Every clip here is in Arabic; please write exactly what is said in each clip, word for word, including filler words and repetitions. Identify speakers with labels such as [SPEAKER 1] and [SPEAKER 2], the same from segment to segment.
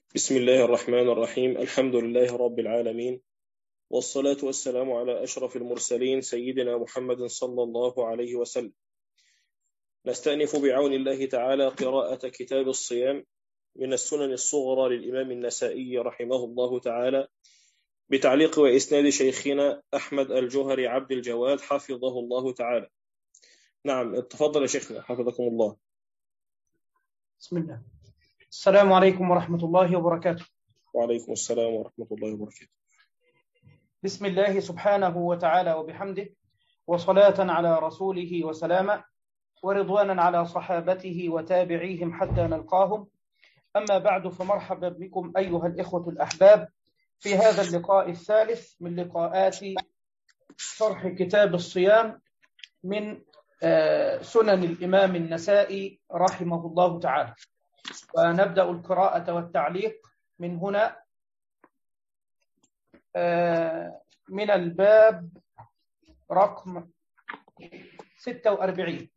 [SPEAKER 1] بسم الله الرحمن الرحيم. الحمد لله رب العالمين، والصلاة والسلام على أشرف المرسلين سيدنا محمد صلى الله عليه وسلم. نستأنف بعون الله تعالى قراءة كتاب الصيام من السنن الصغرى للإمام النسائي رحمه الله تعالى، بتعليق وإسناد شيخنا أحمد الجوهري عبد الجواد حفظه الله تعالى. نعم، تفضل يا شيخنا حفظكم الله.
[SPEAKER 2] بسم الله. السلام عليكم ورحمة الله وبركاته.
[SPEAKER 1] وعليكم السلام ورحمة الله وبركاته.
[SPEAKER 2] بسم الله سبحانه وتعالى وبحمده، وصلاة على رسوله وسلاما، ورضوانا على صحابته وتابعيهم حتى نلقاهم. أما بعد، فمرحبا بكم أيها الإخوة الأحباب في هذا اللقاء الثالث من لقاءات شرح كتاب الصيام من سنن الإمام النسائي رحمه الله تعالى. ونبدأ القراءة والتعليق من هنا من الباب رقم ستة وأربعين،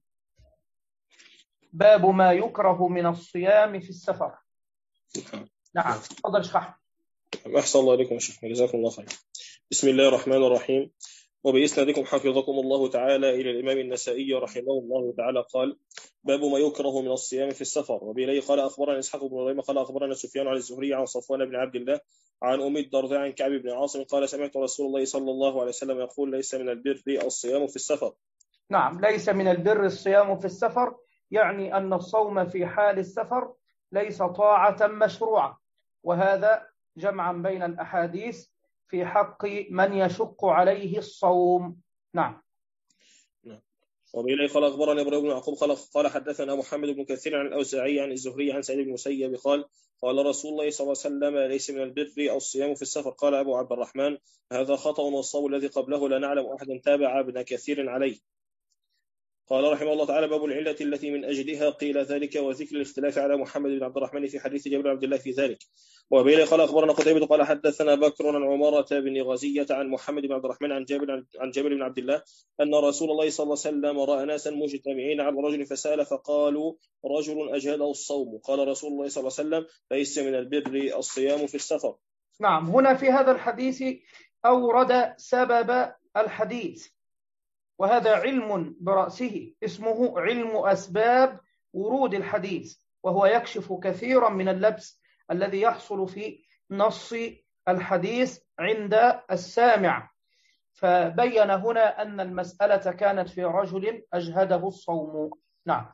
[SPEAKER 2] باب ما يكره من الصيام في السفر. نعم، تفضل اشرح.
[SPEAKER 1] أحسن الله عليكم يا شيخ، جزاكم الله خير. بسم الله الرحمن الرحيم، وبإسنادكم حفظكم الله تعالى إلى الإمام النسائي رحمه الله تعالى قال: باب ما يكره من الصيام في السفر. وبإليه قال: أخبرنا إسحاق بن إبراهيم قال أخبرنا سفيان عن الزهري عن صفوان بن عبد الله عن أم الدرداء عن كعب بن عاصم قال: سمعت رسول الله صلى الله عليه وسلم يقول: ليس من البر الصيام في السفر.
[SPEAKER 2] نعم، ليس من البر الصيام في السفر، يعني أن الصوم في حال السفر ليس طاعة مشروعة، وهذا جمعا بين الأحاديث في حق من يشق عليه الصوم. نعم.
[SPEAKER 1] وبإليه قال: أخبرنا إبراهيم بن يعقوب قال قال حدثنا محمد بن كثير عن الأوزاعي عن الزهري عن سعيد بن المسيب قال: قال رسول الله صلى الله عليه وسلم: ليس من البر الصيام في السفر. قال أبو عبد الرحمن: هذا خطأ، والصوم الذي قبله لا نعلم أحدا تابع ابن كثير عليه. قال رحمه الله تعالى: باب العلة التي من أجلها قيل ذلك، وذكر الاختلاف على محمد بن عبد الرحمن في حديث جابر بن عبد الله في ذلك. وبإليه قال: أخبرنا قتيبة قال حدثنا بكر عن عمارة بن غزية عن محمد بن عبد الرحمن عن جابر عن جابر بن عبد الله أن رسول الله صلى الله عليه وسلم رأى ناسا مجتمعين على رجل فسأل فقالوا: رجل أجهده الصوم. قال رسول الله صلى الله عليه وسلم: ليس من البر الصيام في السفر.
[SPEAKER 2] نعم، هنا في هذا الحديث أورد سبب الحديث، وهذا علم برأسه اسمه علم أسباب ورود الحديث، وهو يكشف كثيرا من اللبس الذي يحصل في نص الحديث عند السامع. فبين هنا أن المسألة كانت في رجل أجهده الصوم. نعم.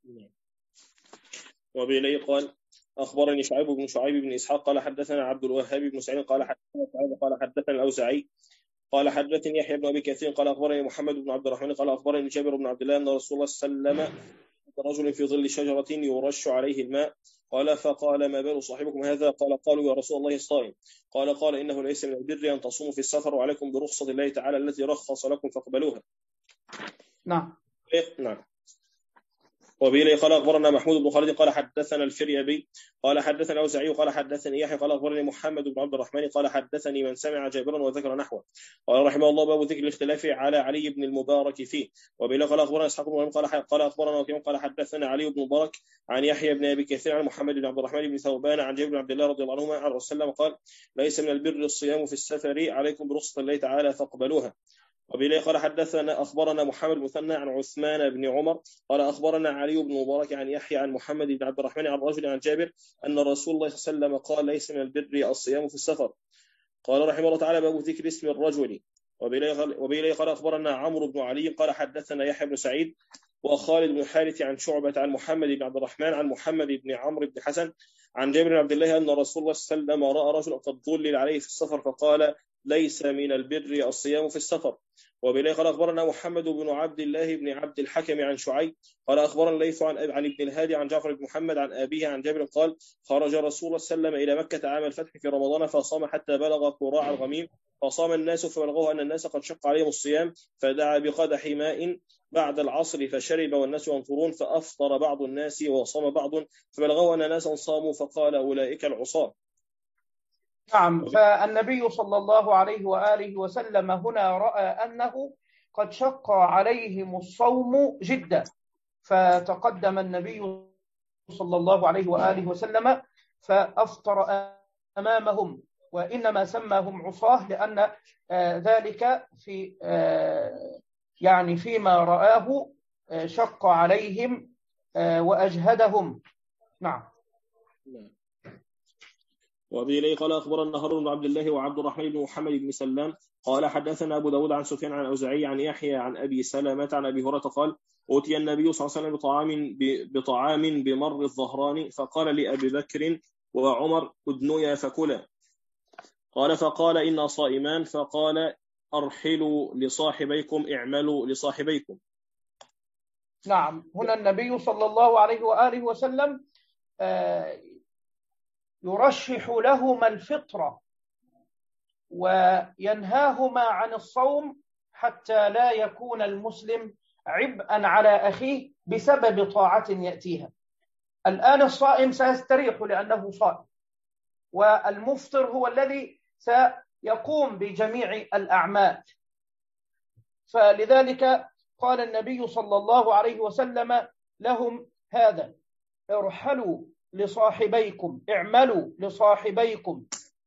[SPEAKER 1] وبإليه قال: أخبرني شعيب بن شعيب بن إسحاق قال حدثنا عبد الوهاب بن سعيد قال حدثنا شعيب قال حدثنا الأوزاعي قال حدثني يحيى بن أبي كثير قال أخبرني محمد بن عبد الرحمن قال أخبرني جابر بن عبد الله أن رسول الله صلى الله عليه وسلم رجل في ظل شجرة يرش عليه الماء. قال: فقال: ما بال صاحبكم هذا؟ قال: قالوا: يا رسول الله صائم. قال: قال: إنه ليس من البر أن تصوموا في السفر، وعليكم برخصة الله تعالى التي رخص لكم فاقبلوها.
[SPEAKER 2] نعم.
[SPEAKER 1] نعم. وبإليه قال: أخبرنا محمود بن خالد قال حدثنا الفريابي قال حدثنا الأوزاعي قال حدثني يحيى قال أخبرني محمد بن عبد الرحمن قال حدثني من سمع جابرا وذكر نحوه. قال رحمه الله: باب ذكر الاختلاف على علي بن المبارك فيه. وبإليه قال: أخبرنا إسحاق بن قال قال أخبرنا وكيع قال حدثنا علي بن المبارك عن يحيى بن أبي كثير عن محمد بن عبد الرحمن بن ثوبان عن جابر بن عبد الله رضي الله عنهما عن رسول الله قال: ليس من البر الصيام في السفر، عليكم برخصة الله تعالى فاقبلوها. وبإليه قال حدثنا أخبرنا محمد بن مثنى عن عثمان بن عمر قال أخبرنا علي بن مبارك عن يحيى عن محمد بن عبد الرحمن عن رجل عن جابر أن رسول الله صلى الله عليه وسلم قال: ليس من البر الصيام في السفر. قال رحمه الله تعالى: باب ذكر اسم الرجل. وبإليه قال أخبرنا عمرو بن علي قال حدثنا يحيى بن سعيد وخالد بن حارث عن شعبة عن محمد بن عبد الرحمن عن محمد بن عمرو بن حسن عن جابر بن عبد الله أن رسول الله صلى الله عليه وسلم رأى رجلا قد ظلل عليه في السفر فقال: ليس من البر الصيام في السفر. وبإليه قال أخبرنا محمد بن عبد الله بن عبد الحكم عن شعيب قال أخبرنا الليث عن عن ابن الهادي عن جعفر بن محمد عن أبيه عن جابر قال: خرج رسول الله صلى الله عليه وسلم إلى مكة عام الفتح في رمضان فصام حتى بلغ قراع الغميم، فصام الناس فبلغوه أن الناس قد شق عليهم الصيام، فدعا بقدح ماء بعد العصر فشرب والناس ينظرون، فأفطر بعض الناس وصام بعض، فبلغوه أن ناسا صاموا فقال: أولئك العصاة.
[SPEAKER 2] نعم، فالنبي صلى الله عليه وآله وسلم هنا رأى أنه قد شق عليهم الصوم جدا، فتقدم النبي صلى الله عليه وآله وسلم فأفطر أمامهم، وإنما سماهم عصاة لأن ذلك في يعني فيما رآه شق عليهم وأجهدهم. نعم.
[SPEAKER 1] وبه قال أخبرنا هارون بن عبد الله وعبد الرحمن بن محمد بن سلام قال حدثنا أبو داود عن سفيان عن أوزاعي عن يحيى عن أبي سلمة عن أبي هريرة قال أوتي النبي صلى الله عليه وسلم بطعام بطعام بمر الظهران فقال لأبي بكر وعمر ادنيا فكلا. قال فقال إنا صائمان فقال أرحلوا لصاحبيكم اعملوا لصاحبيكم.
[SPEAKER 2] نعم. هنا النبي صلى الله عليه وآله وسلم يرشح لهما الفطرة وينهاهما عن الصوم حتى لا يكون المسلم عبئا على أخيه بسبب طاعة يأتيها. الآن الصائم سيستريح لأنه صائم، والمفطر هو الذي سيقوم بجميع الأعمال. فلذلك قال النبي صلى الله عليه وسلم لهم هذا: ارحلوا لصاحبيكم اعملوا لصاحبيكم،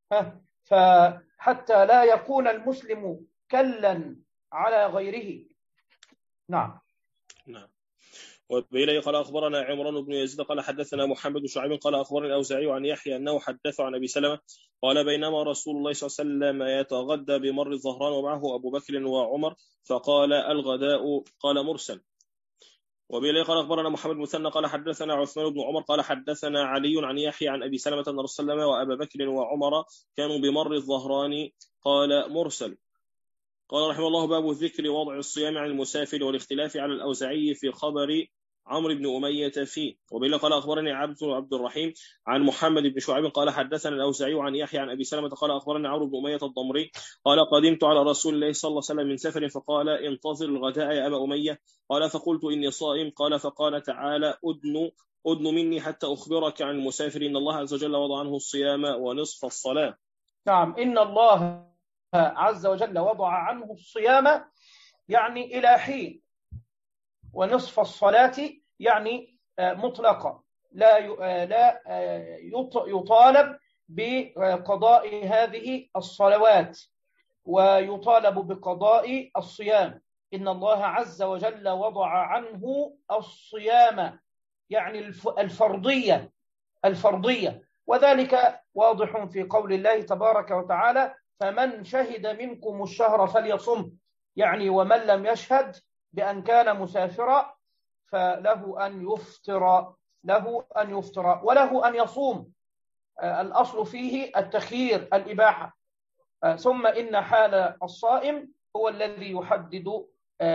[SPEAKER 2] فحتى لا يكون المسلم كلا على غيره. نعم.
[SPEAKER 1] نعم. وبإليه قال أخبرنا عمران بن يزيد قال حدثنا محمد بن شعيب قال أخبرنا الأوزاعي عن يحيى أنه حدث عن أبي سلمة قال بينما رسول الله صلى الله عليه وسلم يتغدى بمر الظهران ومعه أبو بكر وعمر فقال الغداء قال مرسل. وبإليه قال أخبرنا محمد بن مثنى قال حدثنا عثمان بن عمر قال حدثنا علي عن يحيى عن أبي سلمة أن رسول الله وأبا بكر وعمر كانوا بمر الظهران قال مرسل. قال رحمه الله باب ذكر وضع الصيام عن المسافر والاختلاف على الأوزاعي في خبر عمرو بن أمية فيه. وبالله قال أخبرني عبد عبد الرحيم عن محمد بن شعيب قال حدثنا الأوزاعي عن يحيى عن أبي سلمة قال أخبرني عمرو بن أمية الضمري قال قدمت على رسول الله صلى الله عليه وسلم من سفر فقال انتظر الغداء يا أبا أمية قال فقلت إني صائم قال فقال تعالى أدن أدن مني حتى أخبرك عن المسافر إن الله عز وجل وضع عنه الصيام ونصف الصلاة.
[SPEAKER 2] نعم. إن الله عز وجل وضع عنه الصيام يعني إلى حين، ونصف الصلاة يعني مطلقة، لا لا يطالب بقضاء هذه الصلوات ويطالب بقضاء الصيام. إن الله عز وجل وضع عنه الصيام يعني الفرضية الفرضية وذلك واضح في قول الله تبارك وتعالى: فمن شهد منكم الشهر فليصم، يعني ومن لم يشهد بأن كان مسافرا فله أن يفطر له أن يفطر وله أن يصوم. الأصل فيه التخيير الإباحة. ثم إن حال الصائم هو الذي يحدد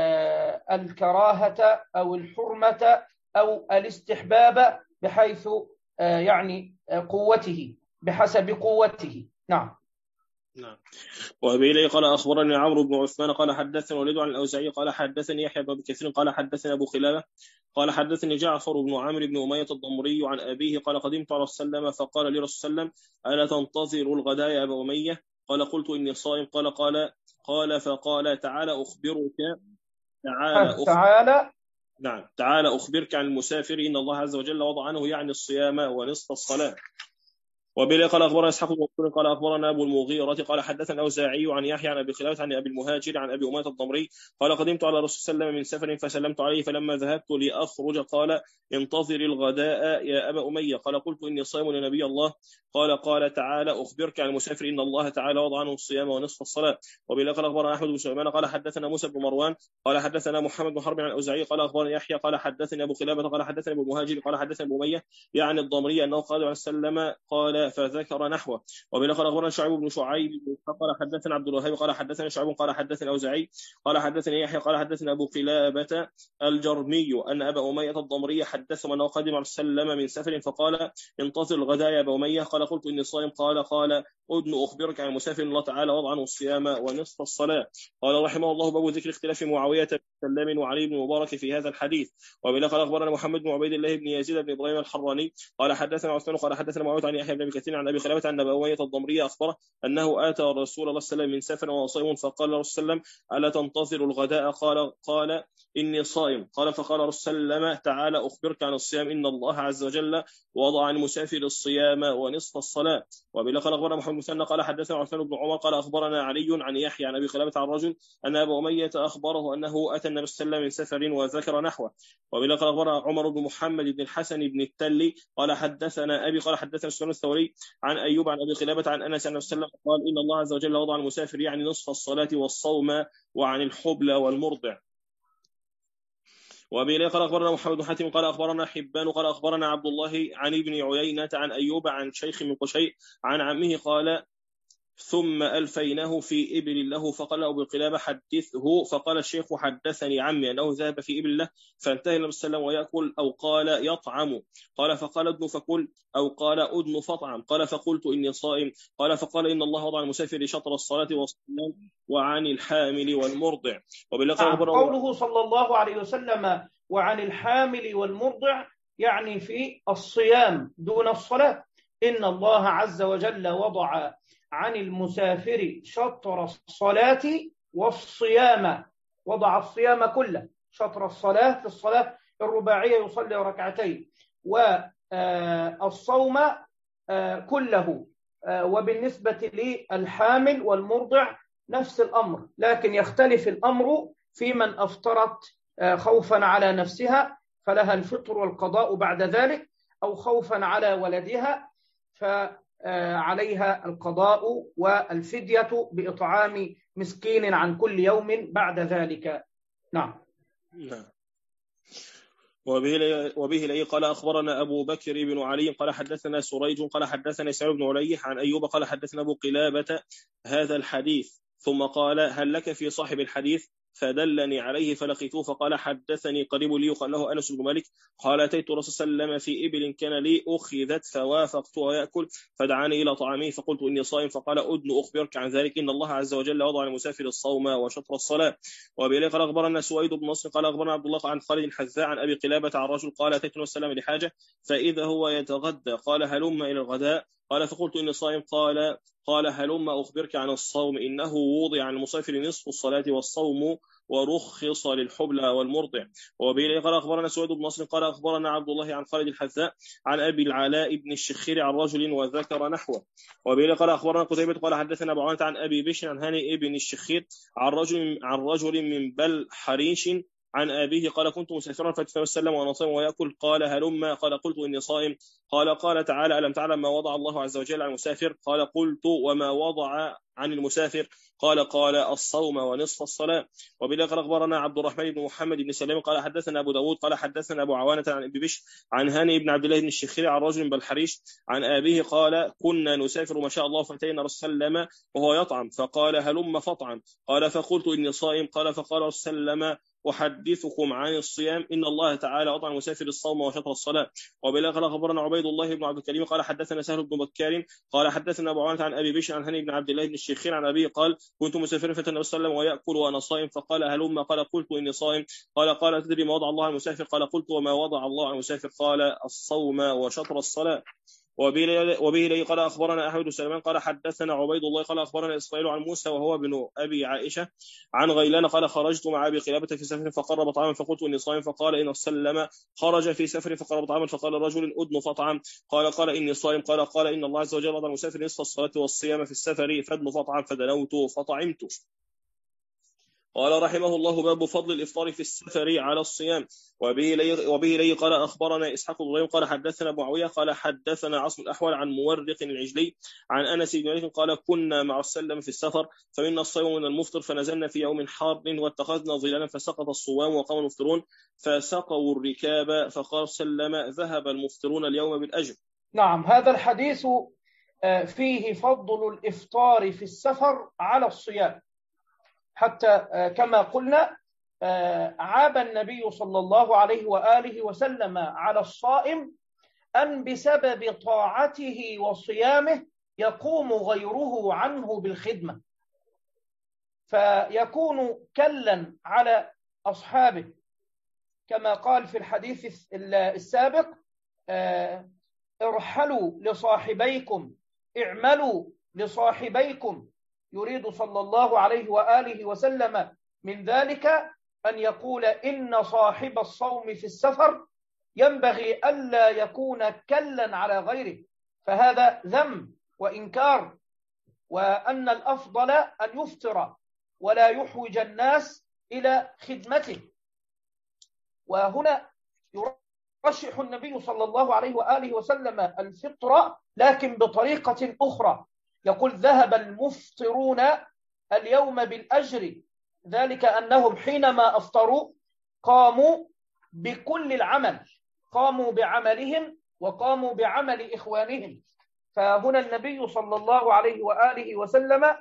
[SPEAKER 2] الكراهة أو الحرمة أو الاستحباب بحيث يعني قوته بحسب قوته. نعم.
[SPEAKER 1] نعم. وبإليه قال أخبرني عمرو بن عثمان قال حدثنا وليد عن الأوزاعي قال حدثني يحيى بن كثير قال حدثنا أبو خلابة قال حدثني جعفر بن عمرو بن أمية الضمري عن أبيه قال قدمت على السلم فقال لي رسول الله ألا تنتظر الغداء يا أبا أمية قال قلت إني صائم قال قال قال فقال تعالى أخبرك تعالى أخبر
[SPEAKER 2] تعالى
[SPEAKER 1] نعم تعالى أخبرك عن المسافر إن الله عز وجل وضع عنه يعني الصيام ونصف الصلاة. وبه قال أخبرنا إسحاق بن منصور قال أخبرنا أبو المغيرة قال حدثنا الأوزاعي عن يحيى عن أبي خلابة عن أبي المهاجر عن أبي أمية الضمري قال قدمت على رسول صلى الله عليه وسلم من سفر فسلمت عليه فلما ذهبت لأخرج قال انتظر الغداء يا أبا أمية قال قلت إني صائم يا نبي الله قال قال تعالى أخبرك عن المسافر إن الله تعالى وضع عنه الصيام ونصف الصلاة. وبه قال أخبرنا أحمد بن سليمان قال حدثنا موسى بن مروان قال حدثنا محمد بن حرب عن الأوزاعي قال أخبرني يحيى قال حدثني أبو خلابة قال حدثني أبو المهاجر قال حدثني أبو أمية يعني الضمري أنه قال عليه السلام قال فذكر نحو. وبه قال أخبرنا شعيب بن شعيب قال حدثنا عبد الوهاب قال حدثنا شعيب قال حدثنا الأوزاعي قال حدثني يحيى قال حدثنا أبو قلابة الجرمي أن أبا أمية الضمري حدثهم أنه قدم على السلم من سفر فقال انتظر الغداء يا أبا أمية قال قلت إني صائم قال قال أدن أخبرك عن المسافر الله تعالى وضع عنه الصيام ونصف الصلاة. قال رحمه الله باب ذكر اختلاف معاوية بن سلام وعلي بن مبارك في هذا الحديث. وبه قال أخبرنا محمد بن عبيد الله بن يزيد بن إبراهيم الحراني قال حدثنا عثمان قال حدثنا معاوية عن يحيى بن كثير عن أبي قلابة عن أبي أمية الضمري أخبره أنه آتى رسول الله صلى الله عليه وسلم من سفر وهو صائم فقال له صلى الله عليه وسلم ألا تنتظر الغداء؟ قال قال إني صائم. قال فقال رسول الله صلى الله عليه وسلم تعالى أخبرك عن الصيام إن الله عز وجل وضع عن المسافر الصيام ونصف الصلاة. وبلا قال أخبرنا محمد مثنى قال حدثنا عثمان بن عمر قال أخبرنا علي عن يحيى عن أبي قلابة عن رجل أن أبا أمية أخبره أنه أتى النبي صلى الله عليه وسلم من سفر وذكر نحوه. وبلا قال أخبرنا عمر بن محمد بن الحسن بن التلي قال حدثنا أبي قال حدثنا سفيان الثوري عن أيوب عن أبي قلابة عن أنس أنه صلى الله عليه وسلم قال إن الله عز وجل وضع عن المسافر يعني نصف الصلاة والصوم وعن الحبل والمرضع. وأبي قال أخبرنا محمد بن حاتم قال أخبرنا حبان قال أخبرنا عبد الله عن ابن عيينة عن أيوب عن شيخ من قشيء عن عمه قال ثم ألفيناه في إبل له فقال أبو قلابة حدثه فقال الشيخ حدثني عمي أنه ذهب في إبل له فانتهى النبي صلى الله عليه وسلم ويأكل أو قال يطعم قال فقال ادن فكل أو قال أدن فطعم قال فقلت إني صائم قال فقال إن الله وضع المسافر شطر الصلاة والصلاة وعن الحامل والمرضع.
[SPEAKER 2] قوله صلى الله عليه وسلم وعن الحامل والمرضع يعني في الصيام دون الصلاة. إن الله عز وجل وضع عن المسافر شطر الصلاة والصيام، وضع الصيام كله، شطر الصلاة في الصلاة الرباعية يصلي ركعتين، والصوم كله. وبالنسبة للحامل والمرضع نفس الأمر، لكن يختلف الأمر في من أفطرت خوفا على نفسها فلها الفطر والقضاء بعد ذلك، أو خوفا على ولدها فعليها القضاء والفدية بإطعام مسكين عن كل يوم بعد ذلك. نعم.
[SPEAKER 1] نعم. وبه لي قال أخبرنا أبو بكر بن علي قال حدثنا سريج قال حدثنا سعيد بن عليح عن أيوب قال حدثنا أبو قلابة هذا الحديث ثم قال هل لك في صاحب الحديث؟ فدلني عليه فلقيته فقال حدثني قريب لي قال له أنس بن مالك قال أتيت رسول صلى الله عليه وسلم في إبل كان لي أخذت فوافقته يأكل فدعاني إلى طعامه فقلت إني صائم فقال أدن أخبرك عن ذلك إن الله عز وجل وضع المسافر الصوم وشطر الصلاة. وبإليه قال أخبرنا سويد بن نصر قال أخبرنا عبد الله عن خالد الحذاء عن أبي قلابة عن رجل قال أتيت النبي صلى الله عليه وسلم لحاجة فإذا هو يتغدى قال هلم إلى الغداء قال فقلت إني صائم قال قال هلم أخبرك عن الصوم إنه وضع عن المسافر نصف الصلاة والصوم ورخص للحبل والمرضع. وبه قال أخبرنا سويد بن نصر قال أخبرنا عبد الله عن خالد الحذاء عن أبي العلاء بن الشخير عن رجل وذكر نحوه. وبه قال أخبرنا قتيبة قال حدثنا أبو عوانة عن أبي بشر عن هاني بن الشخير عن رجل عن رجل من بل حريش عن أبيه قال كنت مسافرا فأتيت النبي صلى الله عليه وسلم وأنا صائم ويأكل قال هلم قال قلت إني صائم قال قال تعالى ألم تعلم ما وضع الله عز وجل عن المسافر قال قلت وما وضع عن المسافر قال قال الصوم ونصف الصلاة. وبلا قال أخبرنا عبد الرحمن بن محمد بن سلام قال حدثنا أبو داود قال حدثنا أبو عوانة عن أبي بشر عن هاني بن عبد الله بن الشخير عن رجل بالحريش عن أبيه قال كنا نسافر ما شاء الله فأتينا رسول الله صلى الله عليه وسلم وهو يطعم فقال هلم فطعم قال فقلت إني صائم قال فقال رسول الله صلى الله عليه وسلم أحدثكم عن الصيام إن الله تعالى وضع المسافر الصوم وشطر الصلاة. وبلا قال أخبرنا عبيد الله بن عبد الكريم قال حدثنا سهل بن بكار قال حدثنا أبو عوانة عن أبي بشر عن هاني بن عبد الله بن الشخير عن أبيه قال كنت مسافرا فأتى النبي صلى الله عليه وسلم ويأكل وأنا صائم فقال هلم قال قلت إني صائم قال قال تدري ما وضع الله عن المسافر قال قلت وما وضع الله عن المسافر قال الصوم وشطر الصلاة. وبه لي قال أخبرنا أحمد سلمان قال حدثنا عبيد الله قال أخبرنا إسرائيل عن موسى وهو ابن أبي عائشة عن غيلان قال خرجت مع أبي قلابة في سفر فقرب طعاما فقلت إني صائم فقال إن سلم خرج في سفر فقرب طعاما فقال رجل أدن فطعم قال قال إني صائم قال قال إن الله عز وجل وضع المسافر نصف الصلاة والصيام في السفر فادن فطعم فدنوت فطعمت. قال رحمه الله باب فضل الإفطار في السفر على الصيام. وبه لي, وبه لي قال أخبرنا إسحاق بن قال حدثنا معاوية قال حدثنا عاصم الأحول عن مورق العجلي عن أنس بن مالك قال كنا مع السلم في السفر فمنا الصيام من المفطر فنزلنا في يوم حار واتخذنا ظلالا فسقط الصوام وقام المفطرون فسقوا الركاب فقال سلم ذهب المفطرون اليوم بالأجر.
[SPEAKER 2] نعم، هذا الحديث فيه فضل الإفطار في السفر على الصيام، حتى كما قلنا عاب النبي صلى الله عليه وآله وسلم على الصائم أن بسبب طاعته وصيامه يقوم غيره عنه بالخدمة، فيكون كلا على أصحابه كما قال في الحديث السابق ارحلوا لصاحبيكم، اعملوا لصاحبيكم، يريد صلى الله عليه وآله وسلم من ذلك أن يقول إن صاحب الصوم في السفر ينبغي ألا يكون كلا على غيره، فهذا ذم وإنكار، وأن الأفضل أن يفطر ولا يحوج الناس إلى خدمته. وهنا يرشح النبي صلى الله عليه وآله وسلم الفطر، لكن بطريقة أخرى، يقول ذهب المفطرون اليوم بالأجر، ذلك أنهم حينما أفطروا قاموا بكل العمل، قاموا بعملهم وقاموا بعمل إخوانهم. فهنا النبي صلى الله عليه وآله وسلم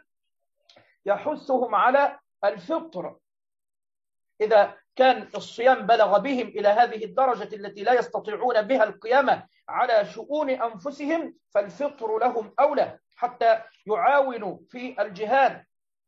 [SPEAKER 2] يحثهم على الفطر. إذا كان الصيام بلغ بهم إلى هذه الدرجة التي لا يستطيعون بها القيام على شؤون أنفسهم، فالفطر لهم أولى حتى يعاونوا في الجهاد.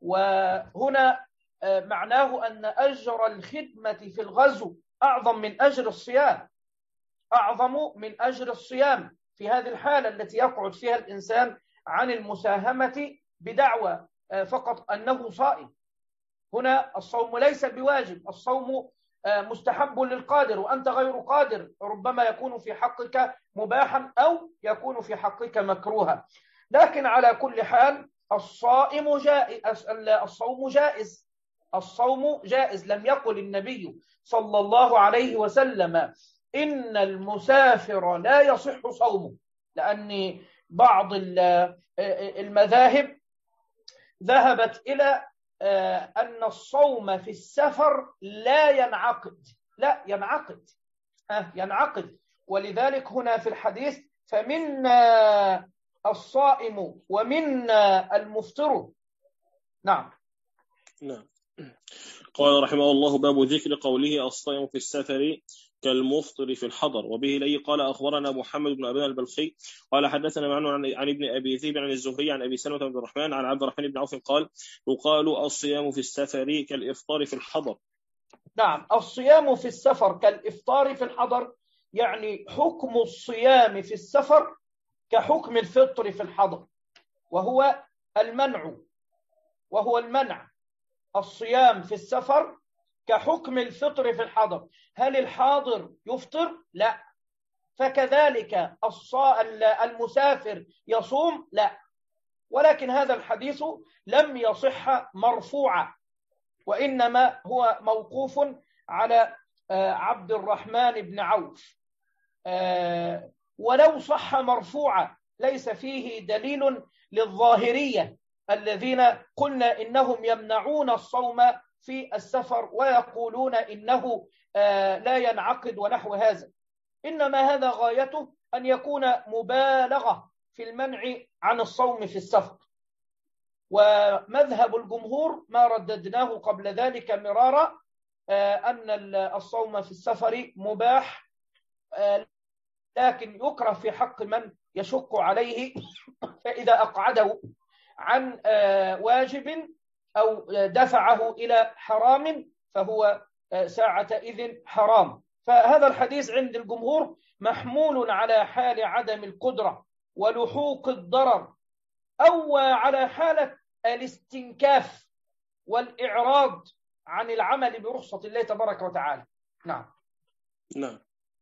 [SPEAKER 2] وهنا معناه أن أجر الخدمة في الغزو أعظم من أجر الصيام، أعظم من أجر الصيام في هذه الحالة التي يقعد فيها الإنسان عن المساهمة بدعوى فقط أنه صائم. هنا الصوم ليس بواجب، الصوم مستحب للقادر، وأنت غير قادر، ربما يكون في حقك مباحا أو يكون في حقك مكروها. لكن على كل حال الصائم جائز، الصوم جائز، الصوم جائز. لم يقل النبي صلى الله عليه وسلم إن المسافر لا يصح صومه، لأن بعض المذاهب ذهبت إلى أن الصوم في السفر لا ينعقد، لا ينعقد ينعقد ولذلك هنا في الحديث فمنا الصائم ومنا المفطر. نعم.
[SPEAKER 1] نعم. قال رحمه الله باب ذكر قوله الصائم في السفر كالمفطر في الحضر. وبه لي قال أخبرنا محمد بن أبي البلخي قال حدثنا معن عن, عن ابن أبي ذئب عن الزهري عن أبي سلمة بن الرحمن عن عبد الرحمن بن عوف قال يقال الصيام في السفر كالإفطار في الحضر.
[SPEAKER 2] نعم، الصيام في السفر كالإفطار في الحضر، يعني حكم الصيام في السفر كحكم الفطر في الحضر، وهو المنع وهو المنع الصيام في السفر كحكم الفطر في الحضر. هل الحاضر يفطر؟ لا. فكذلك المسافر يصوم؟ لا. ولكن هذا الحديث لم يصح مرفوعا، وإنما هو موقوف على عبد الرحمن بن عوف، ولو صح مرفوعا ليس فيه دليل للظاهرية الذين قلنا إنهم يمنعون الصوم في السفر ويقولون إنه لا ينعقد ونحو هذا. إنما هذا غايته أن يكون مبالغة في المنع عن الصوم في السفر. ومذهب الجمهور ما رددناه قبل ذلك مرارا أن الصوم في السفر مباح، لكن يكره في حق من يشق عليه، فإذا أقعده عن واجب أو دفعه إلى حرام فهو ساعتئذ حرام. فهذا الحديث عند الجمهور محمول على حال عدم القدرة ولحوق الضرر، أو على حالة الاستنكاف والإعراض عن العمل برخصة الله تبارك وتعالى. نعم.
[SPEAKER 1] نعم.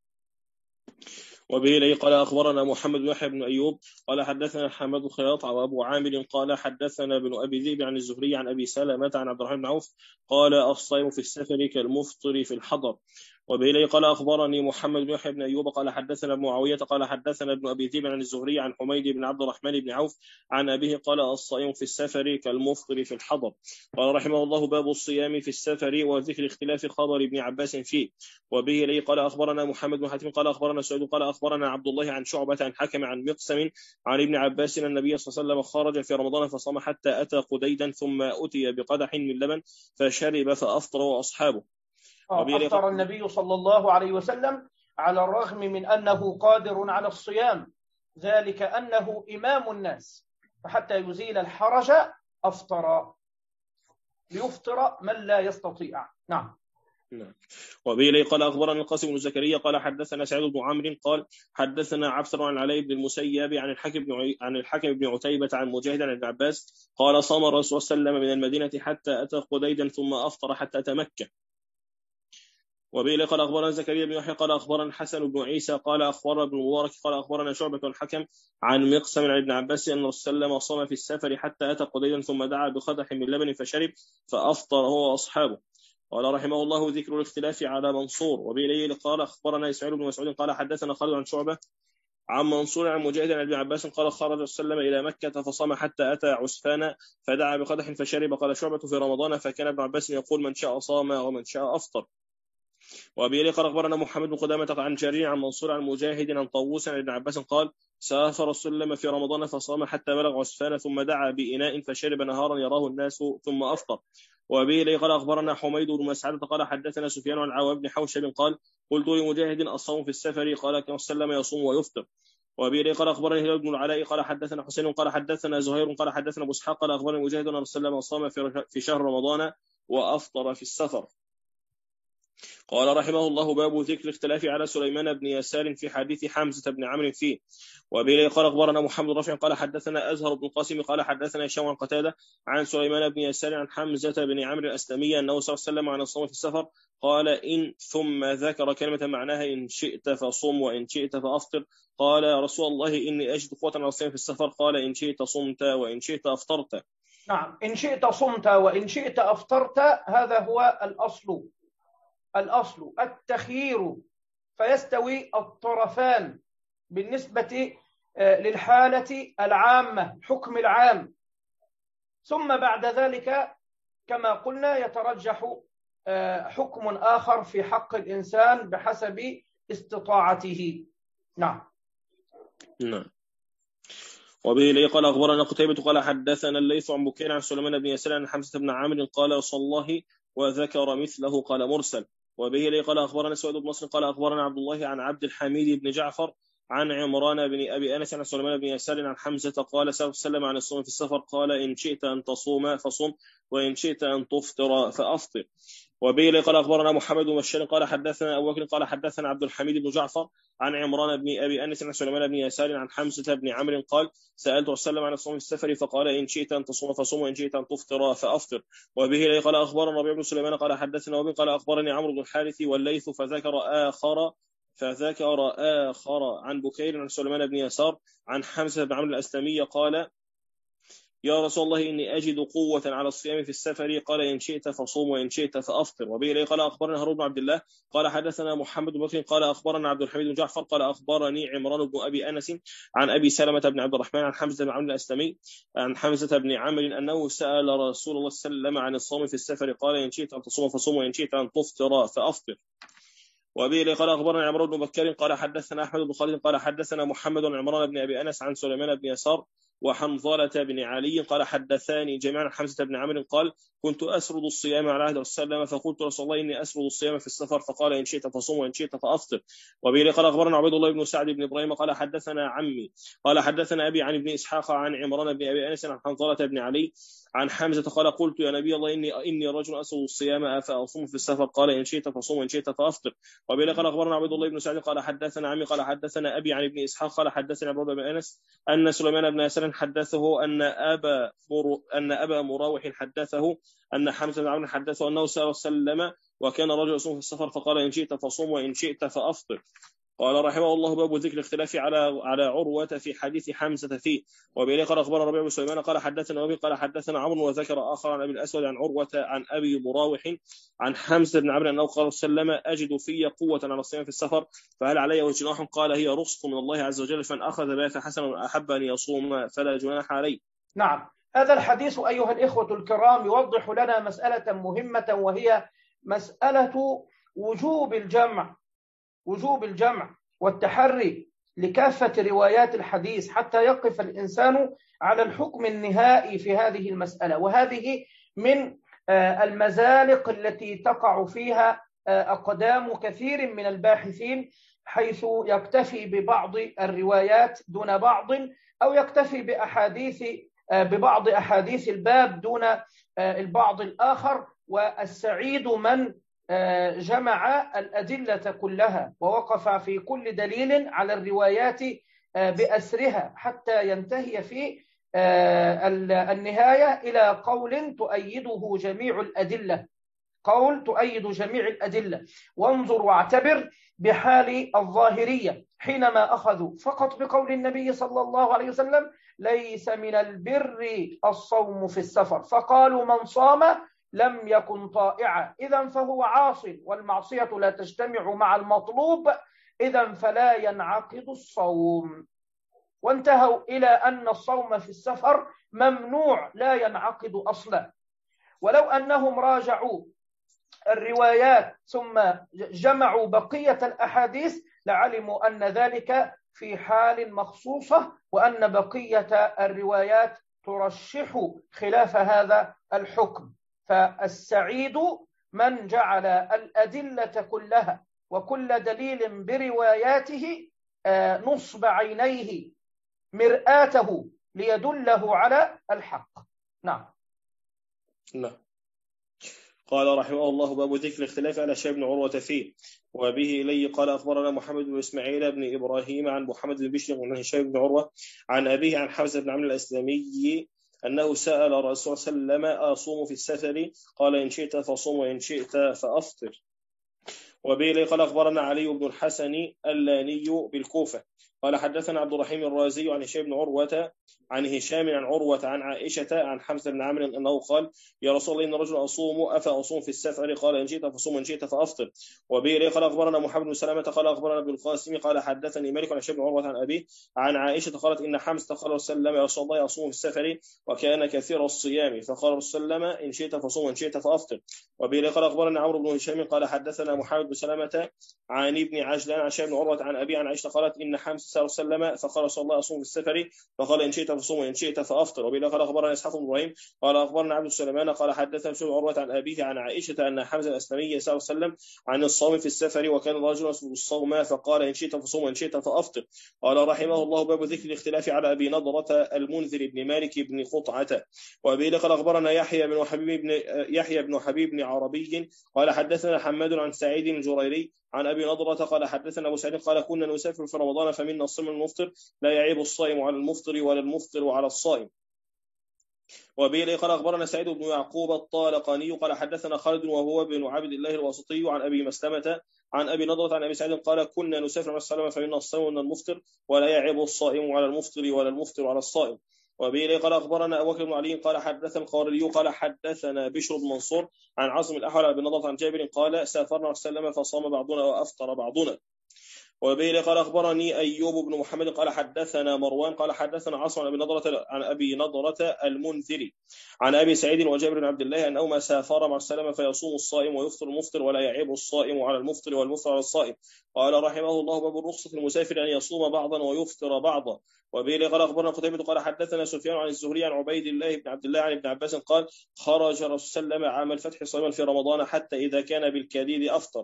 [SPEAKER 1] وبه لي قال أخبرنا محمد بن يحيى بن أيوب قال حدثنا حماد خياط وأبو عامر قال حدثنا ابن أبي ذئب عن الزهري عن أبي سلمة عن عبد الرحمن بن عوف قال الصيام في السفر كالمفطر في الحضر. وبه لي قال أخبرني محمد بن يحيى بن أيوب قال حدثنا ابن معاوية قال حدثنا ابن أبي ذئب عن الزهري عن حميد بن عبد الرحمن بن عوف عن أبيه قال الصيام في السفر كالمفطر في الحضر. قال رحمه الله باب الصيام في السفر وذكر اختلاف خبر ابن عباس فيه. وبه لي قال أخبرنا محمد بن حاتم قال أخبرنا سعيد قال أخبرنا عبد الله عن شعبة عن حكم عن مقسم عن ابن عباس أن النبي صلى الله عليه وسلم خرج في رمضان فصام حتى أتى قديدا ثم أتي بقدح من لبن فشرب فأفطر وأصحابه.
[SPEAKER 2] أفطر النبي صلى الله عليه وسلم على الرغم من أنه قادر على الصيام، ذلك أنه إمام الناس، فحتى يزيل الحرج أفطر ليفطر من لا يستطيع. نعم.
[SPEAKER 1] نعم. وبه إليه قال أخبرنا القاسم بن زكريا قال حدثنا سعيد بن عمرو قال حدثنا عبثر عن علي بن المسيب عن الحكم بن عي... عن الحكم بن عتيبة عن مجاهد عن ابن عباس قال صام الرسول صلى الله عليه وسلم من المدينة حتى أتى قديدا ثم أفطر حتى أتى مكة. وبه إليه قال أخبرنا زكريا بن يحيى قال أخبرنا الحسن بن عيسى قال أخبرنا ابن المبارك قال أخبرنا شعبة الحكم عن مقسم عن ابن عباس أن الرسول صلى الله عليه وسلم صام في السفر حتى أتى قديدا ثم دعا بقدح من لبن فشرب فأفطر هو وأصحابه. قال رحمه الله ذكر الاختلاف على منصور. وبه إليه قال أخبرنا إسماعيل بن مسعود قال حدثنا خالد عن شعبة عن منصور عن مجاهد عن ابن عباس قال خرج صلى الله عليه وسلم إلى مكة فصام حتى أتى عسفان فدعا بقدح فشرب. قال شعبة في رمضان فكان ابن عباس يقول من شاء صام ومن شاء أفطر. وأبي إليه قال أخبرنا محمد بن قدامة عن جرير عن منصور عن مجاهد عن طاووس عن ابن عباس قال سافر رسول الله في رمضان فصام حتى بلغ عسفان ثم دعا بإناء فشرب نهارا يراه الناس ثم أفطر. وأبي إليه قال أخبرنا حميد بن مسعدة قال حدثنا سفيان عن عوام بن حوشب قال قلت لمجاهد الصوم في السفر قال كما سلم يصوم ويفطر. وأبي إليه قال أخبرني هلال بن العلاء قال حدثنا حسين قال حدثنا زهير قال حدثنا أبو إسحاق قال أخبرني مجاهد أن رسول الله صام في شهر رمضان وأفطر في السفر. قال رحمه الله باب ذكر الاختلاف على سليمان بن يسار في حديث حمزة بن عمرو فيه. وأبي إليه قال أخبرنا محمد رافع قال حدثنا أزهر بن القاسم قال حدثنا هشام عن قتادة عن سليمان بن يسار عن حمزة بن عمرو الأسلمي أنه صلى الله عليه وسلم عن الصوم في السفر قال إن ثم ذكر كلمة معناها إن شئت فصم وإن شئت فأفطر. قال يا رسول الله إني أجد قوة على الصيام في السفر قال إن شئت صمت وإن شئت أفطرت.
[SPEAKER 2] نعم، إن شئت صمت وإن شئت أفطرت، هذا هو الأصل. الأصل التخيير، فيستوي الطرفان بالنسبة للحالة العامة، حكم العام، ثم بعد ذلك كما قلنا يترجح حكم آخر في حق الإنسان بحسب استطاعته. نعم.
[SPEAKER 1] نعم. وبه إليه قال أخبرنا قتيبة قال حدثنا الليث عن بكير عن سليمان بن يسار عن حمزة بن عامر قال صلى الله وذكر مثله قال مرسل. وبه إليه قال أخبرنا سويد بن نصر قال أخبرنا عبد الله عن عبد الحميد بن جعفر عن عمران بن أبي أنس عن سليمان بن يسار عن حمزة قال سأل وسلم عن الصوم في السفر قال إن شئت أن تصوم فصم وإن شئت أن تفطر فأفطر. وبه إليه قال أخبرنا محمد بن بشار قال حدثنا أبو بكر قال حدثنا عبد الحميد بن جعفر عن عمران بن أبي أنس عن سليمان بن يسار عن حمزة بن عمرو قال سألت وسلم عن الصوم في السفر فقال إن شئت أن تصوم فصوم وإن شئت أن تفطر فأفطر. وبه إليه قال أخبرنا ربيع بن سليمان قال حدثنا وبه قال أخبرني عمرو بن الحارث والليث فذكر آخر فذكر آخر عن بكير عن سليمان بن يسار عن حمزة بن عمرو الأسلمي قال يا رسول الله إني أجد قوة على الصيام في السفر قال إن شئت فصوم وإن شئت فأفطر. وبه إليه قال أخبرنا هارون بن عبد الله قال حدثنا محمد بن بكر قال أخبرنا عبد الحميد بن جعفر قال أخبرني عمران بن أبي أنس عن أبي سلمة بن عبد الرحمن عن حمزة بن عمرو الأسلمي عن حمزة بن عمرو أنه سأل رسول الله صلى الله عليه وسلم عن الصوم في السفر قال إن شئت أن تصوم فصوم وإن شئت أن تفطر فأفطر. وأبي إليه قال أخبرنا عمران بن بكر قال حدثنا أحمد بن خالد قال حدثنا محمد بن عمران بن أبي أنس عن سليمان بن يسار وحنظلة بن علي قال حدثاني جميعا عن حمزة بن عمرو قال كنت أسرد الصيام على عهد رسول الله فقلت رسول الله إني أسرد الصيام في السفر فقال إن شئت فصوم وإن شئت فأفطر. وأبي إليه قال أخبرنا عبيد الله بن سعد بن إبراهيم قال حدثنا عمي قال حدثنا أبي عن ابن إسحاق عن عمران بن أبي أنس عن حنظلة بن علي عن حمزة قال قلت يا نبي الله إني إني رجل أسرد الصيام أفأصوم في السفر قال إن شئت فصوم وإن شئت فأفطر. وأبي إليه قال أخبرنا عبيد الله بن سعد قال حدثنا عمي قال حدثنا أبي عن ابن إسحاق قال حدثنا عمران بن أنس أن سليمان بن يسار حدثه أن أبا مر... أن أبا مراوح حدثه أن حمزة بن عمرو حدثه أنه صلى الله عليه وسلم وكان رجل يصوم في السفر فقال إن شئت فصوم وإن شئت فأفطر. قال رحمه الله باب ذكر الاختلاف على على عروة في حديث حمزة فيه. وبه قال أخبرنا ربيع بن سليمان قال حدثنا أبي قال حدثنا عمرو وذكر آخر عن أبي الأسود عن عروة عن أبي مراوح عن حمزة بن عمرو أنه قال سلم أجد في قوة على الصيام في السفر فهل علي جناح قال هي رخصة من الله عز وجل فمن أخذ بها فحسن أحب أن يصوم فلا جناح عليه.
[SPEAKER 2] نعم، هذا الحديث أيها الإخوة الكرام يوضح لنا مسألة مهمة وهي مسألة وجوب الجمع وجوب الجمع والتحري لكافة روايات الحديث حتى يقف الإنسان على الحكم النهائي في هذه المسألة. وهذه من المزالق التي تقع فيها أقدام كثير من الباحثين، حيث يكتفي ببعض الروايات دون بعض، أو يكتفي بأحاديث ببعض أحاديث الباب دون البعض الآخر. والسعيد من جمع الأدلة كلها ووقف في كل دليل على الروايات بأسرها حتى ينتهي في النهاية إلى قول تؤيده جميع الأدلة قول تؤيد جميع الأدلة. وانظر واعتبر بحال الظاهرية حينما أخذوا فقط بقول النبي صلى الله عليه وسلم ليس من البر الصوم في السفر، فقالوا من صام لم يكن طائعا، إذن فهو عاص، والمعصية لا تجتمع مع المطلوب، إذن فلا ينعقد الصوم. وانتهوا إلى أن الصوم في السفر ممنوع لا ينعقد أصلا. ولو أنهم راجعوا الروايات ثم جمعوا بقية الأحاديث لعلموا أن ذلك في حال مخصوصة، وأن بقية الروايات ترشح خلاف هذا الحكم. فالسعيد من جعل الأدلة كلها وكل دليل برواياته نصب عينيه مرآته ليدله على الحق. نعم.
[SPEAKER 1] نعم. قال رحمه الله باب ذكر الاختلاف على هشام بن عروة فيه. وبه إليه قال أخبرنا محمد بن إسماعيل بن إبراهيم عن محمد بن بشر عن هشام بن عروة عن أبيه عن حمزة بن عمرو الأسلمي أنه سأل الرسول صلى الله عليه وسلم أصوم في السفر؟ قال إن شئت فصوم وإن شئت فأفطر. وبه إليه قال أخبرنا علي بن الحسن اللاني بالكوفة قال حدثنا عبد الرحيم الرازي عن هشام بن عروة عن هشام عن عروة عن عائشة عن حمزة بن عمرو أنه قال يا رسول الله إن رجل أصوم أفأصوم في السفر؟ قال إن شئت فصوم وإن شئت فأفطر. وبه إليه قال أخبرنا محمد بن سلامة قال أخبرنا ابن القاسم قال حدثني مالك عن هشام بن عروة عن أبيه عن عائشة قالت إن حمزة قال وسلم يا رسول الله أصوم في السفر وكان كثير الصيام، فقال وسلم إن شئت فصوم وإن شئت فأفطر. وبه إليه قال أخبرنا عمرو بن هشام قال حدثنا محمد بن سلامة عن ابن عجلان عن هشام بن عروة عن أبي عن عائشة قالت إن حمزة صلى الله عليه وسلم فقال رسول الله أصوم في السفر فقال إن شئت فصوم وإن شئت فأفطر. وبه قال أخبرنا إسحاق بن إبراهيم قال أخبرنا عبد السليمان قال حدثنا هشام بن عروة عن أبيه عن عائشة أن حمزة الأسلمي صلى الله عليه وسلم عن الصوم في السفر وكان رجل يصوم الصوم فقال إن شئت فصوم وإن شئت فأفطر. قال رحمه الله باب ذكر الاختلاف على أبي نضرة المنذر بن مالك بن قطعة. وبه قال أخبرنا يحيى بن حبيب بن يحيى بن حبيب بن عربي قال حدثنا حماد عن سعيد الجريري عن أبي نضرة قال حدثنا أبو سعيد قال كنا نسافر في رمضان فمنا الصائم المفطر لا يعيب الصائم على المفطر ولا المفطر على الصائم. وبه قال أخبرنا سعيد بن يعقوب الطالقاني قال حدثنا خالد وهو بن عبد الله الواسطي عن أبي مسلمة عن أبي نضرة عن أبي سعيد قال كنا نسافر مع السلامة فمنا الصائم ومنا المفطر ولا يعيب الصائم على المفطر ولا المفطر على الصائم. وبه قال أخبرنا أبو بكر بن علي قال حدثنا القاري قال حدثنا بشر بن منصور عن عاصم الأحول عن أبي نضرة عن جابر قال سافرنا وسلم فصام بعضنا وأفطر بعضنا. وبه قال أخبرني أيوب بن محمد قال حدثنا مروان قال حدثنا عاصم عن أبي نضرة عن أبي نضرة المنذري عن أبي سعيد وجابر بن عبد الله أنهما سافر مع السلامة فيصوم الصائم ويفطر المفطر ولا يعيب الصائم على المفطر والمفطر على الصائم. قال رحمه الله باب الرخصة المسافر أن يصوم بعضا ويفطر بعضا. وبه قال أخبرنا قتيبة قال حدثنا سفيان عن الزهري عن عبيد الله بن عبد الله عن ابن عباس قال خرج رسول الله صلى الله عليه وسلم عام الفتح صائما في رمضان حتى إذا كان بالكديد أفطر.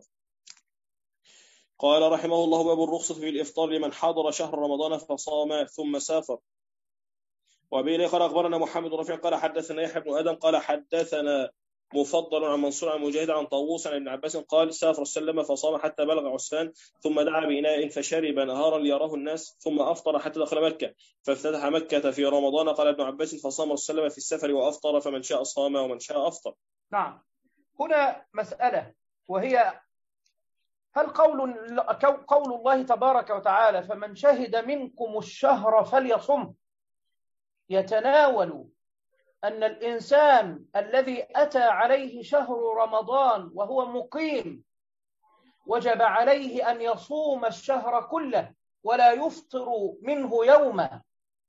[SPEAKER 1] قال رحمه الله باب الرخصة في الإفطار لمن حضر شهر رمضان فصام ثم سافر. وبه قال أخبرنا محمد بن رفيع قال حدثنا يحيى بن آدم قال حدثنا مفضل عن منصور عن مجاهد عن طاووس عن ابن عباس قال سافر السلم فصام حتى بلغ عسفان ثم دعا بإناء فشرب نهارا ليراه الناس ثم أفطر حتى دخل مكة فافتتح مكة في رمضان. قال ابن عباس فصام السلم في السفر وأفطر فمن شاء صام ومن شاء أفطر.
[SPEAKER 2] نعم. هنا مسألة وهي هل قول قول الله تبارك وتعالى فمن شهد منكم الشهر فليصم يتناول أن الإنسان الذي أتى عليه شهر رمضان وهو مقيم وجب عليه أن يصوم الشهر كله ولا يفطر منه يوما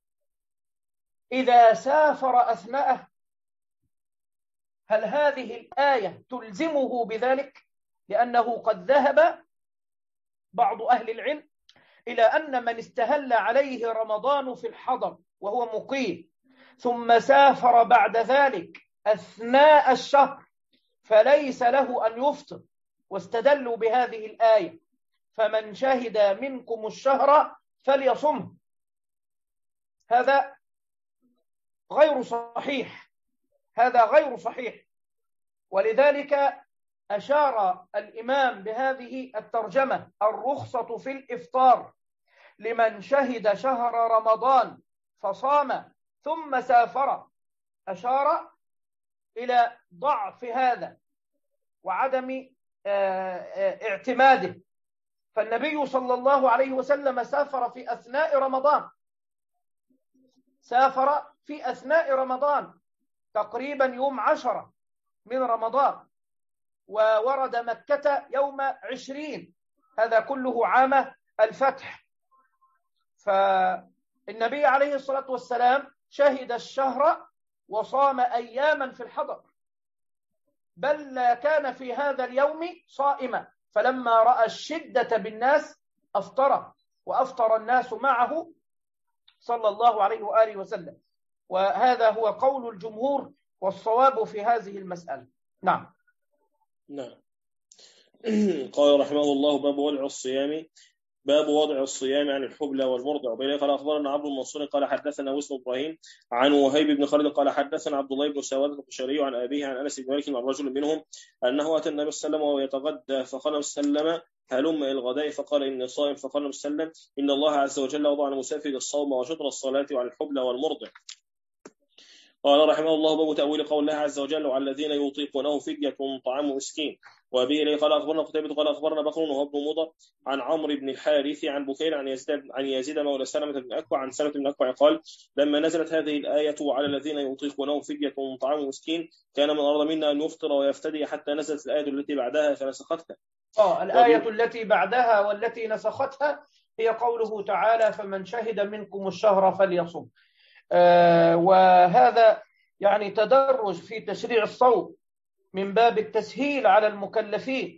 [SPEAKER 2] إذا سافر أثناءه؟ هل هذه الآية تلزمه بذلك؟ لأنه قد ذهب بعض أهل العلم إلى أن من استهل عليه رمضان في الحضر وهو مقيم ثم سافر بعد ذلك أثناء الشهر فليس له أن يفطر، واستدلوا بهذه الآية فمن شهد منكم الشهر فليصمه. هذا غير صحيح، هذا غير صحيح. ولذلك أشار الإمام بهذه الترجمة الرخصة في الإفطار لمن شهد شهر رمضان فصام ثم سافر، أشار إلى ضعف هذا وعدم اعتماده. فالنبي صلى الله عليه وسلم سافر في أثناء رمضان، سافر في أثناء رمضان تقريبا يوم عشرة من رمضان، وورد مكة يوم عشرين، هذا كله عام الفتح. فالنبي عليه الصلاة والسلام شهد الشهر وصام أياما في الحضر، بل كان في هذا اليوم صائما، فلما رأى الشدة بالناس أفطر، وأفطر الناس معه صلى الله عليه وآله وسلم. وهذا هو قول الجمهور والصواب في هذه المسألة. نعم.
[SPEAKER 1] نعم. قال رحمه الله: باب وضع الصيام باب وضع الصيام عن الحبلى والمرضع. وبه قال أخبرنا عبد المنصور قال حدثنا وسم إبراهيم عن وهيب بن خالد قال حدثنا عبد الله بن سواد القشيري عن أبيه عن أنس بن مالك عن رجل منهم أنه أتى النبي صلى الله عليه وسلم وهو يتغدى، فقال سلم: هلم إلى الغداء؟ فقال: إني صائم. فقال سلم: إن الله عز وجل وضع عن المسافر الصوم وشطر الصلاة وعن الحبلى والمرضع. قال رحمه الله: باب تأويل قول الله عز وجل: وعلى الذين يطيقونه فدية طعام مسكين. وبه قال أخبرنا قتيبة قال أخبرنا بكر وهو ابن مضر عن عمرو بن الحارث عن بكير عن يزيد عن يزيد مولى سلمة بن أكوع عن سلمة بن أكوع قال: لما نزلت هذه الآية وعلى الذين يطيقونه فدية طعام مسكين كان من أراد منا أن يفطر ويفتدي حتى نزلت الآية التي بعدها فنسختها.
[SPEAKER 2] آه الآية التي بعدها والتي نسختها هي قوله تعالى: فمن شهد منكم الشهر فليصم. آه وهذا يعني تدرج في تشريع الصوم من باب التسهيل على المكلفين.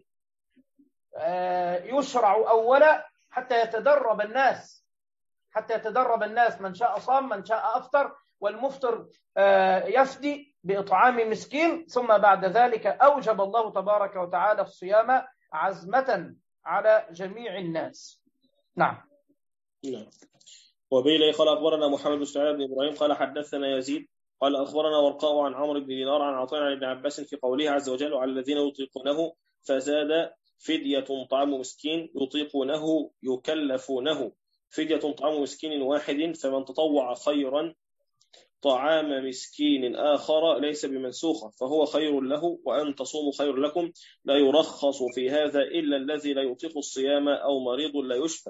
[SPEAKER 2] آه يشرع أولا حتى يتدرب الناس حتى يتدرب الناس من شاء صام من شاء أفطر، والمفطر آه يفدي بإطعام مسكين، ثم بعد ذلك أوجب الله تبارك وتعالى الصيام عزمة على جميع الناس. نعم.
[SPEAKER 1] نعم. وبه قال أخبرنا محمد بن سعيد بن إبراهيم قال حدثنا يزيد قال أخبرنا ورقاء عن عمرو بن دينار عن عطاء عن ابن عباس في قوله عز وجل: وعلى الذين يطيقونه فزاد فدية طعام مسكين يطيقونه يكلفونه فدية طعام مسكين واحد فمن تطوع خيرا طعام مسكين آخر ليس بمنسوخة فهو خير له، وأن تصوموا خير لكم، لا يرخص في هذا إلا الذي لا يطيق الصيام أو مريض لا يشفى.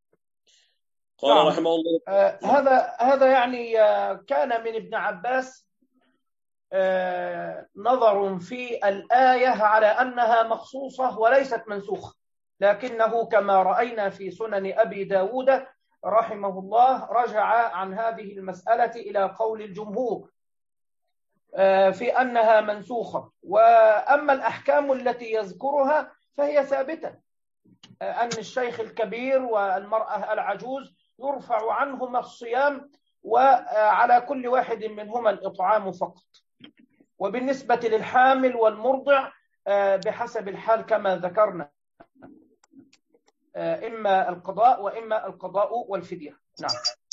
[SPEAKER 1] قال نعم. رحمه الله
[SPEAKER 2] آه هذا هذا يعني آه كان من ابن عباس آه نظر في الآية على أنها مخصوصة وليست منسوخة، لكنه كما رأينا في سنن أبي داود رحمه الله رجع عن هذه المسألة إلى قول الجمهور آه في أنها منسوخة. وأما الأحكام التي يذكرها فهي ثابتة، آه أن الشيخ الكبير والمرأة العجوز يرفع عنهما الصيام، وعلى كل واحد منهما الإطعام فقط. وبالنسبة للحامل والمرضع بحسب الحال كما ذكرنا، إما القضاء وإما القضاء والفدية. نعم.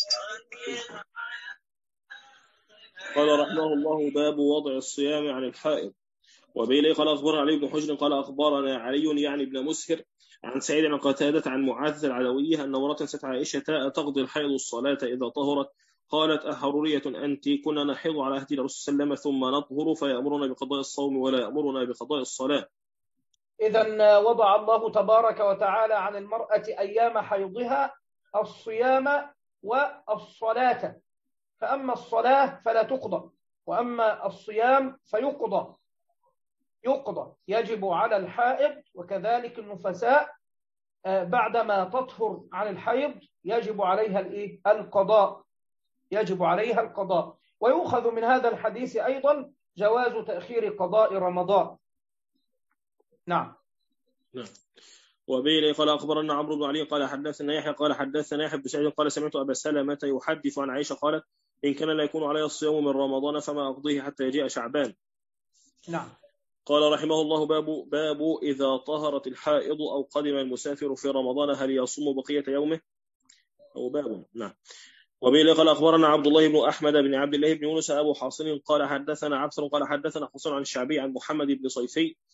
[SPEAKER 1] قال رحمه الله: باب وضع الصيام عن الحائض. وبه قال أخبرنا علي بن حجر قال أخبرنا علي يعني ابن مسهر عن سعيد عن قتادة عن معاذ العلوية أن امرأة سألت عائشة: تقضي الحيض الصلاة إذا طهرت؟ قالت: أحرورية أنت؟ كنا نحيض على عهد الرسول صلى الله عليه وسلم ثم نطهر فيأمرنا بقضاء الصوم ولا يأمرنا بقضاء الصلاة.
[SPEAKER 2] إذن وضع الله تبارك وتعالى عن المرأة أيام حيضها الصيام والصلاة، فأما الصلاة فلا تقضى، وأما الصيام فيقضى يقضى يجب على الحائض، وكذلك النفساء بعدما تطهر عن الحيض يجب عليها الإيه؟ القضاء يجب عليها القضاء. ويؤخذ من هذا الحديث أيضا جواز تأخير قضاء رمضان. نعم.
[SPEAKER 1] نعم. وبه قال أخبرنا عمرو بن علي قال حدثنا يحيى قال حدثنا يحيى بن سعيد قال سمعت أبا سلمة يحدث عن عائشة قالت: إن كان لا يكون علي الصيام من رمضان فما أقضيه حتى يجيء شعبان.
[SPEAKER 2] نعم.
[SPEAKER 1] قال رحمه الله: باب باب إذا طهرت الحائض أو قدم المسافر في رمضان هل يصوم بقية يومه؟ أو باب. نعم. وبه قال أخبرنا عبد الله بن أحمد بن عبد الله بن يونس أبو حاصم قال حدثنا عبثر قال حدثنا حسن عن الشعبي عن محمد بن صيفي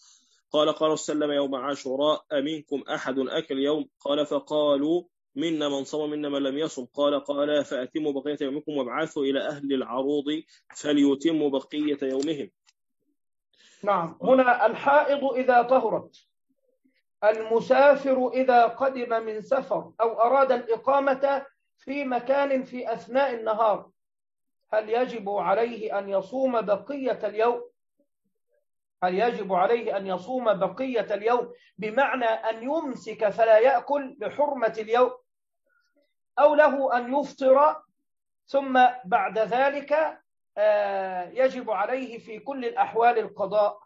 [SPEAKER 1] قال قال وسلم يوم عاشوراء أمنكم أحد أكل يوم؟ قال فقالوا منا من صام منا من لم يصم. قال قال فأتموا بقية يومكم وابعثوا إلى أهل العروض فليتموا بقية يومهم.
[SPEAKER 2] نعم. هنا الحائض إذا طهرت، المسافر إذا قدم من سفر أو أراد الإقامة في مكان في أثناء النهار، هل يجب عليه أن يصوم بقية اليوم؟ هل يجب عليه أن يصوم بقية اليوم بمعنى أن يمسك فلا يأكل لحرمة اليوم، أو له أن يفطر ثم بعد ذلك يجب عليه في كل الأحوال القضاء؟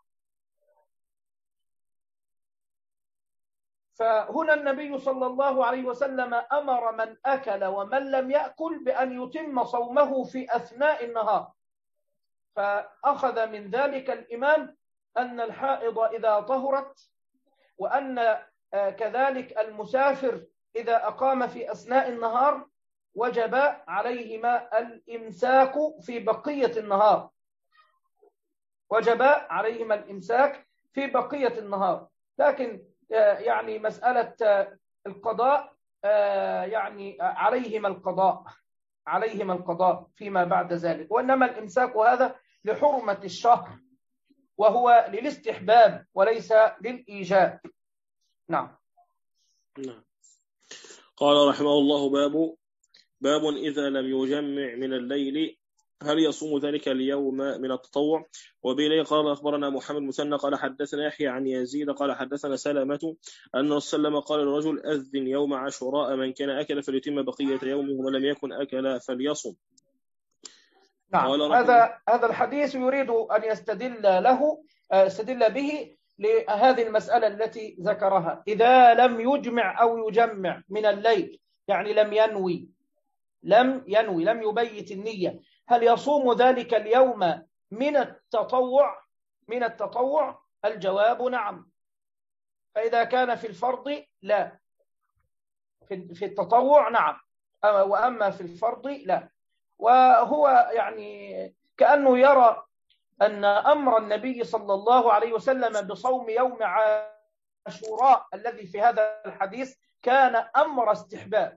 [SPEAKER 2] فهنا النبي صلى الله عليه وسلم أمر من أكل ومن لم يأكل بأن يتم صومه في أثناء النهار، فأخذ من ذلك الإمام أن الحائض إذا طهرت وأن كذلك المسافر إذا أقام في أثناء النهار وجب عليهما الإمساك في بقية النهار، وجب عليهما الإمساك في بقية النهار. لكن يعني مسألة القضاء يعني عليهما القضاء عليهما القضاء فيما بعد ذلك، وإنما الإمساك هذا لحرمة الشهر وهو للاستحباب وليس للإيجاب. نعم.
[SPEAKER 1] نعم. قال رحمه الله باب باب إذا لم يجمع من الليل هل يصوم ذلك اليوم من التطوع؟ وبه قال أخبرنا محمد مثنى قال حدثنا يحيى عن يزيد قال حدثنا سلامة أن السلام قال للرجل أذن يوم عاشوراء من كان أكل فليتم بقية يومه ومن لم يكن أكل فليصم.
[SPEAKER 2] نعم. هذا هذا الحديث يريد أن يستدل له يستدل به لهذه المسألة التي ذكرها، إذا لم يجمع أو يجمع من الليل، يعني لم ينوي لم ينوي لم يبيت النية، هل يصوم ذلك اليوم من التطوع؟ من التطوع الجواب نعم. فإذا كان في الفرض لا، في التطوع نعم، وأما في الفرض لا. وهو يعني كأنه يرى أن أمر النبي صلى الله عليه وسلم بصوم يوم عاشوراء الذي في هذا الحديث كان أمر استحباب،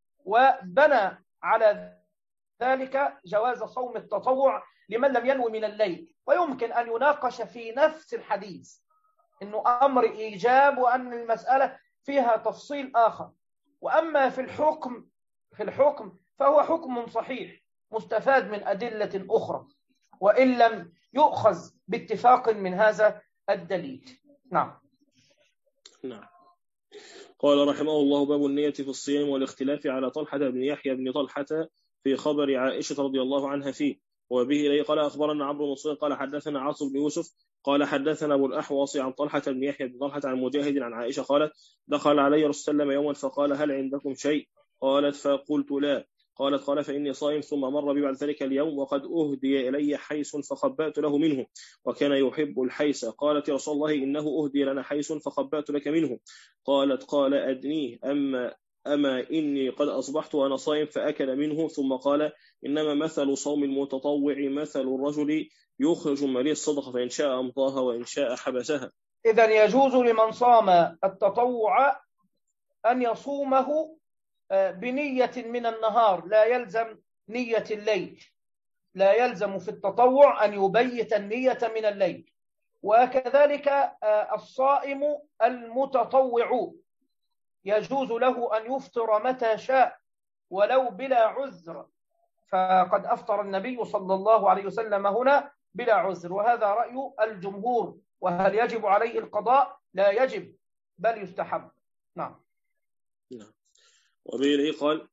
[SPEAKER 2] وبنى على ذلك جواز صوم التطوع لمن لم ينوي من الليل. ويمكن أن يناقش في نفس الحديث إنه أمر إيجاب وأن المسألة فيها تفصيل آخر. وأما في الحكم في الحكم فهو حكم صحيح مستفاد من أدلة أخرى، وإن لم يؤخذ باتفاق من هذا الدليل. نعم.
[SPEAKER 1] نعم. قال رحمه الله باب النية في الصيام والاختلاف على طلحة بن يحيى بن طلحة في خبر عائشة رضي الله عنها فيه. وبه إليه قال أخبرنا عمرو بن صير قال حدثنا عاصم بن يوسف قال حدثنا أبو الأحوص عن طلحة بن يحيى بن طلحة عن مجاهد عن عائشة قالت دخل علي رسول الله يوما فقال هل عندكم شيء؟ قالت فقلت لا. قالت قال فإني صائم. ثم مر بي بعد ذلك اليوم وقد أهدي إلي حيس فخبأت له منه وكان يحب الحيس. قالت يا رسول الله إنه أهدي لنا حيس فخبأت لك منه. قالت قال أدنيه أما أما إني قد أصبحت وأنا صائم فأكل منه. ثم قال إنما مثل صوم المتطوع مثل الرجل يخرج مالي الصدقة فإن شاء أمضاها وإن شاء حبسها.
[SPEAKER 2] إذن يجوز لمن صام التطوع أن يصومه بنية من النهار، لا يلزم نية الليل، لا يلزم في التطوع أن يبيت النية من الليل. وكذلك الصائم المتطوع يجوز له أن يفطر متى شاء ولو بلا عذر، فقد أفطر النبي صلى الله عليه وسلم هنا بلا عذر، وهذا رأي الجمهور. وهل يجب عليه القضاء؟ لا يجب بل يستحب. نعم.
[SPEAKER 1] نعم. وبه قال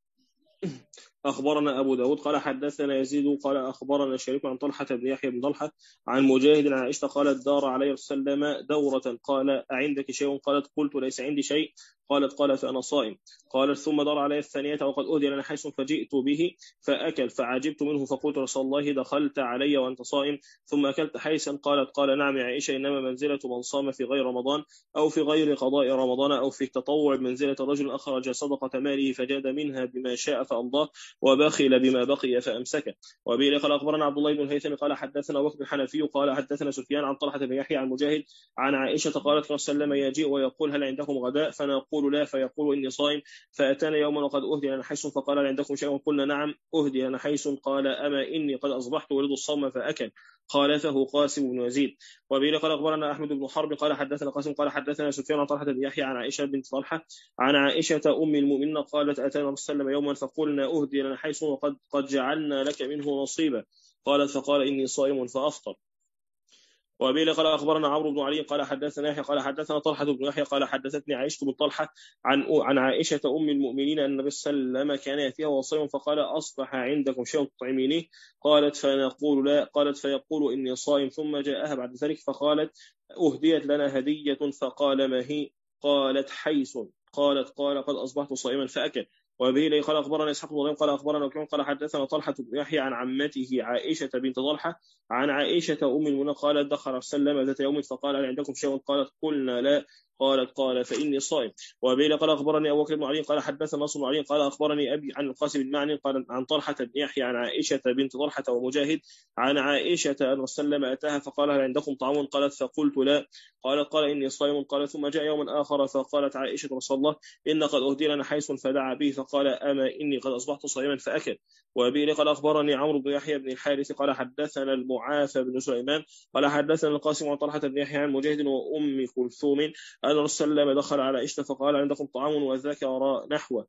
[SPEAKER 1] أخبرنا أبو داود قال حدثنا يزيد قال أخبرنا شريك عن طلحة بن يحيى بن طلحة عن مجاهد عن عائشة قالت دار عليه وسلم دورة قال أعندك شيء؟ قالت قلت ليس عندي شيء. قالت قال فأنا صائم. قالت ثم دار علي الثانية وقد أهدي لنا حيث فجئت به فأكل فعجبت منه فقلت رسول الله دخلت علي وأنت صائم ثم أكلت حيثا؟ قالت قال نعم يا عائشة إنما منزلة من صام في غير رمضان أو في غير قضاء رمضان أو في التطوع منزلة رجل أخرج صدقة ماله فجاد منها بما شاء فأمضاه وبخل بما بقي فأمسك. وبه قال أخبرنا عبد الله بن الهيثم قال حدثنا وكر الحنفي قال حدثنا سفيان عن طلحة بن يحيى عن مجاهد عن عائشة قالت صلى الله عليه وسلم يجيء ويقول هل عندكم غداء؟ فنقول لا، فيقول إني صائم. فأتانا يوما وقد أهدي لنا حيث فقال هل عندكم شيء؟ قلنا نعم أهدي لنا حيث. قال أما إني قد أصبحت أريد الصوم فأكل. خالفه قاسم بن يزيد. وبه قال أخبرنا أحمد بن حرب قال حدثنا قاسم قال حدثنا سفيان عن طلحة بن يحيى عن عائشة بنت طلحة عن عائشة أم المؤمنين قالت أتانا رسول الله يوما فقلنا أهدي لنا حيث وقد قد جعلنا لك منه نصيبا. قالت فقال إني صائم فأفطر. وبه قال أخبرنا عمرو بن علي قال حدثنا يحيى قال حدثنا طلحة بن يحيى قال حدثتني عائشة بن طلحة عن عن عائشة أم المؤمنين أن النبي صلى الله عليه وسلم كان يأتيها وصيم فقال أصبح عندكم شيء تطعمينه؟ قالت فنقول لا. قالت فيقول إني صائم. ثم جاءها بعد ذلك فقالت أهديت لنا هدية. فقال ما هي؟ قالت حيث. قالت قال قد أصبحت صائما فأكل. وبه قال أخبرنا إسحاق بن إبراهيم قال أخبرنا وكيع قال حدثنا طلحة بن يحيى عن عمته عائشة بنت طلحة عن عائشة أم المؤمنين قالت دخل سلم ذات يوم فقال هل عندكم شيء؟ قالت قلنا لا. قالت قال فإني صائم. وبه قال أخبرني أبو بكر بن علي قال حدثنا نصر بن علي قال أخبرني أبي عن القاسم بن معن قال عن طلحة بن يحيى عن عائشة بنت طلحة ومجاهد عن عائشة أن سلم أتاها فقال هل عندكم طعام؟ قالت فقلت لا. قالت قال إني صائم. قال ثم جاء يوم آخر فقالت عائشة رسول الله إن قد أهدي لنا حيث فدعا به فقال أما إني قد أصبحت صائما فأكل. وبه قال أخبرني عمرو بن يحيى بن الحارث قال حدثنا المعافى بن سليمان قال حدثنا القاسم عن طلحة بن يحيى عن مجاهد وأم كلثوم أن رسول الله دخل على عائشة فقال عندكم طعام وذكر نحوه.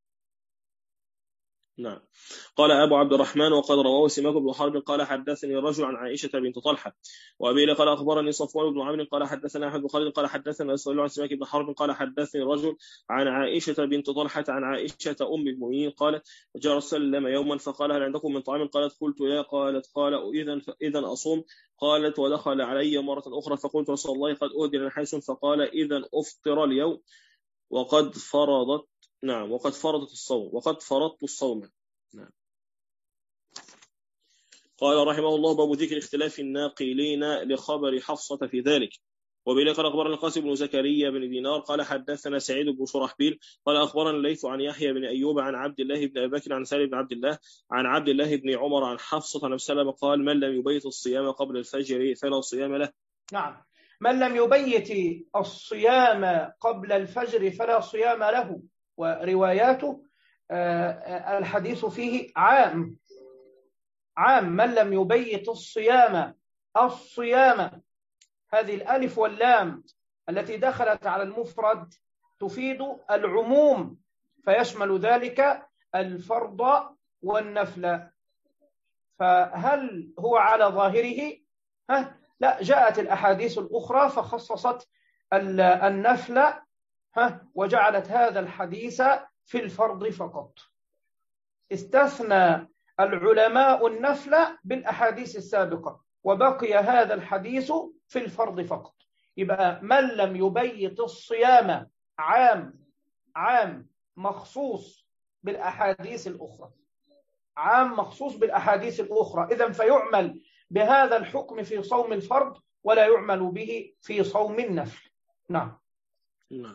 [SPEAKER 1] نعم. قال أبو عبد الرحمن وقد رواه سماك بن حرب قال حدثني رجل عن عائشة بنت طلحة. وأبي قال أخبرني صفوان بن عمرو قال حدثنا أحمد بن خالد قال حدثنا إسرائيل عن سماك بن حرب قال حدثني رجل عن عائشة بنت طلحة عن عائشة أم المؤمنين قالت جاء رسول الله يوما فقال هل عندكم من طعام؟ قالت قلت لا. قالت قال إذن إذن أصوم. قالت ودخل علي مرة أخرى فقلت رسول الله قد أهدي لنا حيث فقال إذن أفطر اليوم وقد فرضت نعم وقد فرضت الصوم وقد فرضت الصوم. نعم. قال رحمه الله باب ذكر اختلاف الناقلين لخبر حفصة في ذلك. وبه قال أخبرنا القاسم بن زكريا بن دينار قال حدثنا سعيد بن شرحبيل قال أخبرنا الليث عن يحيى بن أيوب عن عبد الله بن أبي بكر عن سالم بن عبد الله عن عبد الله بن عمر عن حفصة عن سلمة قال من لم يبيت الصيام قبل الفجر فلا صيام له.
[SPEAKER 2] نعم. من لم يبيت الصيام قبل الفجر فلا صيام له. ورواياته الحديث فيه عام عام من لم يبيت الصيام الصيام هذه الألف واللام التي دخلت على المفرد تفيد العموم فيشمل ذلك الفرض والنفل. فهل هو على ظاهره؟ ها؟ لا، جاءت الأحاديث الأخرى فخصصت النفل ها وجعلت هذا الحديث في الفرض فقط. استثنى العلماء النفل بالأحاديث السابقة وبقي هذا الحديث في الفرض فقط. يبقى من لم يبيت الصيام عام عام مخصوص بالأحاديث الأخرى عام مخصوص بالأحاديث الأخرى. إذن فيعمل بهذا الحكم في صوم الفرض ولا يعمل به في صوم النفل. نعم.
[SPEAKER 1] نعم.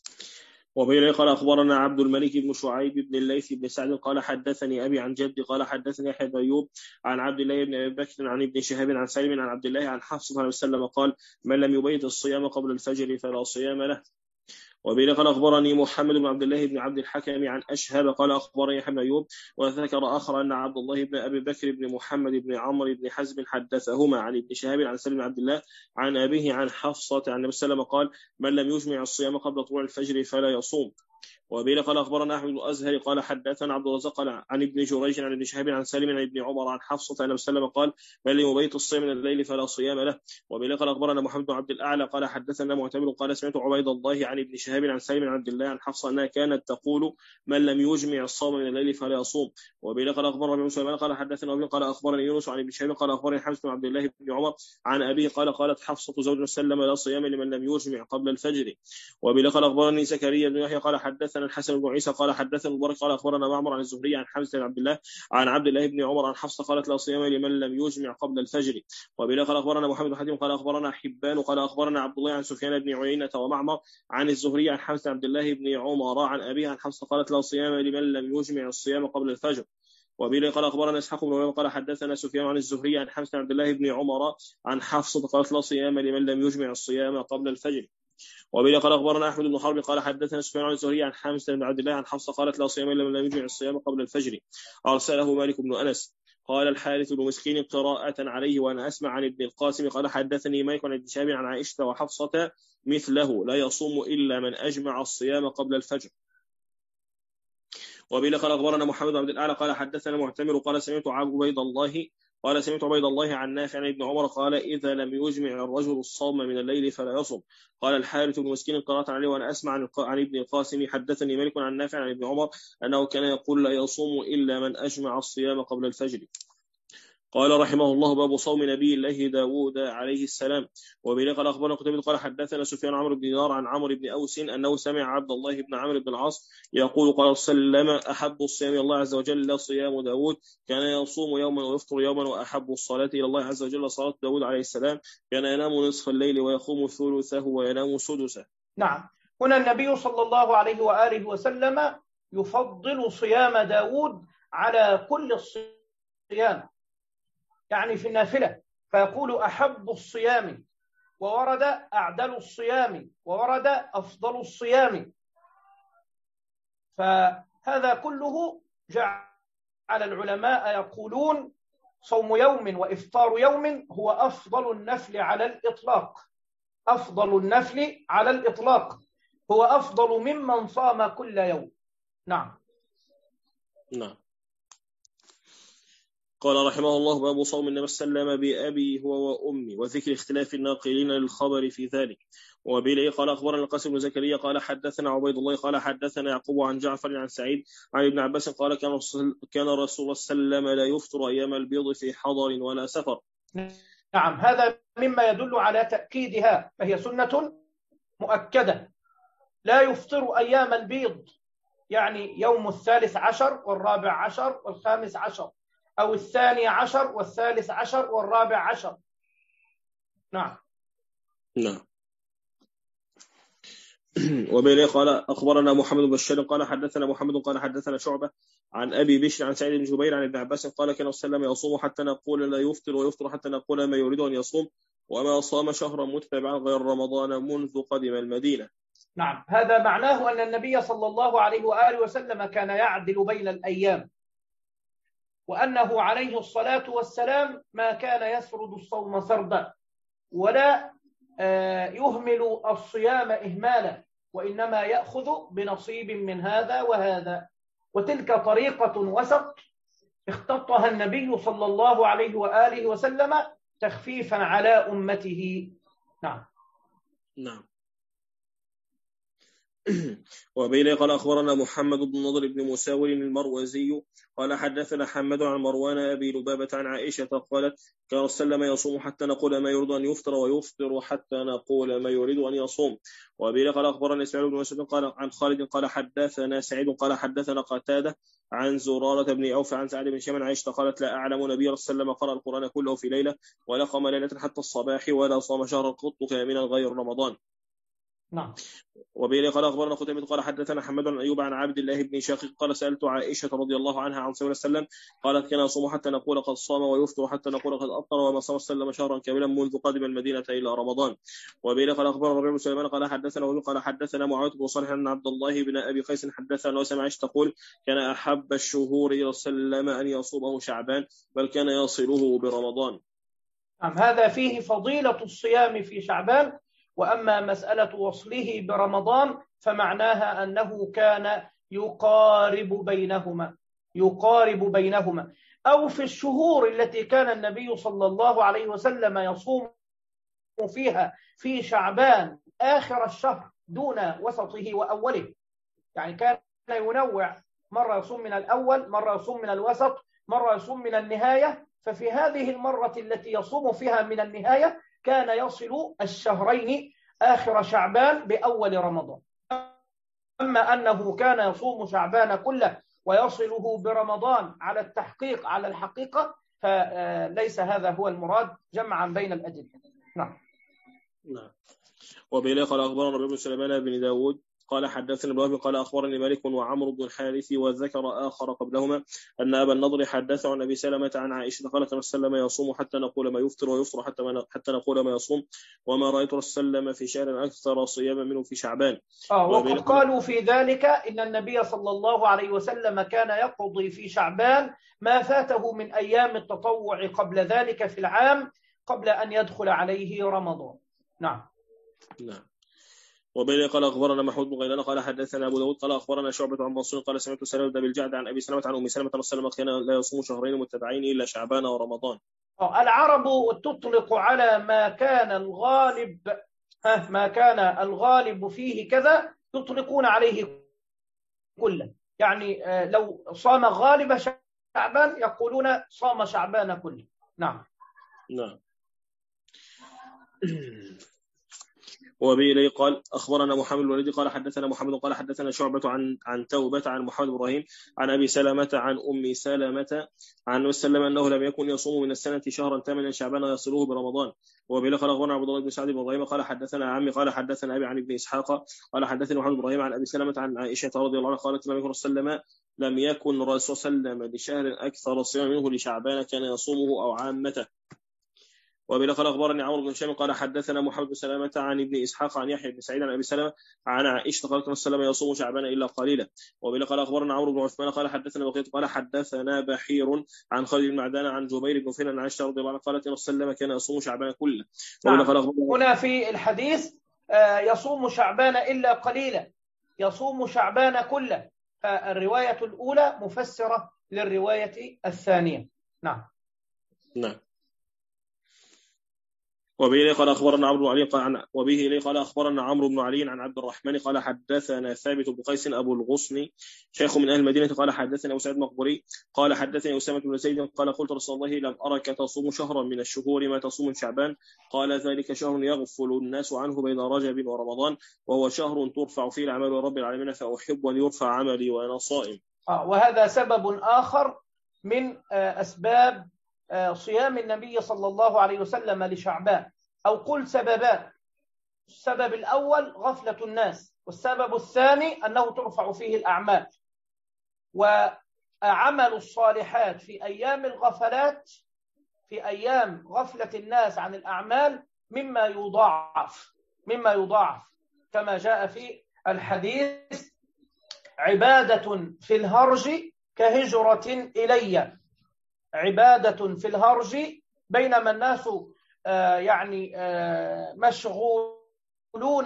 [SPEAKER 1] وبه قال أخبرنا عبد الملك بن شعيب بن الليث بن سعد قال حدثني أبي عن جدي قال حدثني يحيى بن أيوب عن عبد الله بن أبي بكر عن ابن شهاب عن سالم عن عبد الله عن حفصة عليه وسلم قال من لم يبيت الصيام قبل الفجر فلا صيام له. وبه قال أخبرني محمد بن عبد الله بن عبد الحكم عن أشهب قال أخبرني يحيى بن أيوب وذكر آخر أن عبد الله بن أبي بكر بن محمد بن عمرو بن حزم حدثهما عن ابن شهاب عن سالم بن عبد الله عن أبيه عن حفصة عن النبي صلى الله عليه وسلم قال من لم يجمع الصيام قبل طلوع الفجر فلا يصوم. وبه قال أخبرنا أحمد بن أزهر قال حدثنا عبد الرزاق عن ابن جريج عن ابن شهاب عن سالم عن ابن عمر عن حفصة عن النبي صلى الله عليه وسلم قال من لم يبيت الصيام من الليل فلا صيام له. وبه قال أخبرنا محمد بن عبد الأعلى قال حدثنا معتمر قال سمعت عبيد الله عن ابن شهاب عن سالم عن عبد الله عن حفصة أنها كانت تقول من لم يجمع الصوم من الليل فلا يصوم. وبه قال أخبرنا ابن سليمان قال حدثنا أبي قال أخبرني يونس عن ابن شهاب قال أخبرني حمزة بن عبد الله بن عمر عن أبيه قال قالت حفصة زوج وسلم لا صيام لمن لم يجمع قبل الفجر. وبه قال أخبرني زكريا بن يحيى قال حدثنا حدثنا الحسن بن عيسى قال حدثنا المبارك قال أخبرنا معمر عن الزهري عن حمزة بن عبد الله عن عبد الله بن عمر عن حفصة قالت لا صيام لمن لم يجمع قبل الفجر. وبلا قال أخبرنا محمد بن حاتم قال أخبرنا حبان قال أخبرنا عبد الله عن سفيان بن عيينة ومعمر عن الزهري عن حمزة بن عبد الله بن عمر عن أبيه عن حفصة قالت لا صيام لمن لم يجمع الصيام قبل الفجر. وبه قال أخبرنا إسحاق بن إبراهيم قال حدثنا سفيان عن الزهري عن حمزة بن عبد الله بن عمر عن حفصة قالت لا صيام لمن لم يجمع الصيام قبل الفجر. وبه قال أخبرنا أحمد بن حرب قال حدثنا سفيان عن الزهري عن حمزة بن عبد الله عن حفصة قالت لا صيام لمن لم يجمع الصيام قبل الفجر. أرسله مالك بن أنس. قال الحارث بن مسكين قراءة عليه وأنا أسمع عن ابن القاسم قال حدثني مالك عن ابن شهاب عن عائشة وحفصة مثله لا يصوم إلا من أجمع الصيام قبل الفجر. وبه قال أخبرنا محمد بن عبد الأعلى قال حدثنا معتمر قال سمعت عبيد الله قال سمعت عبيد الله عن نافع عن ابن عمر قال إذا لم يجمع الرجل الصوم من الليل فلا يصوم. قال الحارث بن مسكين قرأت عليه وأنا أسمع عن, عن ابن القاسم حدثني مالك عن نافع عن ابن عمر أنه كان يقول لا يصوم إلا من أجمع الصيام قبل الفجر. قال رحمه الله باب صوم نبي الله داود عليه السلام. وبه قال أخبرنا قتيبة قال حدثنا سفيان عمرو بن دينار عن عمرو بن أوس أنه سمع عبد الله بن عمرو بن العاص يقول قال سلم أحب الصيام إلى الله عز وجل صيام داود كان يصوم يوما ويفطر يوما وأحب الصلاة إلى الله عز وجل صلاة داود عليه السلام كان ينام نصف الليل ويقوم ثلثه وينام سدسه.
[SPEAKER 2] نعم، هنا النبي صلى الله عليه وآله وسلم يفضل صيام داود على كل الصيام، يعني في النافلة، فيقول أحب الصيام، وورد أعدل الصيام، وورد أفضل الصيام. فهذا كله جعل العلماء يقولون صوم يوم وإفطار يوم هو أفضل النفل على الإطلاق. أفضل النفل على الإطلاق هو أفضل ممن صام كل يوم. نعم.
[SPEAKER 1] نعم. قال رحمه الله باب صوم النبي صلى الله عليه وسلم بأبي هو وأمي وذكر اختلاف الناقلين للخبر في ذلك. وبه قال أخبرنا القاسم بن زكريا قال حدثنا عبيد الله قال حدثنا يعقوب عن جعفر عن سعيد عن ابن عباس قال كان رسول كان رسول الله صلى الله عليه وسلم لا يفطر أيام البيض في حضر ولا سفر.
[SPEAKER 2] نعم، هذا مما يدل على تأكيدها، فهي سنة مؤكدة. لا يفطر أيام البيض، يعني يوم الثالث عشر والرابع عشر والخامس عشر، أو الثاني عشر والثالث عشر والرابع عشر. نعم.
[SPEAKER 1] نعم. وبه قال أخبرنا محمد بن بشار قال حدثنا محمد قال حدثنا شعبة عن أبي بشر عن سعيد بن جبير عن ابن عباس قال كان صلى الله عليه وسلم يصوم حتى نقول لا يفطر ويفطر حتى نقول ما يريد أن يصوم وما صام شهرا متبعا غير رمضان منذ قدم المدينة.
[SPEAKER 2] نعم، هذا معناه أن النبي صلى الله عليه وآله وسلم كان يعدل بين الأيام، وأنه عليه الصلاة والسلام ما كان يسرد الصوم سردا ولا يهمل الصيام إهمالا، وإنما يأخذ بنصيب من هذا وهذا. وتلك طريقة وسط اختطها النبي صلى الله عليه وآله وسلم تخفيفا على أمته. نعم.
[SPEAKER 1] نعم. وبه قال أخبرنا محمد بن نضر بن مساور المروزي قال حدثنا حمد عن مروان أبي لبابة عن عائشة قالت كان صلى الله عليه وسلم يصوم حتى نقول ما يريد أن يفطر ويفطر حتى نقول ما يريد أن يصوم. وبه قال أخبرنا إسماعيل بن مسعود قال عن خالد قال حدثنا سعيد قال حدثنا قتادة عن زرارة بن أوف عن سعد بن شمن عائشة قالت لا أعلم نبي صلى الله عليه وسلم قرأ القرآن كله في ليلة ولا قام ليلة حتى الصباح ولا صام شهرا قط كاملا غير رمضان.
[SPEAKER 2] نعم.
[SPEAKER 1] وبه قال أخبرنا قتيبة قال حدثنا حمد بن أيوب عن عبد الله بن شاقق قال سألت عائشة رضي الله عنها عن صلى الله عليه وسلم قالت كان يصوم حتى نقول قد صام ويفطر حتى نقول قد أفطر وما صام صلى الله عليه وسلم شهرا كاملا منذ قدم المدينة إلى رمضان. وبه قال أخبرنا ربيع بن سليمان قال حدثنا قال حدثنا معاوية بن صالح أن عبد الله بن أبي قيس حدثنا وسمع عائشة تقول كان أحب الشهور إلى صلى الله عليه وسلم أن يصومه شعبان بل كان يصله برمضان.
[SPEAKER 2] نعم، هذا فيه فضيلة الصيام في شعبان. وأما مسألة وصله برمضان فمعناها أنه كان يقارب بينهما يقارب بينهما أو في الشهور التي كان النبي صلى الله عليه وسلم يصوم فيها في شعبان آخر الشهر دون وسطه وأوله، يعني كان ينوع، مرة يصوم من الأول، مرة يصوم من الوسط، مرة يصوم من النهاية. ففي هذه المرة التي يصوم فيها من النهاية كان يصل الشهرين آخر شعبان بأول رمضان. أما أنه كان يصوم شعبان كله ويصله برمضان على التحقيق على الحقيقة فليس هذا هو المراد جمعا بين الأدلة. نعم.
[SPEAKER 1] نعم. وبه قال أخبرنا ربيع بن سليمان بن داود قال حدثني ابن وهب قال أخبرني مالك وعمرو بن الحارث وذكر آخر قبلهما أن أبا النضر حدث عن أبي سلمة عن عائشة قالت أن وسلم يصوم حتى نقول ما يفطر ويفطر حتى ما حتى نقول ما يصوم وما رأيت وسلم في شهر أكثر صياما منه في شعبان.
[SPEAKER 2] آه وقد قالوا في ذلك إن النبي صلى الله عليه وسلم كان يقضي في شعبان ما فاته من أيام التطوع قبل ذلك في العام قبل أن يدخل عليه رمضان. نعم.
[SPEAKER 1] نعم. وبه قال أخبرنا محمود بن غيلان قال حدثنا أبو داود قال أخبرنا شعبة عن منصور قال سمعت سلمة بن الجعد عن أبي سلمة عن أم سلمة رضي الله عنها كان لا يصوم شهرين متتابعين إلا شعبان ورمضان.
[SPEAKER 2] العرب تطلق على ما كان الغالب ما كان الغالب فيه كذا يطلقون عليه كله، يعني لو صام غالب شعبان يقولون صام شعبان كله. نعم.
[SPEAKER 1] نعم. وبه قال أخبرنا محمد الوليد قال حدثنا محمد قال حدثنا شعبة عن عن توبة عن محمد بن إبراهيم عن أبي سلمة عن أم سلمة عن وسلم أنه لم يكن يصوم من السنة شهرا ثمنا شعبان يصله برمضان. وبه قال أخبرنا عبد الله بن سعد بن إبراهيم قال حدثنا عمي قال حدثنا أبي عن ابن إسحاق قال حدثني محمد بن إبراهيم عن أبي سلمة عن عائشة رضي الله عنها قالت لم يكن وسلم لم يكن الرسول صلى الله عليه وسلم لشهر أكثر صيام منه لشعبان كان يصومه أو عامته. وبه قال أخبرني عمرو بن هشام قال حدثنا محمد بن سلمة عن ابن إسحاق عن يحيى بن سعيد عن أبي سلمة عن عائشة قالت أن وسلم يصوم شعبان إلا قليلا. وبه قال أخبرنا عمرو بن عثمان قال حدثنا بقية قال حدثنا بحير عن خالد بن معدان عن جبير بن فيل عن عائشة رضي الله عنها قالت أن وسلم كان يصوم شعبان كله.
[SPEAKER 2] نعم. قال هنا في الحديث يصوم شعبان إلا قليلا، يصوم شعبان كله، فالرواية الأولى مفسرة للرواية الثانية. نعم.
[SPEAKER 1] نعم. وبه قال أخبرنا عمرو بن علي قال وبه قال أخبرنا عمرو بن علي عن عبد الرحمن قال حدثنا ثابت بن قيس أبو الغصن شيخ من أهل المدينة قال حدثنا أبو سعيد المقبري قال حدثني أسامة بن زيد قال قلت رسول الله لم أرك تصوم شهرا من الشهور ما تصوم من شعبان قال ذلك شهر يغفل الناس عنه بين رجب ورمضان وهو شهر ترفع فيه الأعمال رب العالمين فأحب أن يرفع عملي وأنا صائم.
[SPEAKER 2] وهذا سبب آخر من أسباب صيام النبي صلى الله عليه وسلم لشعبان، أو قل سببان. السبب الأول غفلة الناس، والسبب الثاني أنه ترفع فيه الأعمال، وعمل الصالحات في أيام الغفلات في أيام غفلة الناس عن الأعمال مما يضاعف مما يضاعف كما جاء في الحديث عبادة في الهرج كهجرة إلي، عبادة في الهرج بينما الناس آه يعني آه مشغولون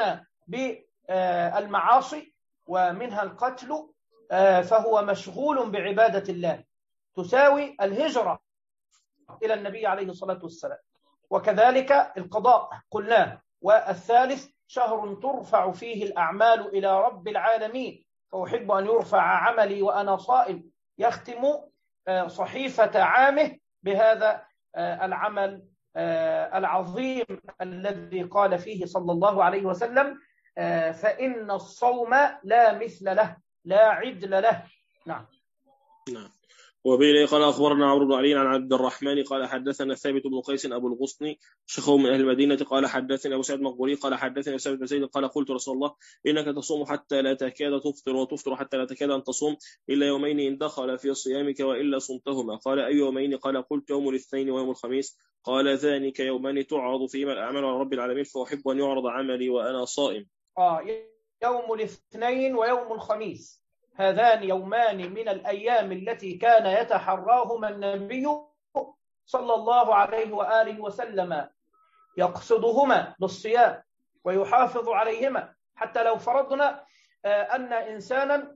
[SPEAKER 2] بالمعاصي ومنها القتل، آه فهو مشغول بعبادة الله تساوي الهجرة إلى النبي عليه الصلاة والسلام. وكذلك القضاء قلناه. والثالث شهر ترفع فيه الأعمال إلى رب العالمين فأحب أن يرفع عملي وأنا صائم، يختم صحيفة عامه بهذا العمل العظيم الذي قال فيه صلى الله عليه وسلم فإن الصوم لا مثل له لا عدل له. نعم.
[SPEAKER 1] نعم. وبه قال أخبرنا عمرو بن علي عن عبد الرحمن قال حدثنا ثابت بن قيس أبو الغصن شيخ من أهل المدينة قال حدثنا أبو سعيد المقبري قال حدثنا أسامة بن زيد قال قلت رسول الله إنك تصوم حتى لا تكاد تفطر وتفطر حتى لا تكاد أن تصوم إلا يومين إن دخل في صيامك وإلا صمتهما. قال أي يومين؟ قال قلت يوم الاثنين ويوم الخميس. قال ذلك يومان تعرض فيهما الأعمال على رب العالمين فأحب أن يعرض عملي وأنا صائم.
[SPEAKER 2] آه يوم الاثنين ويوم الخميس هذان يومان من الأيام التي كان يتحراهما النبي صلى الله عليه وآله وسلم يقصدهما بالصيام ويحافظ عليهما، حتى لو فرضنا أن إنسانا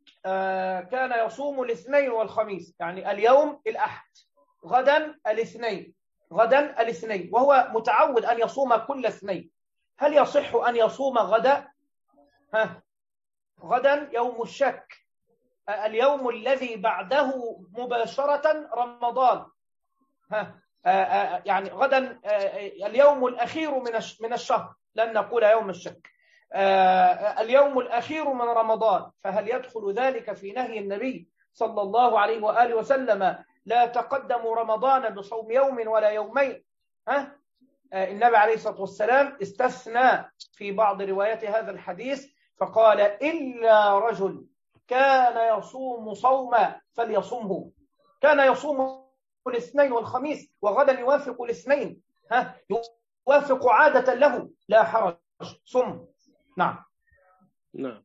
[SPEAKER 2] كان يصوم الاثنين والخميس، يعني اليوم الأحد غدا الاثنين غدا الاثنين وهو متعود أن يصوم كل اثنين، هل يصح أن يصوم غدا؟ ها غدا يوم الشك، اليوم الذي بعده مباشرة رمضان، ها يعني غدا اليوم الأخير من من الشهر، لن نقول يوم الشك، اليوم الأخير من رمضان، فهل يدخل ذلك في نهي النبي صلى الله عليه وآله وسلم لا تقدموا رمضان بصوم يوم ولا يومين؟ ها؟ النبي عليه الصلاة والسلام استثنى في بعض روايات هذا الحديث فقال إلا رجل كان يصوم صوما فليصمه، كان يصوم الاثنين والخميس وغدا يوافق الاثنين، ها يوافق عادة له، لا حرج، صم. نعم.
[SPEAKER 1] نعم.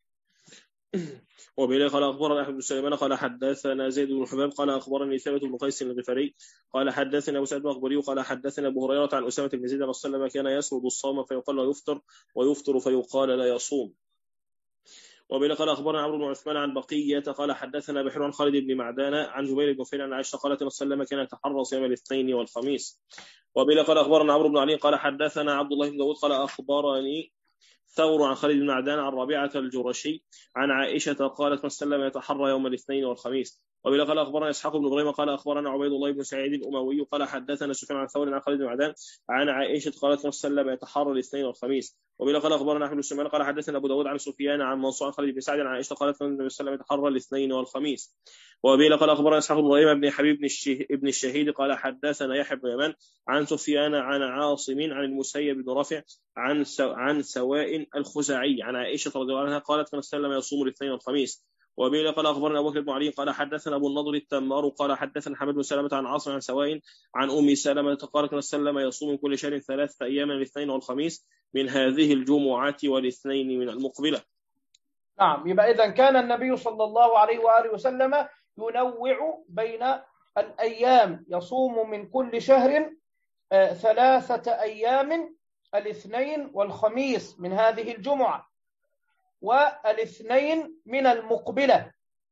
[SPEAKER 1] وبه قال أخبرنا أحمد بن سليمان قال حدثنا زيد بن حباب قال أخبرني ثابت بن قيس الغفاري قال حدثنا أبو سعيد المخبري قال حدثنا أبو هريرة عن أسامة بن زيد أن صلى الله عليه وسلم كان يسرد الصوم فيقال لا يفطر ويفطر فيقال لا يصوم. وبه قال أخبرنا عمرو بن عثمان عن بقية قال حدثنا بحر عن خالد بن معدان عن جبير بن نفيل عن عائشة قالت أن صلى الله عليه وسلم كان يتحرى صيام الاثنين والخميس. وبه قال أخبرنا عمرو بن علي قال حدثنا عبد الله بن داود قال أخبرني ثور عن خالد بن معدان عن ربيعة الجرشي عن عائشة قالت من سلم يتحرى يوم الاثنين والخميس. وبه قال أخبرنا إسحاق بن إبراهيم قال أخبرنا عبيد الله بن سعيد الأموي قال حدثنا سفيان عن ثور عن خالد بن معدان عن عائشة قالت من سلم يتحرى الاثنين والخميس. وبه قال أخبرنا أحمد بن سليمان قال حدثنا أبو داود عن سفيان عن منصور عن خالد بن سعد عن عائشة قالت من سلم يتحرى الاثنين والخميس. وبه قال أخبرنا إسحاق بن إبراهيم بن حبيب بن الشهيد قال حدثنا يحيى بن يمان عن سفيان عن عاصم عن المسيب بن رافع عن عن سواء الخزاعي عن عائشة رضي الله عنها قالت كان سلم يصوم الاثنين والخميس. وبه قال أخبرنا أبو بكر بن علي قال حدثنا أبو النضر التمار قال حدثنا حمد بن سلمة عن عاصم عن سواء عن أم سلمة قالت كان سلم يصوم من كل شهر ثلاثة أيام الاثنين والخميس من هذه الجمعة والاثنين من المقبلة.
[SPEAKER 2] نعم. يبقى إذن كان النبي صلى الله عليه وآله وسلم ينوع بين الأيام، يصوم من كل شهر ثلاثة أيام الاثنين والخميس من هذه الجمعة والاثنين من المقبلة،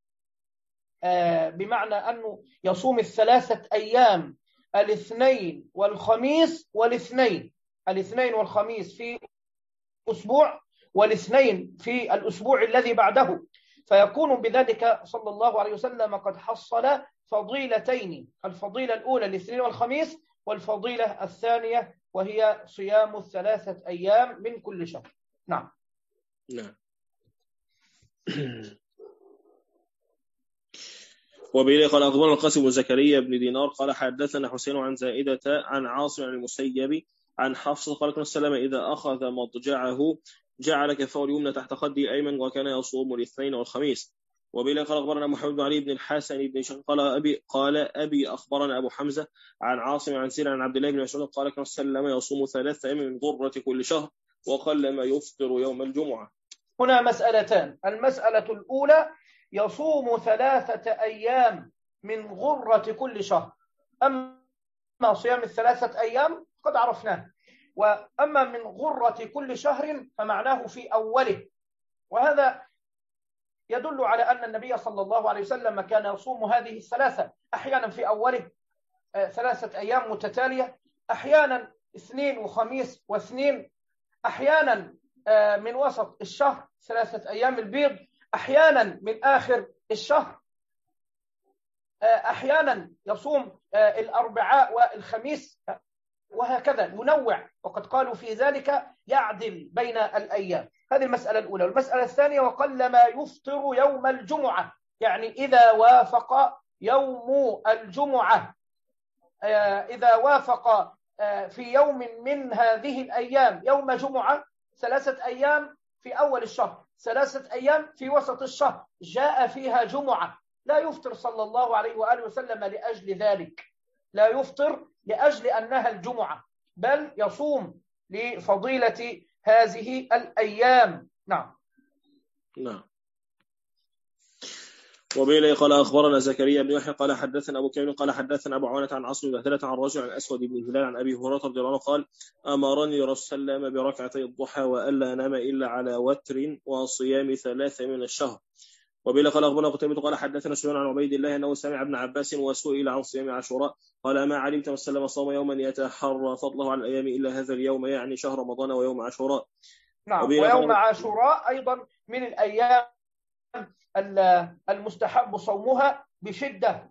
[SPEAKER 2] بمعنى أنه يصوم الثلاثة أيام الاثنين والخميس والاثنين، الاثنين والخميس في أسبوع والاثنين في الأسبوع الذي بعده، فيكون بذلك صلى الله عليه وسلم قد حصل فضيلتين، الفضيلة الأولى الاثنين والخميس، والفضيلة الثانية وهي صيام الثلاثة أيام من كل شهر. نعم.
[SPEAKER 1] نعم. وبه قال أخبرنا القاسم بن زكريا بن دينار قال حدثنا حسين عن زائدة عن عاصم عن المسيب عن حفصة قال كان السلام إذا أخذ مضجعه جعل كفه اليمنى تحت خده الأيمن وكان يصوم الاثنين والخميس. وبه قال أخبرنا محمد بن علي بن الحسن بن شق قال أبي قال أبي أخبرنا أبو حمزة عن عاصم عن سير عن عبد الله بن مسعود قال كان السلام يصوم ثلاثة أيام من ضرة كل شهر وقل ما يفطر يوم الجمعة.
[SPEAKER 2] هنا مسألتان، المسألة الأولى يصوم ثلاثة أيام من غرة كل شهر، أما صيام الثلاثة أيام قد عرفناه، وأما من غرة كل شهر فمعناه في أوله، وهذا يدل على أن النبي صلى الله عليه وسلم كان يصوم هذه الثلاثة أحيانا في أوله ثلاثة أيام متتالية، أحيانا اثنين وخميس واثنين، أحيانا من وسط الشهر ثلاثة أيام البيض، أحيانا من آخر الشهر، أحيانا يصوم الأربعاء والخميس، وهكذا ينوع، وقد قالوا في ذلك يعدل بين الأيام. هذه المسألة الأولى. والمسألة الثانية وقل ما يفطر يوم الجمعة، يعني إذا وافق يوم الجمعة، إذا وافق في يوم من هذه الأيام يوم جمعة، ثلاثة أيام في أول الشهر، ثلاثة أيام في وسط الشهر جاء فيها جمعة، لا يفطر صلى الله عليه وآله وسلم لأجل ذلك، لا يفطر لأجل أنها الجمعة، بل يصوم لفضيلة هذه الأيام. نعم.
[SPEAKER 1] نعم. وبه قال أخبرنا زكريا بن يحيى قال حدثنا أبو كامل قال حدثنا أبو عوانة عن عاصم بن بهدلة عن رجل عن أسود بن هلال عن أبي هريرة رضي الله عنه قال أمرني رسول الله بركعتي الضحى وألا أنام إلا على وتر وصيام ثلاثة من الشهر. وبه قال أخبرنا قتيبة قال حدثنا سفيان عن عبيد الله أنه سمع ابن عباس وسئل عن صيام عاشوراء قال ما علمت من سلم صوم يوما يتحرى فضله عن الأيام إلا هذا اليوم، يعني شهر رمضان ويوم عاشوراء.
[SPEAKER 2] نعم. ويوم عاشوراء أيضا من الأيام المستحب صومها بشدة.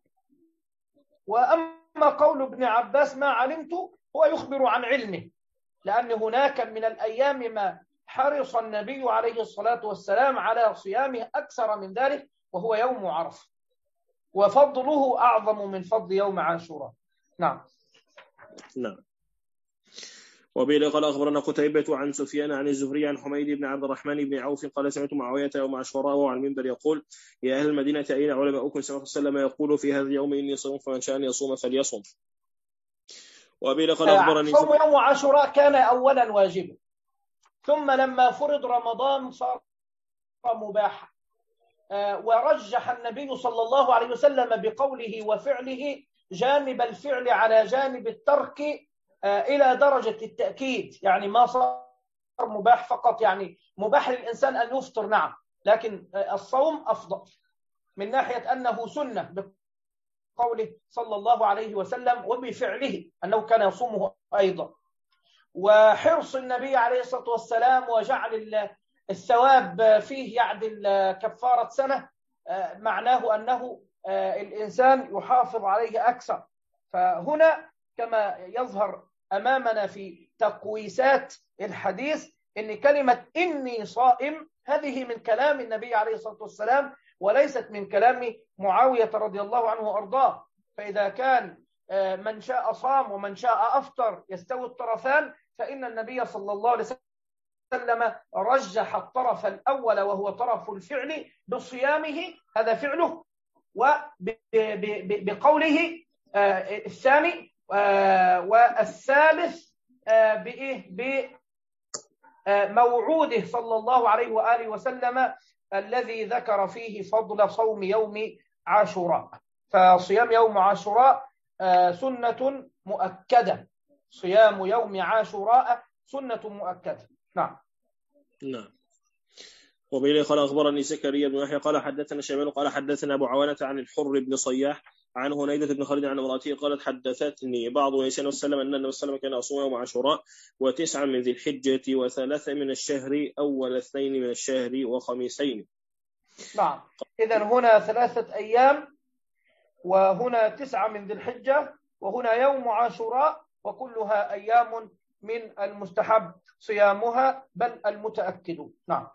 [SPEAKER 2] وأما قول ابن عباس ما علمت هو يخبر عن علمه، لأن هناك من الأيام ما حرص النبي عليه الصلاة والسلام على صيامه أكثر من ذلك، وهو يوم عرفة، وفضله أعظم من فضل يوم عاشوراء. نعم.
[SPEAKER 1] نعم. وبه قال أخبرنا قتيبة عن سفيان عن الزهري عن حميد بن عبد الرحمن بن عوف قال سمعت معاوية يوم عاشوراء وهو على المنبر يقول: يا أهل المدينة أين علماؤكم؟ سمعت صلى الله عليه وسلم يقول في هذا اليوم إني صوم فمن شاء أن يصوم فليصوم. وبه قال أخبرني
[SPEAKER 2] صوم يوم عاشوراء كان أولا واجبا، ثم لما فرض رمضان صار مباحا، ورجح النبي صلى الله عليه وسلم بقوله وفعله جانب الفعل على جانب الترك إلى درجة التأكيد، يعني ما صار مباح فقط، يعني مباح للإنسان أن يفطر نعم، لكن الصوم أفضل من ناحية أنه سنة بقوله صلى الله عليه وسلم وبفعله أنه كان يصومه أيضا. وحرص النبي عليه الصلاة والسلام وجعل الثواب فيه يعدل كفارة سنة معناه أنه الإنسان يحافظ عليه أكثر. فهنا كما يظهر أمامنا في تقويسات الحديث إن كلمة إني صائم هذه من كلام النبي عليه الصلاة والسلام وليست من كلام معاوية رضي الله عنه وأرضاه. فإذا كان من شاء صام ومن شاء أفطر يستوي الطرفان، فإن النبي صلى الله عليه وسلم رجح الطرف الأول وهو طرف الفعل بصيامه، هذا فعله، وبقوله الثاني والثالث بإيه بموعوده صلى الله عليه وآله وسلم الذي ذكر فيه فضل صوم يوم عاشوراء. فصيام يوم عاشوراء سنة مؤكدة، صيام يوم عاشوراء سنة مؤكدة. نعم.
[SPEAKER 1] نعم. وبه قال أخبرني زكريا بن يحيى قال حدثنا شيبان قال حدثنا أبو عوانة عن الحر بن صياح عن هنيدة بن خالد عن امرأته قالت حدثتني بعض نساء وسلم أن النبي صلى الله عليه وسلم كان يصوم يوم عاشوراء وتسعا من ذي الحجة وثلاثة من الشهر أول اثنين من الشهر وخميسين.
[SPEAKER 2] نعم. إذن هنا ثلاثة أيام، وهنا تسعة من ذي الحجة، وهنا يوم عاشوراء، وكلها أيام من المستحب صيامها بل المتأكد. نعم.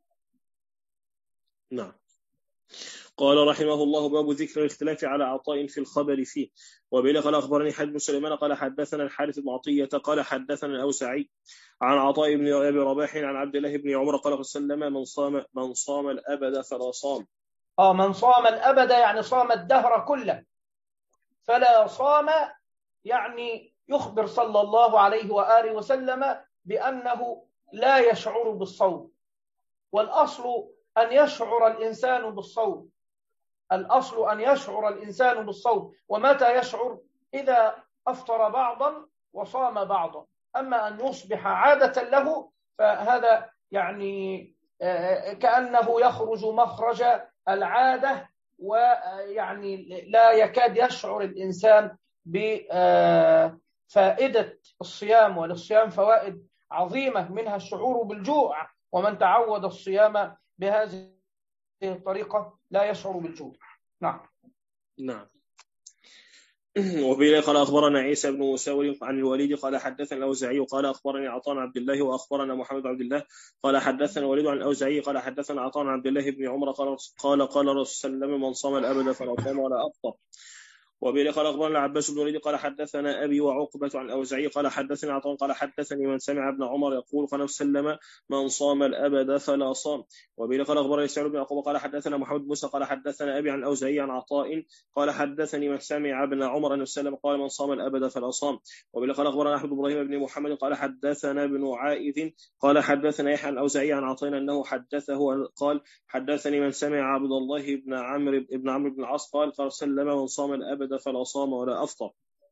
[SPEAKER 1] نعم. قال رحمه الله: باب ذكر الاختلاف على عطاء في الخبر فيه. وبه قال أخبرني حد بن سليمان قال حدثنا الحارث بن عطية قال حدثنا الأوزاعي عن عطاء بن أبي رباح عن عبد الله بن عمر قال صلى الله عليه وسلم: من صام من صام الأبد فلا صام.
[SPEAKER 2] آه من صام الأبد يعني صام الدهر كله، فلا صام يعني يخبر صلى الله عليه وآله وسلم بأنه لا يشعر بالصوم، والأصل أن يشعر الإنسان بالصوم، الأصل أن يشعر الإنسان بالصوم. ومتى يشعر؟ إذا أفطر بعضا وصام بعضا. أما أن يصبح عادة له فهذا يعني كأنه يخرج مخرج العادة، ويعني لا يكاد يشعر الإنسان بفائدة الصيام. وللصيام فوائد عظيمة، منها الشعور بالجوع، ومن تعود الصيام بهذه الطريقة لا يشعر بالجوع. نعم.
[SPEAKER 1] نعم. وبه قال أخبرنا عيسى بن مساور عن الوليد قال حدثنا الأوزاعي قال أخبرني عطاء عبد الله وأخبرنا محمد بن عبد الله قال حدثنا الوليد عن الأوزاعي قال حدثنا عطاء عبد الله بن عمر قال قال قال رسول الله صلى الله عليه وسلم: من صام الأبد فلا صام ولا أفطر. وبه قال أخبرنا العباس بن الوليد قال حدثنا أبي وعقبة عن الأوزاعي قال حدثنا عطاء قال حدثني من سمع ابن عمر يقول قال وسلم: من صام الأبد فلا صام. وبه قال أخبرني سعيد بن يعقوب قال حدثنا محمد بن موسى قال حدثنا أبي عن الأوزاعي عن عطاء قال حدثني من سمع ابن عمر أن وسلم قال: من صام الأبد فلا صام. وبه قال أخبرنا أحمد بن إبراهيم بن محمد قال حدثنا ابن عائذ قال حدثنا يحيى عن الأوزاعي عن عطاء أنه حدثه قال حدثني من سمع عبد الله بن عمرو بن عمرو بن العاص قال قال سلم: من صام الأبد فلا صام ولا أفطر.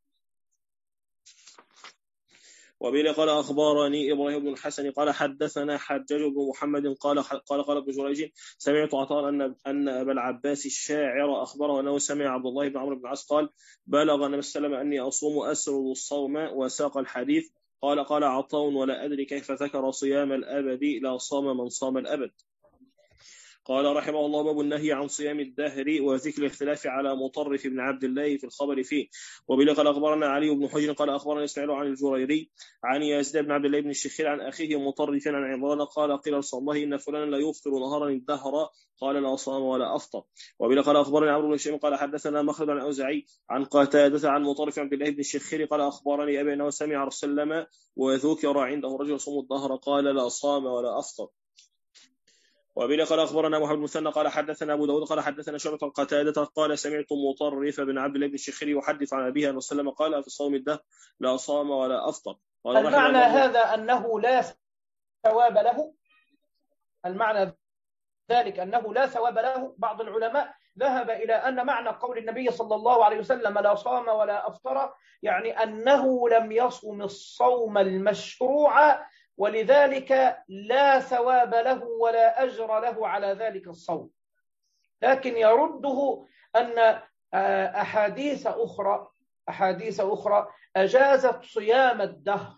[SPEAKER 1] وبه قال أخبرني إبراهيم بن الحسن قال حدثنا حجاج بن محمد قال قال قال ابن جريج: سمعت عطاء أن أن أبا العباس الشاعر أخبره أنه سمع عبد الله بن عمرو بن العاص قال: بلغ النبي صلى الله عليه وسلم أني أصوم أسرد الصوم، وساق الحديث. قال قال عطاء: ولا أدري كيف ذكر صيام الأبد، لا صام من صام الأبد. قال رحمه الله باب النهي عن صيام الدهر وذكر الاختلاف على مطرف بن عبد الله في الخبر فيه. وبه قال أخبرنا علي بن حجر قال أخبرنا إسماعيل عن الجريري عن يزيد بن عبد الله بن الشخير عن أخيه مطرف عن عمران قال قيل رسول الله إن فلانا لا يفطر نهارا الدهر قال لا صام ولا أفطر. وبه قال أخبرنا عمرو بن هشام قال حدثنا مخلد عن أوزعي عن قتادة عن مطرف عبد الله بن الشخير قال أخبرني أبي أنه سمع رسول الله وذكر عنده رجل يصوم الدهر قال لا صام ولا أفطر. وبه قال أخبرنا محمد بن مثنى قال حدثنا أبو داود قال حدثنا شعبة عن قتادة قال سمعت مطرف بن عبد الله بن الشخير يحدث عن أبيه أن رسول الله قال في صوم الدهر لا صام ولا أفطر.
[SPEAKER 2] المعنى هذا أنه لا ثواب له، المعنى ذلك أنه لا ثواب له. بعض العلماء ذهب إلى أن معنى قول النبي صلى الله عليه وسلم لا صام ولا أفطر يعني أنه لم يصم الصوم المشروع، ولذلك لا ثواب له ولا أجر له على ذلك الصوم. لكن يرده أن أحاديث أخرى أحاديث أخرى أجازت صيام الدهر،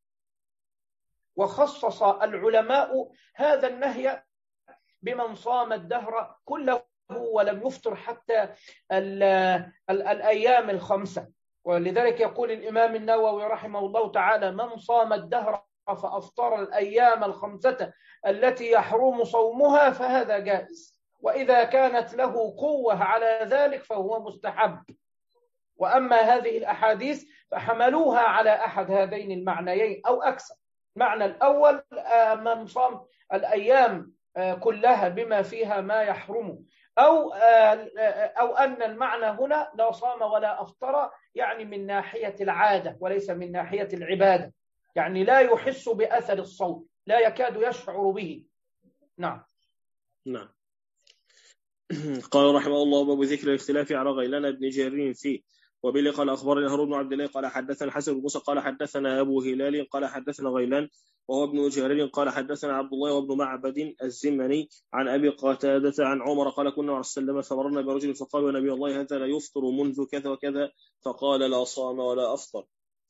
[SPEAKER 2] وخصص العلماء هذا النهي بمن صام الدهر كله ولم يفطر حتى ال ال الأيام الخمسة. ولذلك يقول الإمام النووي رحمه الله تعالى من صام الدهر فأفطر الأيام الخمسة التي يحرم صومها فهذا جائز، وإذا كانت له قوة على ذلك فهو مستحب. وأما هذه الأحاديث فحملوها على أحد هذين المعنيين أو أكثر. المعنى الأول من صام الأيام كلها بما فيها ما يحرم، أو أو أن المعنى هنا لا صام ولا أفطر يعني من ناحية العادة وليس من ناحية العبادة، يعني لا يحس بأثر الصوم، لا يكاد يشعر به. نعم.
[SPEAKER 1] نعم. قال رحمه الله باب ذكر الاختلاف على غيلان بن جرير فيه. وبه قال أخبرنا هارون بن عبد الله قال حدثنا الحسن بن موسى قال حدثنا أبو هلال قال حدثنا غيلان وهو ابن جرير قال حدثنا عبد الله وابن معبد الزمني عن أبي قتادة عن عمر قال كنا مع رسول الله فمرنا برجل فقال يا نبي الله هذا لا يفطر منذ كذا وكذا فقال لا صام ولا أفطر.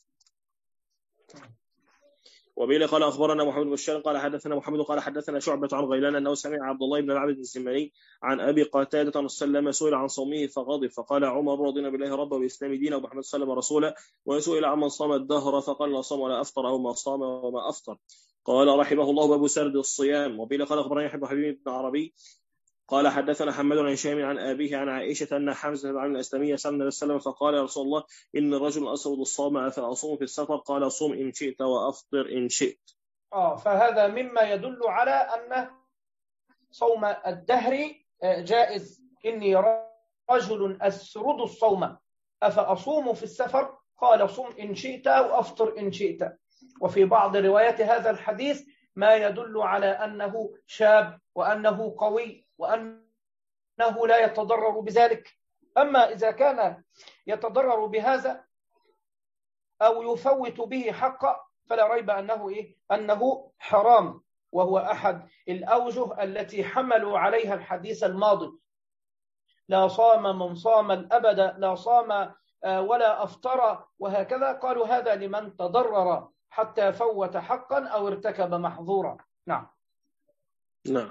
[SPEAKER 1] وبه قال أخبرنا محمد بن بشار قال حدثنا محمد قال حدثنا شعبة عن غيلان أنه سمع عبد الله بن معبد الزمني عن أبي قتادة أن سلم سئل عن صومه فغضب فقال عمر رضينا بالله ربا وبالإسلام دينا وبمحمد صلى الله عليه وسلم رسولا، وسئل عمن صام الدهر فقال لا صام ولا أفطر أو ما صام وما أفطر. قال رحمه الله باب سرد الصيام. وبه قال أخبرنا يحيى بن حبيب بن عربي قال حدثنا حماد عن هشام عن أبيه عن عائشة أن حمزة بن الأسلمية سأل النبي صلى الله عليه وسلم فقال يا رسول الله إن الرجل أسرد الصوم أفأصوم في السفر؟ قال صوم إن شئت وأفطر إن شئت.
[SPEAKER 2] آه فهذا مما يدل على أن صوم الدهر جائز. إني رجل أسرد الصوم أفأصوم في السفر؟ قال صوم إن شئت أو أفطر إن شئت. وفي بعض روايات هذا الحديث ما يدل على أنه شاب وأنه قوي وأنه لا يتضرر بذلك. أما إذا كان يتضرر بهذا أو يفوت به حقا فلا ريب أنه إيه؟ أنه حرام، وهو أحد الأوجه التي حملوا عليها الحديث الماضي لا صام من صام الأبد لا صام ولا أفطر وهكذا. قالوا هذا لمن تضرر حتى فوت حقا أو ارتكب محظورا. نعم.
[SPEAKER 1] نعم.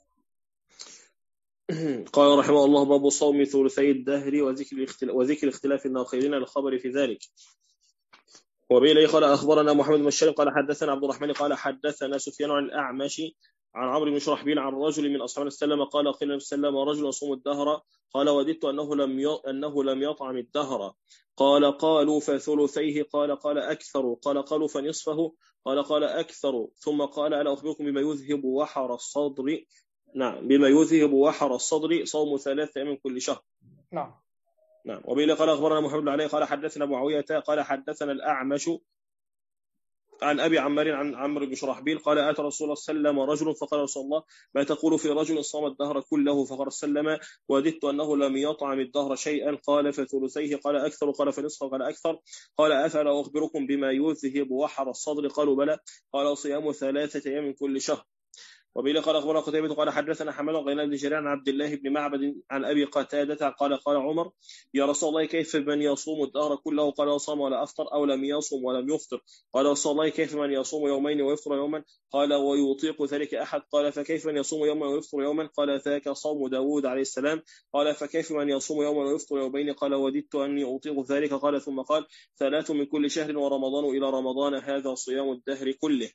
[SPEAKER 1] قال رحمه الله باب صوم ثلثي الدهر وذكر اختلاف الناقلين الخبر في ذلك. وبه قال أخبرنا محمد بن بشار قال حدثنا عبد الرحمن قال حدثنا سفيان عن الأعمش عن عمرو بن شرحبيل عن رجل من أصحاب السلام قال قيل النبي صلى الله عليه وسلم رجل يصوم الدهر قال وددت أنه لم أنه لم يطعم الدهر. قال قالوا فثلثيه قال قال أكثر قال قالوا فنصفه قال قال أكثر ثم قال ألا أخبركم بما يذهب وحر الصدر؟ نعم بما يذهب وحر الصدر صوم ثلاثة أيام من كل شهر.
[SPEAKER 2] نعم.
[SPEAKER 1] نعم. وبه قال أخبرنا محمد بن علي قال حدثنا معاوية قال حدثنا الأعمش عن أبي عمار عن عمرو بن شرحبيل قال أتى رسول الله صلى الله عليه وسلم رجل فقال رسول الله ما تقول في رجل صام الدهر كله؟ فقال سلم وددت أنه لم يطعم الدهر شيئا. قال فثلثيه قال أكثر قال فنصفه قال أكثر. قال أفلا أخبركم بما يذهب وحر الصدر؟ قالوا بلى. قال صيام ثلاثة أيام من كل شهر. وبه قال أخبرنا قتيبة قال حدثنا حماد غيلان بن جرير عن عبد الله بن معبد عن أبي قتادة قال قال عمر يا رسول الله كيف من يصوم الدهر كله؟ قال صام ولا أفطر أو لم يصوم ولم يفطر؟ قال رسول الله كيف من يصوم يومين ويفطر يوما؟ قال ويطيق ذلك أحد؟ قال فكيف من يصوم يوما ويفطر يوما؟ قال ذاك صوم داود عليه السلام. قال فكيف من يصوم يوما ويفطر يومين؟ قال وددت أني أطيق ذلك. قال ثم قال ثلاث من كل شهر ورمضان إلى رمضان هذا صيام الدهر كله.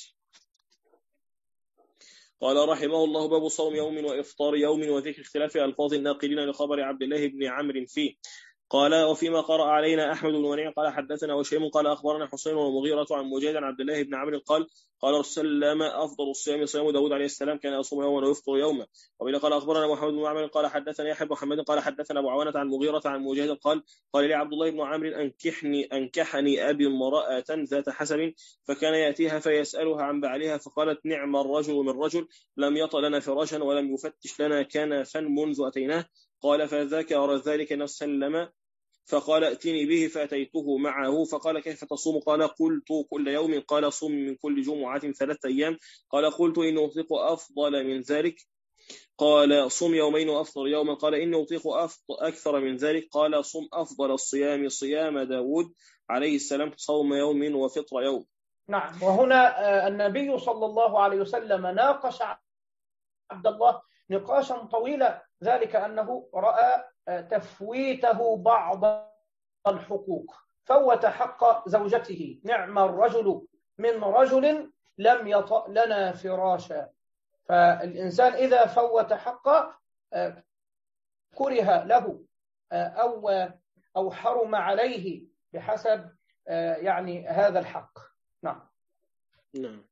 [SPEAKER 1] قال رحمه الله باب صوم يوم وإفطار يوم وذكر اختلاف ألفاظ الناقلين لخبر عبد الله بن عمرو فيه. قال وفيما قرأ علينا أحمد بن منيع قال حدثنا وشيم قال أخبرنا حسين والمغيرة عن مجاهد عن عبد الله بن عمرو قال قال سلم أفضل الصيام صيام داود عليه السلام كان يصوم يوما ويفطر يوما. وبه قال أخبرنا محمد بن عمرو قال حدثنا يحيى بن محمد قال حدثنا أبو عوانة عن مغيرة عن مجاهد قال قال لي عبد الله بن عمرو أنكحني أنكحني أبي امرأة ذات حسب فكان يأتيها فيسألها عن بعلها فقالت نعم الرجل من رجل لم يط لنا فراشا ولم يفتش لنا كنفا منذ أتيناه. قال فذكر ذلك نسلم فقال ائتني به فأتيته معه فقال كيف تصوم؟ قال قلت كل يوم. قال صم من كل جمعة ثلاثة أيام. قال قلت إن أطيق أفضل من ذلك؟ قال صم يومين وأفطر يوما. قال إن أطيق أكثر من ذلك؟ قال صم أفضل الصيام صيام داود عليه السلام صوم يوم وفطر يوم.
[SPEAKER 2] نعم. وهنا النبي صلى الله عليه وسلم ناقش عبد الله نقاشا طويلا، ذلك أنه رأى تفويته بعض الحقوق، فوت حق زوجته نعم الرجل من رجل لم يطأ لنا فراشا. فالإنسان إذا فوت حقه كره له أو أو حرم عليه بحسب يعني هذا الحق. نعم.
[SPEAKER 1] نعم.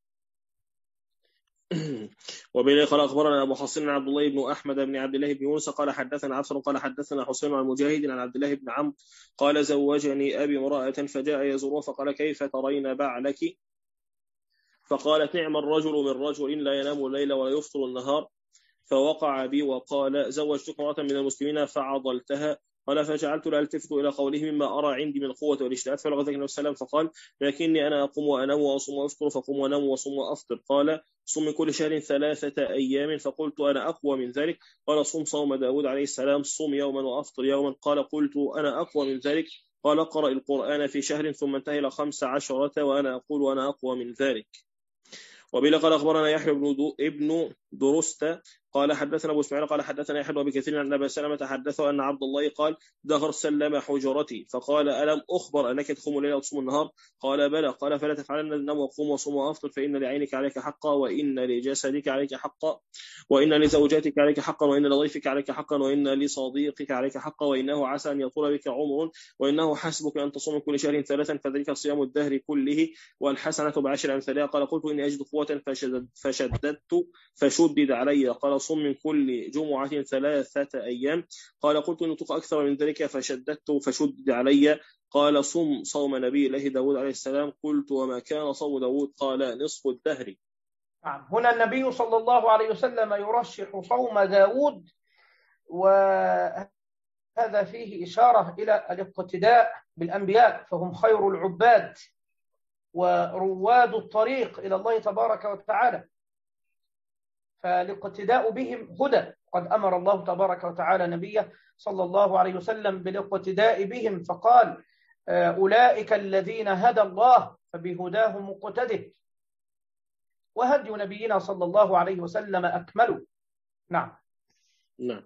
[SPEAKER 1] وبه قال أخبرنا أبو حصين عبد الله بن أحمد بن عبد الله بن يونس قال حدثنا عفصر قال حدثنا حسين عن مجاهد عن عبد الله بن عمرو قال زوجني أبي امرأة فجاء يزورها فقال كيف ترين بعلك؟ فقالت نعم الرجل من رجل لا ينام الليل ولا يفطر النهار. فوقع بي وقال زوجتك امرأة من المسلمين فعضلتها. قال فجعلت لا التفت الى قوله مما ارى عندي من القوه والاجتهاد. فلغى ذلك النبي صلى الله عليه وسلم فقال لكني انا اقوم وانام واصوم وافطر فقوم وانام واصوم وافطر. قال صم كل شهر ثلاثه ايام. فقلت انا اقوى من ذلك. قال صم صوم داود عليه السلام صم يوما وافطر يوما. قال قلت انا اقوى من ذلك. قال اقرأ القرآن في شهر ثم انتهى الى خمس عشرة وانا اقول وانا اقوى من ذلك. وبه قال أخبرنا يحيى بن درست قال حدثنا أبو إسماعيل قال حدثنا يحيى بن كثير عن أبي سلمة حدثه أن عبد الله قال دهر سلم حجرتي. فقال ألم أخبر أنك تقوم الليل وتصوم النهار؟ قال بلى. قال فلا تفعلن النوم وقوم وصوم وأفطر فإن لعينك عليك حقا وإن لجسدك عليك حقا وإن لزوجاتك عليك حقا وإن لضيفك عليك حقا وإن لصديقك عليك حقا وإنه عسى أن يطول بك عمر وإنه حسبك أن تصوم كل شهر ثلاثا فذلك صيام الدهر كله والحسنة بعشر أمثالها. قال قلت إني أجد قوة فشددت فشدد علي. قال صم من كل جمعة ثلاثة أيام. قال قلت إن أطيق أكثر من ذلك فشددت فشدد علي. قال صم صوم نبي الله داود عليه السلام. قلت وما كان صوم داود؟ قال نصف الدهر.
[SPEAKER 2] نعم. هنا النبي صلى الله عليه وسلم يرشح صوم داود، وهذا فيه إشارة إلى الاقتداء بالأنبياء فهم خير العباد ورواد الطريق إلى الله تبارك وتعالى، فالاقتداء بهم هدى. قد أمر الله تبارك وتعالى نبيه صلى الله عليه وسلم بالاقتداء بهم فقال أولئك الذين هدى الله فبهداه مقتده، وهدي نبينا صلى الله عليه وسلم أكمل. نعم.
[SPEAKER 1] نعم.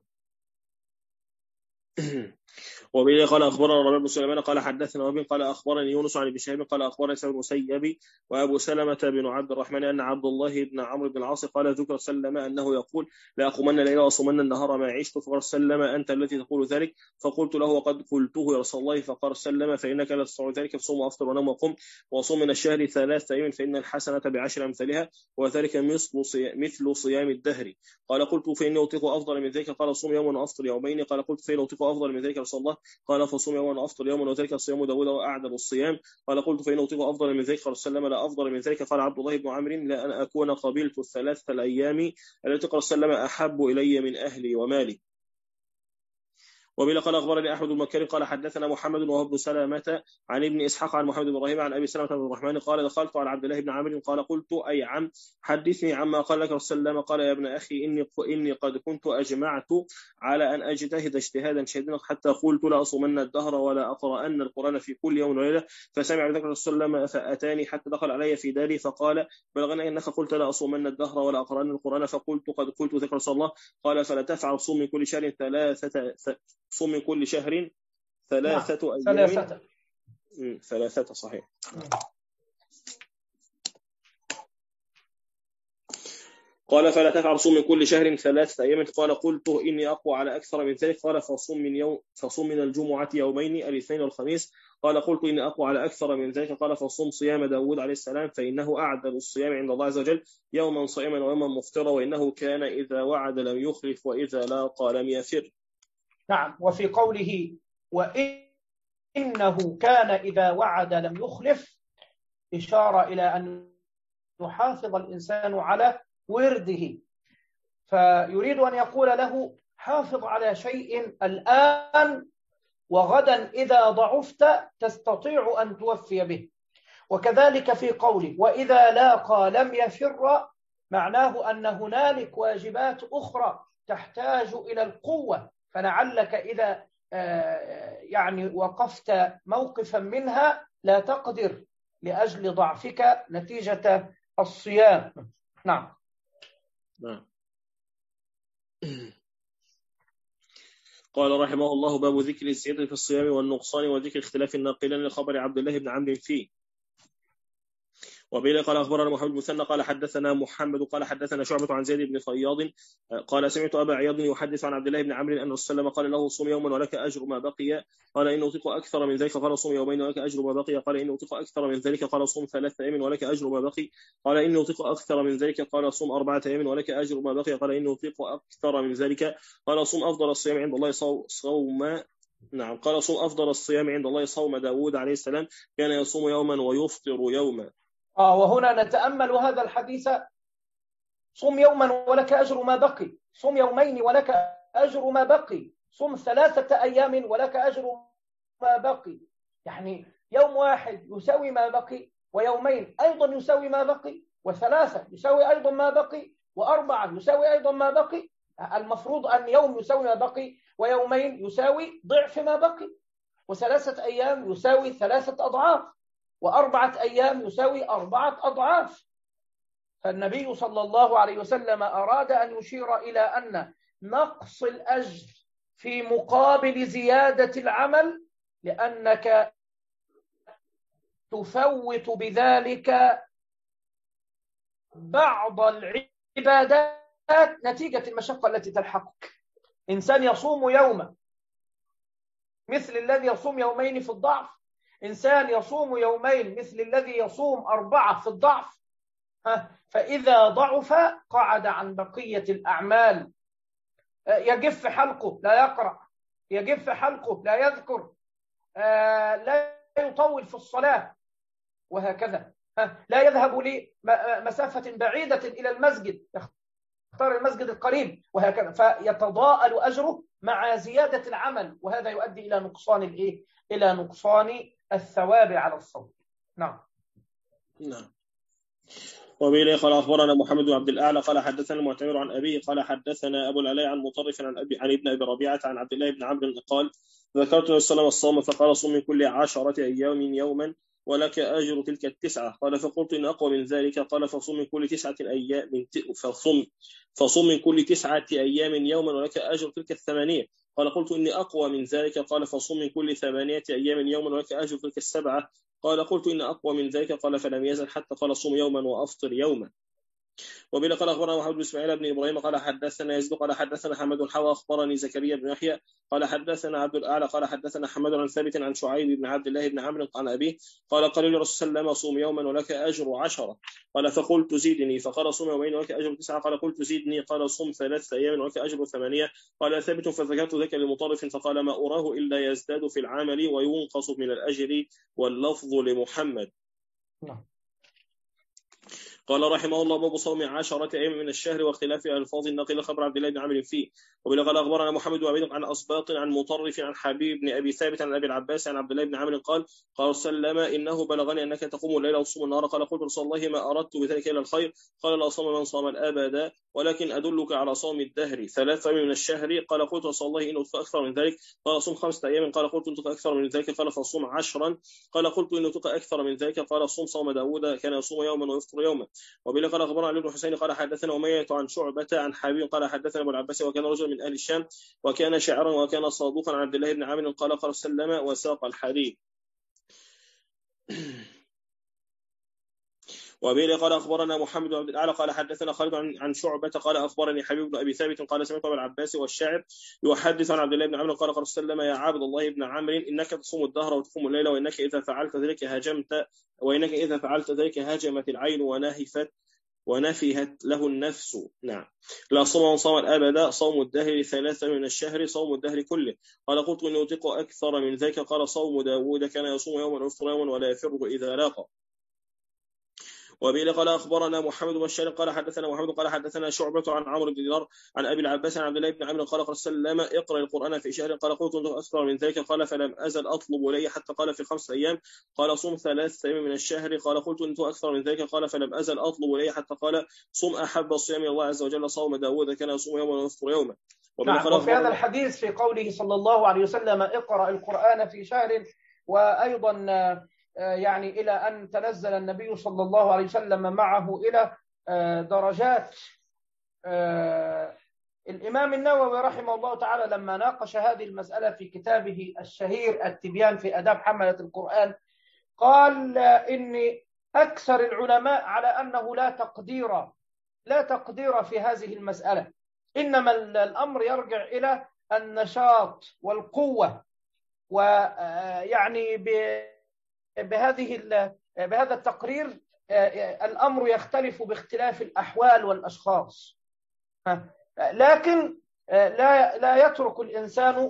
[SPEAKER 1] وبه قال أخبرنا ربيع بن سليمان قال حدثنا وابن قال أخبرني يونس عن ابن شهاب قال أخبرني سعيد بن المسيب وأبو سلمة بن عبد الرحمن أن عبد الله بن عمرو بن العاص قال ذكر سلم أنه يقول لا أقومن الليل وأصومن النهار ما عشت. فقال سلم أنت الذي تقول ذلك؟ فقلت له وقد قلته يا رسول الله. فقال سلم فإنك لا تستطيع ذلك فصوم وأفطر ونم وقم وصوم من الشهر ثلاثة أيام فإن الحسنة بعشر أمثالها وذلك مثل صيام الدهر. قال قلت فإني أطيق أفضل من ذلك؟ قال صوم يوما وأفطر يومين. قال قلت فإني أطيق أفضل من ذلك رسول الله؟ قال فصوم يوما وأفطر يوما وذلك صيام داود وأعدل الصيام. قال قلت فإن أطيق أفضل من ذلك؟ قال سلم لا أفضل من ذلك. قال عبد الله بن عمرو لا أن أكون قبلت الثلاثة الأيام التي قال سلم أحب إلي من أهلي ومالي. وبه قال أخبرني أحمد بن بكر قال حدثنا محمد وهو ابن سلامة عن ابن إسحاق عن محمد بن إبراهيم عن أبي سلمة بن الرحمن قال دخلت على عبد الله بن عمرو قال قلت أي عم حدثني عما قال لك رسول الله قال يا ابن أخي إني إني قد كنت أجمعت على أن أجتهد اجتهادا شديدا حتى قلت لا أصومن الدهر ولا أقرأن القرآن في كل يوم وليلة فسمع ذكر رسول الله فأتاني حتى دخل علي في داري فقال بلغني أنك قلت لا أصومن الدهر ولا أقرأن القرآن فقلت قد قلت ذكر رسول الله قال فلا تفعل صوم من كل شهر ثلاثة صوم من كل شهر ثلاثة أيام
[SPEAKER 2] ثلاثة
[SPEAKER 1] ثلاثة صحيح. قال فلا تفعل صوم من كل شهر ثلاثة أيام قال قلت إني أقوى على أكثر من ذلك قال فصوم من يوم فصوم من الجمعة يومين الاثنين والخميس قال قلت إني أقوى على أكثر من ذلك قال فصوم صيام داود عليه السلام فإنه أعدل الصيام عند الله عز وجل يوما صائما ويوما مفطرا وإنه كان إذا وعد لم يخلف وإذا لاقى لم يفر.
[SPEAKER 2] نعم. وفي قوله وإنه كان إذا وعد لم يخلف إشارة إلى أن يحافظ الإنسان على ورده، فيريد أن يقول له حافظ على شيء الآن وغدا إذا ضعفت تستطيع أن توفي به. وكذلك في قوله وإذا لاقى لم يفر معناه أن هنالك واجبات أخرى تحتاج إلى القوة، فلعلك إذا يعني وقفت موقفا منها لا تقدر لأجل ضعفك نتيجة الصيام. نعم.
[SPEAKER 1] نعم. قال رحمه الله باب ذكر الزيادة في الصيام والنقصان وذكر اختلاف الناقلين لخبر عبد الله بن عمرو فيه. وبه قال أخبرنا محمد بن مثنى قال حدثنا محمد قال حدثنا شعبة عن زيد بن فياض قال سمعت أبا عياض يحدث عن عبد الله بن عمرو أن رسول الله قال له صوم يوما ولك أجر ما بقي قال إن أطيق أكثر من ذلك قال صوم يومين ولك أجر ما بقي قال إن أطيق أكثر من ذلك قال صوم ثلاثة أيام ولك أجر ما بقي قال إن أطيق أكثر من ذلك قال صوم أربعة أيام ولك أجر ما بقي قال إن أطيق أكثر من ذلك قال صوم أفضل الصيام عند الله صوم نعم قال صوم أفضل الصيام عند الله صوم داود عليه السلام كان يصوم يوما ويفطر يوما.
[SPEAKER 2] آه وهنا نتأمل هذا الحديث صم يوما ولك أجر ما بقي، صم يومين ولك أجر ما بقي، صم ثلاثة أيام ولك أجر ما بقي، يعني يوم واحد يساوي ما بقي ويومين أيضا يساوي ما بقي وثلاثة يساوي أيضا ما بقي وأربعة يساوي أيضا ما بقي. المفروض أن يوم يساوي ما بقي ويومين يساوي ضعف ما بقي وثلاثة أيام يساوي ثلاثة أضعاف وأربعة أيام يساوي أربعة أضعاف. فالنبي صلى الله عليه وسلم أراد أن يشير إلى أن نقص الأجر في مقابل زيادة العمل لأنك تفوت بذلك بعض العبادات نتيجة المشقة التي تلحقك. إنسان يصوم يوما مثل الذي يصوم يومين في الضعف، إنسان يصوم يومين مثل الذي يصوم أربعة في الضعف، فإذا ضعف قعد عن بقية الأعمال، يجف حلقه لا يقرأ، يجف حلقه لا يذكر، لا يطول في الصلاة وهكذا، لا يذهب لمسافة بعيدة إلى المسجد، يختار المسجد القريب وهكذا، فيتضاءل أجره مع زيادة العمل، وهذا يؤدي إلى نقصان الإيه؟ إلى نقصان الثواب على الصوم. نعم.
[SPEAKER 1] نعم. وبه قال أخبرنا محمد بن عبد الأعلى قال حدثنا المعتمر عن أبيه قال حدثنا أبو العلاء عن مطرف عن أبي عن ابن أبي ربيعة عن عبد الله بن عمرو قال ذكرت السلام الصوم فقال صوم من كل عشرة أيام يوما ولك أجر تلك التسعة قال فقلت إن أقوى من ذلك قال فصوم من كل تسعة أيام من فصوم فصوم من كل تسعة أيام يوما ولك أجر تلك الثمانية قال قلت إني أقوى من ذلك قال فصوم من كل ثمانية أيام يوما ولك أجر تلك السبعة قال قلت إن أقوى من ذلك قال فلم يزل حتى قال صوم يوما وأفطر يوما. وبه قال أخبرنا محمد بن إسماعيل بن إبراهيم قال حدثنا يزيد قال حدثنا حمد الحوى أخبرني زكريا بن يحيى قال حدثنا عبد الأعلى قال حدثنا حمد عن ثابت عن شعيب بن عبد الله بن عمرو عن أبيه قال قال لي رسول الله صوم يوما ولك أجر عشرة قال فقلت زيدني فقال صوم يومين ولك أجر تسعة قال قلت زيدني قال صوم ثلاثة أيام ولك أجر ثمانية قال ثابت فذكرت ذلك لمطرف فقال ما أراه إلا يزداد في العمل وينقص من الأجر واللفظ لمحمد. قال رحمه الله باب صوم عشرة أيام من الشهر واختلاف ألفاظ النقل خبر عبد الله بن عمرو فيه. وبه قال أخبرنا محمد بن عبيد عن أسباط عن مطرف عن حبيب بن أبي ثابت عن أبي العباس عن عبد الله بن عمرو قال قال سلم إنه بلغني أنك تقوم الليل وتصوم النهار. قال قلت رسول الله ما أردت بذلك إلى الخير. قال لا صوم من صام الأبد ولكن أدلك على صوم الدهر ثلاثة أيام من الشهر. قال قلت رسول الله إن أكثر من ذلك. قال صوم خمسة أيام. قال قلت إن أكثر من ذلك. قال فصوم عشرا. قال قلت إن أكثر من ذلك. قال صوم صوم داود كان يصوم يوما ويفطر يوما. وبه قال أخبرنا علي بن حسين قال حدثنا أمية عن شعبة عن حبيب قال حدثنا أبو العباس وكان رجل من أهل الشام وكان شاعرا وكان صادوقا عن عبد الله بن عامر قال قال سلم وساق الحديث. وبه قال أخبرنا محمد بن عبد الأعلى قال حدثنا خالد عن شعبة قال أخبرني حبيب بن أبي ثابت قال سمعت أبو العباس والشاعر يحدث عن عبد الله بن عامر قال قال سلم يا عبد الله بن عمرو إنك تصوم الدهر وتقوم الليل وإنك إذا فعلت ذلك هاجمت وإنك إذا فعلت ذلك هاجمت العين ونهفت ونفهت له النفس. نعم. لا صوم من صام الأبد صوم الدهر ثلاثة من الشهر صوم الدهر كله. قال قلت إن أطيق أكثر من ذلك. قال صوم داود كان يصوم يوما ويفطر يوما ولا يفر إذا لاقى. وبه قال أخبرنا محمد بن بشار قال حدثنا محمد قال حدثنا شعبة عن عمرو بن دينار عن أبي العباس عن عبد الله بن عمرو قال قال سلم اقرأ القرآن في شهر. قال قلت أكثر من ذلك. قال فلم أزل أطلب إليه حتى قال في خمسة أيام. قال صوم ثلاثة أيام من الشهر. قال قلت أنت أكثر من ذلك. قال فلم أزل أطلب إليه حتى قال صوم أحب الصيام الله عز وجل صوم داود كان يصوم يوما ويفطر يوما.
[SPEAKER 2] نعم. وفي هذا الحديث في قوله صلى الله عليه وسلم اقرأ القرآن في شهر وأيضا يعني إلى أن تنزل النبي صلى الله عليه وسلم معه إلى درجات. الإمام النووي رحمه الله تعالى لما ناقش هذه المسألة في كتابه الشهير التبيان في آداب حملة القرآن قال إن أكثر العلماء على أنه لا تقدير لا تقدير في هذه المسألة، إنما الأمر يرجع إلى النشاط والقوة، ويعني بهذه بهذا التقرير الأمر يختلف باختلاف الأحوال والأشخاص، لكن لا لا يترك الإنسان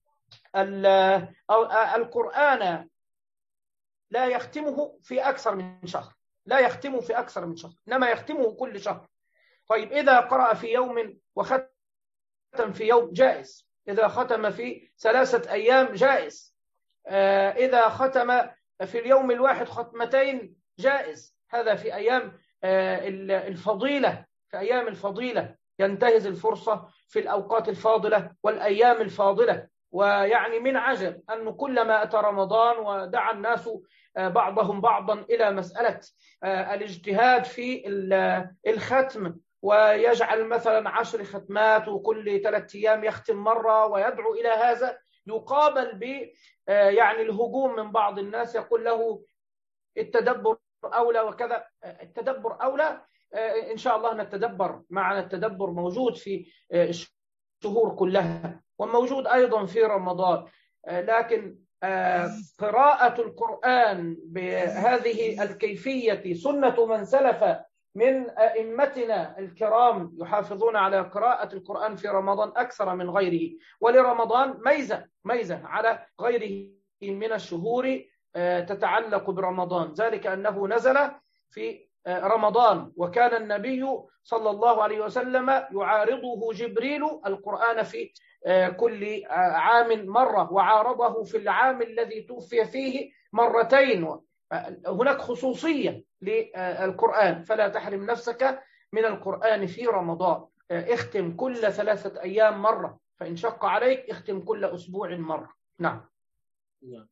[SPEAKER 2] القرآن لا يختمه في أكثر من شهر، لا يختمه في أكثر من شهر، إنما يختمه كل شهر. طيب إذا قرأ في يوم وختم في يوم جائز، إذا ختم في ثلاثة أيام جائز، إذا ختم في اليوم الواحد ختمتين جائز. هذا في أيام الفضيلة، في أيام الفضيلة ينتهز الفرصة في الأوقات الفاضلة والأيام الفاضلة. ويعني من عجب أن كلما أتى رمضان ودعا الناس بعضهم بعضا إلى مسألة الاجتهاد في الختم، ويجعل مثلا عشر ختمات وكل ثلاثة أيام يختم مرة ويدعو إلى هذا، يقابل ب يعني الهجوم من بعض الناس يقول له التدبر أولى وكذا. التدبر أولى، إن شاء الله نتدبر، معنا التدبر موجود في الشهور كلها وموجود أيضا في رمضان، لكن قراءة القرآن بهذه الكيفية سنة من سلف من أئمتنا الكرام يحافظون على قراءة القرآن في رمضان أكثر من غيره. ولرمضان ميزة ميزة على غيره من الشهور تتعلق برمضان، ذلك أنه نزل في رمضان، وكان النبي صلى الله عليه وسلم يعارضه جبريل القرآن في كل عام مرة، وعارضه في العام الذي توفي فيه مرتين. هناك خصوصية للقرآن، فلا تحرم نفسك من القرآن في رمضان. اختم كل ثلاثة أيام مرة، فإن شق عليك اختم كل أسبوع مرة. نعم.
[SPEAKER 1] نعم.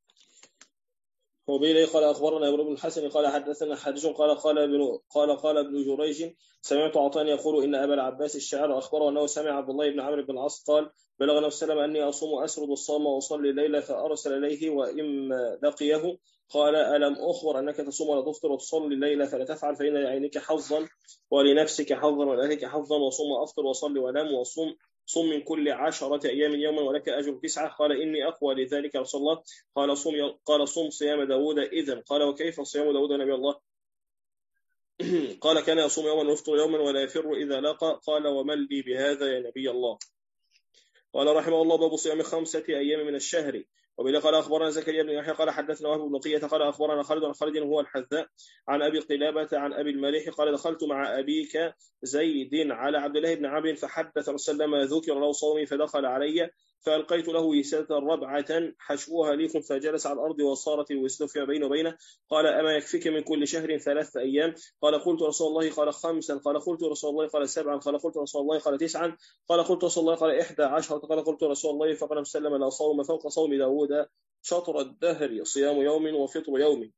[SPEAKER 1] وبه قال أخبرنا ابن الحسن قال حدثنا حديث قال قال ابن قال قال ابن جريج سمعت عطان يقول إن أبا العباس الشاعر أخبره أنه سمع عبد الله بن عمرو بن العاص قال بلغ النبي صلى الله عليه وسلم أني أصوم أسرد الصوم وأصلي الليل، فأرسل إليه وإن لقيه قال ألم أخبر أنك تصوم ولا تفطر وتصلي الليل فلا تفعل، فإن لعينك حظا ولنفسك حظا ولأهلك حظا، وصوم وأفطر وصلي ونام وصوم صم من كل عشرة أيام يوما ولك أجر تسعة. قال إني أقوى لذلك يا رسول الله. قال صوم قال صوم صيام داود إذن. قال وكيف صيام داود نبي الله؟ قال كان يصوم يوما ويفطر يوما ولا يفر إذا لقى. قال ومن لي بهذا يا نبي الله؟ قال رحمه الله باب صيام خمسة أيام من الشهر. وبه قال أخبرنا زكريا بن يحيى قال حدثنا وهب بن قية قال أخبرنا خالد عن خالد هو الحذاء عن أبي قلابة عن أبي المليح قال دخلت مع أبيك زيد على عبد الله بن عمرو فحدث وسلم ذكر له صومي فدخل علي فألقيت له وسادة ربعة حشوها ليف فجلس على الأرض وصارت الوسادة فيما بينه وبينه قال أما يكفيك من كل شهر ثلاثة أيام قال قلت رسول الله قال خمسا قال قلت رسول الله قال سبعا قال قلت رسول الله قال تسعا قال قلت رسول الله قال إحدى عشرة قال قلت رسول الله فقال وسلم لا صوم فوق صوم داود شطر الدهر صيام يوم وفطر يوم.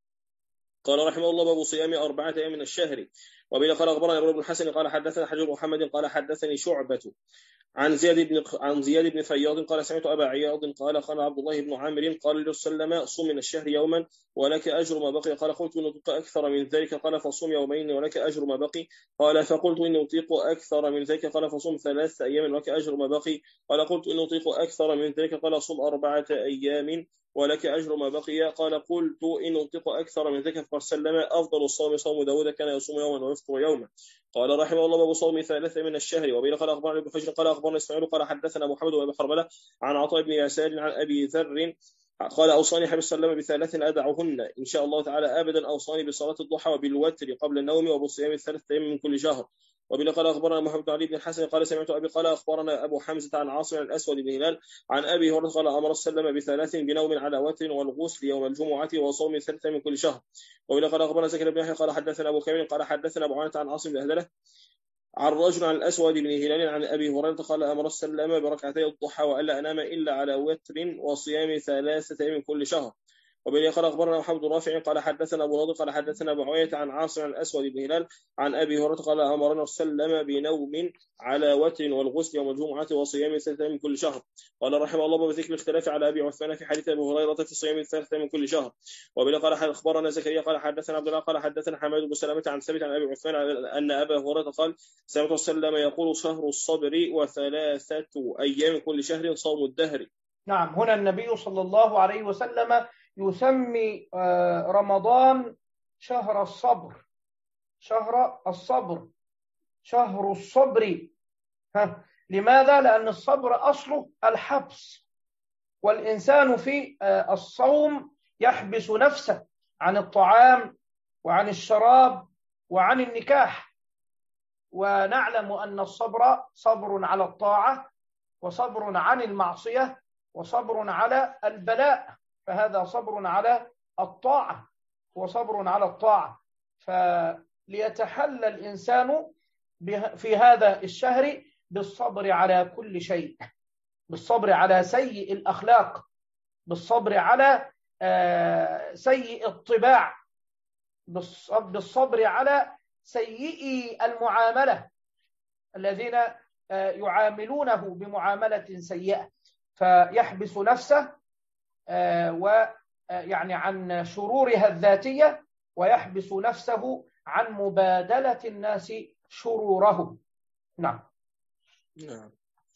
[SPEAKER 1] قال رحمه الله باب صيام أربعة أيام من الشهر. وبه قال أخبرنا ابن الحسن قال حدثنا حجر محمد قال حدثني شعبة عن زياد بن عن زياد بن فياض قال سمعت أبا عياض قال قال عبد الله بن عامر قال لي وسلم صم من الشهر يوما ولك أجر ما بقي قال قلت إن أطيق أكثر من ذلك قال فصوم يومين ولك أجر ما بقي قال فقلت إن أطيق أكثر من ذلك قال فصوم ثلاثة أيام ولك أجر ما بقي قال قلت إن أطيق أكثر من ذلك قال صوم أربعة أيام ولك أجر ما بقي قال قلت إن أطيق أكثر من ذلك فقال سلم أفضل الصوم صوم داود كان يصوم يوما ويفطر يوما. قال رحمه الله باب صوم ثلاثة من الشهر. وبه قال أخبرنا ابن حجر قال أخبرنا إسماعيل قال حدثنا محمد بن حرملة عن عطاء بن يسار عن أبي ذر قال أوصاني حبيب صلى الله عليه وسلم بثلاث أدعهن إن شاء الله تعالى أبدا أوصاني بصلاة الضحى وبالوتر قبل النوم وبصيام الثلاثة أيام من كل شهر. وبه قال أخبرنا محمد بن علي بن الحسن قال سمعت أبي قال أخبرنا أبو حمزة عن عاصم عن الأسود بن هلال عن أبي هريرة قال أمر وسلم بثلاث بنوم على وتر والغسل يوم الجمعة وصوم ثلاثة من كل شهر. وبه قال أخبرنا زكريا بن يحيى قال حدثنا أبو كامل قال حدثنا أبو عانة عن عاصم بن هلال عن رجل عن الأسود بن هلال عن أبي هريرة قال أمر وسلم بركعتي الضحى وألا أنام إلا على وتر وصيام ثلاثة من كل شهر. وبه قال أخبرنا محمد رافع قال حدثنا أبو نضر قال حدثنا أبو عوية عن عاصم عن الأسود بن هلال عن أبي هريرة قال أمرنا وسلم بنوم على وتر والغسل يوم الجمعة وصيام ثلاثة من كل شهر. قال رحمه الله بذكر الاختلاف على أبي عثمان في حديث أبي هريرة في صيام ثلاثة من كل شهر. وبه قال أخبرنا زكريا قال حدثنا عبد الله قال حدثنا حماد بن سلمة عن ثابت عن أبي عثمان أن أبا هريرة قال سمعت وسلم يقول شهر الصبر وثلاثة أيام كل شهر صوم الدهر.
[SPEAKER 2] نعم، هنا النبي صلى الله عليه وسلم يسمي رمضان شهر الصبر، شهر الصبر، شهر الصبر. ها. لماذا؟ لأن الصبر أصله الحبس، والإنسان في الصوم يحبس نفسه عن الطعام وعن الشراب وعن النكاح. ونعلم أن الصبر صبر على الطاعة وصبر عن المعصية وصبر على البلاء، فهذا صبر على الطاعة وصبر على الطاعة. فليتحلى الإنسان في هذا الشهر بالصبر على كل شيء، بالصبر على سيء الأخلاق، بالصبر على سيء الطباع، بالصبر على سيئي المعاملة الذين يعاملونه بمعاملة سيئة، فيحبس نفسه ويعني عن شرورها الذاتية، ويحبس نفسه عن مبادلة الناس شرورهم. نعم.
[SPEAKER 1] نعم.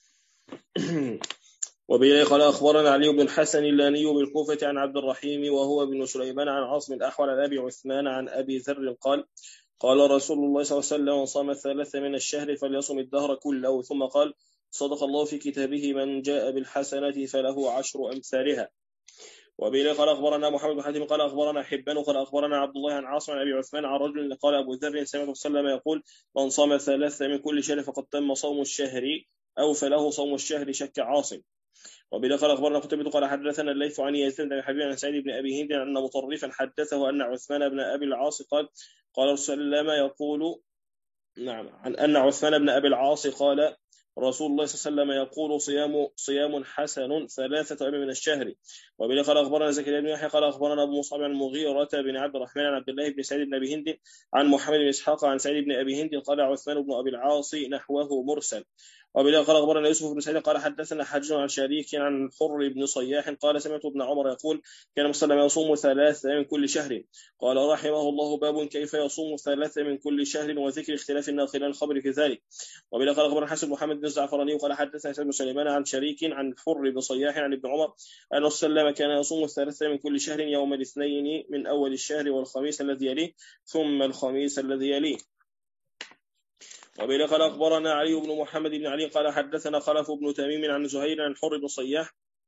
[SPEAKER 1] وبه قال أخبرنا علي بن الحسن اللاني بالكوفة عن عبد الرحيم وهو بن سليمان عن عاصم الأحول عن أبي عثمان عن أبي ذر قال قال رسول الله صلى الله عليه وسلم صام الثلاثة من الشهر فليصم الدهر كله. ثم قال صدق الله في كتابه من جاء بالحسنة فله عشر أمثالها. وبه قال أخبرنا محمد بن حاتم قال أخبرنا حبان قال أخبرنا عبد الله عن عاصم عن أبي عثمان عن رجل قال أبو ذر سمعت وسلم يقول من صام ثلاثة من كل شهر فقد تم صوم الشهر أو فله صوم الشهر شك عاصم. وبه قال أخبرنا قتيبة قال حدثنا الليث عن يزيد بن حبيب عن سعيد بن أبي هند أن مطرفا حدثه أن عثمان بن أبي العاص قال قال رسول الله يقول نعم عن أن عثمان بن أبي العاص قال رسول الله صلى الله عليه وسلم يقول صيام صيام حسن ثلاثة أيام من الشهر. وبه قال أخبرنا زكريا بن يحيى قال أخبرنا أبو مصعب عن مغيرة بن عبد الرحمن عن عبد الله بن سعيد بن أبي هند عن محمد بن إسحاق عن سعيد بن أبي هند قال عثمان بن أبي العاص نحوه مرسل. وبه قال أخبرنا يوسف بن سعيد قال حدثنا حج عن شريك عن حر بن صياح قال سمعت ابن عمر يقول كان مسلم يصوم ثلاثة من كل شهر. قال رحمه الله باب كيف يصوم ثلاثة من كل شهر وذكر اختلاف الناقلين الخبر في ذلك. وبه قال أخبرنا حسن محمد بن الزعفراني قال حدثنا سعيد بن سليمان عن شريك عن حر بن صياح عن ابن عمر أن وسلم كان يصوم ثلاثة من كل شهر يوم الاثنين من أول الشهر والخميس الذي يليه ثم الخميس الذي يليه. وبه قال أخبرنا علي بن محمد بن علي قال حدثنا خلف بن تميم عن زهير عن حر بن صياح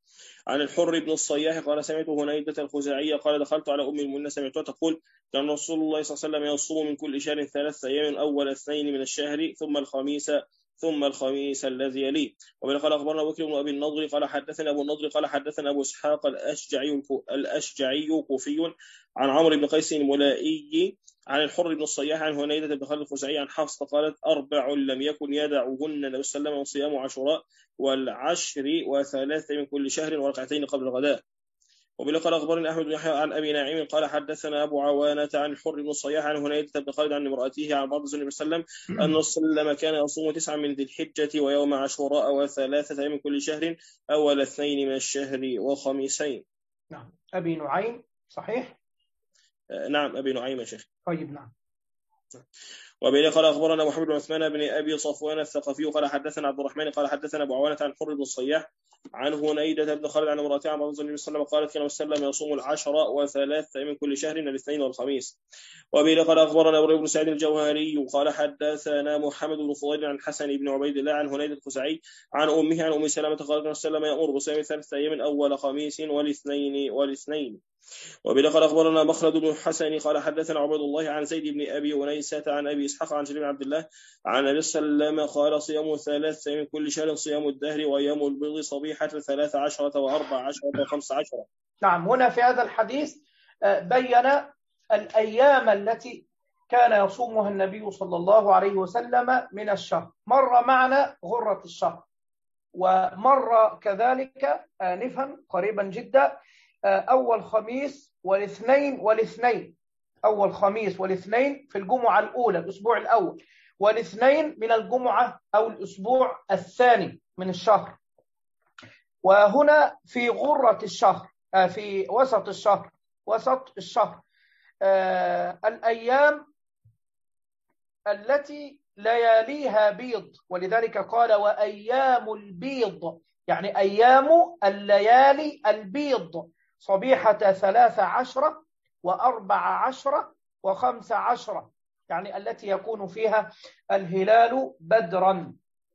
[SPEAKER 1] عن الحر بن الصياح قال سمعت هنيدة الخزاعية قال دخلت على أم المؤمنين سمعتها تقول كان رسول الله صلى الله عليه وسلم يصوم من كل شهر ثلاث أيام أول اثنين من الشهر ثم الخميس ثم الخميس الذي يليه. وبه قال أخبرنا بكر بن أبي النضر قال حدثنا أبو النضر قال حدثنا أبو إسحاق الأشجعي الأشجعي كوفي عن عمرو بن قيس الملائي عن الحر بن الصياح عن هنيدة بن خالد الخزاعي عن حفصة قالت أربع لم يكن يدعوهن النبي صلى الله عليه وسلم صيام عاشوراء والعشر وثلاثة من كل شهر وركعتين قبل الغداء. وبه قال أخبرني أحمد بن يحيى عن أبي ناعم قال حدثنا أبو عوانة عن الحر بن الصياح عن هنيدة بن خالد عن امرأته عن بعض النبي صلى الله عليه وسلم أن صلى الله عليه وسلم كان يصوم تسعة من ذي الحجة ويوم عاشوراء وثلاثة من كل شهر أول اثنين من الشهر وخميسين.
[SPEAKER 2] نعم. أبي نعيم صحيح؟
[SPEAKER 1] نعم أبي نعيم يا شيخ.
[SPEAKER 2] طيب نعم.
[SPEAKER 1] وبه قال أخبرنا محمد بن عثمان بن أبي صفوان الثقفي قال حدثنا عبد الرحمن قال حدثنا أبو عوانة عن حر بن الصياح عن هنيدة بن خالد عن امرأته عن رسول الله صلى الله عليه وسلم قالت كان وسلم يصوم العشر وثلاثة من كل شهر الاثنين والخميس. وبه قال أخبرنا أبو بن سعيد الجوهري قال حدثنا محمد بن فضيل عن حسن بن عبيد الله عن هنيدة الخزاعي عن أمه عن أم سلمة قالت كان وسلم يأمر بصيام ثلاثة أيام أول خميس والاثنين والاثنين. وبه قال أخبرنا مخلد بن حسن قال حدثنا عبد الله عن زيد بن أبي أنيسة عن أبي إسحاق عن جرير بن عبد الله عن النبي صلى الله عليه وسلم قال صيام ثلاثة من كل شهر صيام الدهر وأيام البيض صبيحة ثلاث عشرة وأربع عشرة وخمس عشرة.
[SPEAKER 2] نعم. هنا في هذا الحديث بين الأيام التي كان يصومها النبي صلى الله عليه وسلم من الشهر. مر معنا غرة الشهر ومر كذلك آنفا قريبا جدا أول خميس والاثنين والاثنين أول خميس والاثنين في الجمعة الأولى الأسبوع الأول والاثنين من الجمعة أو الأسبوع الثاني من الشهر. وهنا في غرة الشهر في وسط الشهر وسط الشهر الأيام التي لياليها بيض، ولذلك قال وأيام البيض يعني أيام الليالي البيض صبيحة ثلاث عشرة وأربع عشرة وخمس عشرة يعني التي يكون فيها الهلال بدرا.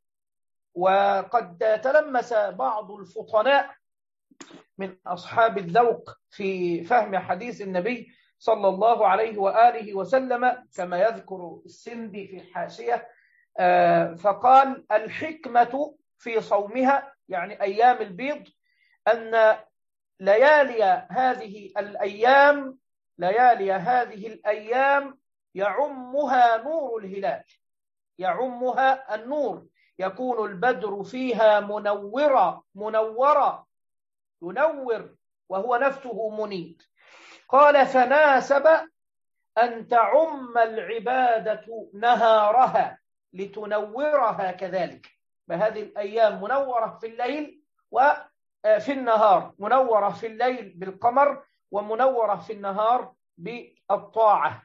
[SPEAKER 2] وقد تلمس بعض الفطناء من أصحاب الذوق في فهم حديث النبي صلى الله عليه وآله وسلم كما يذكر السندي في الحاشية فقال الحكمة في صومها يعني أيام البيض أن ليالي هذه الأيام ليالي هذه الأيام يعمها نور الهلال يعمها النور يكون البدر فيها منورا منورا ينور وهو نفسه منير. قال فناسب أن تعم العبادة نهارها لتنورها كذلك بهذه الأيام منورة في الليل وفي النهار منورة في الليل بالقمر ومنورة في النهار بالطاعة.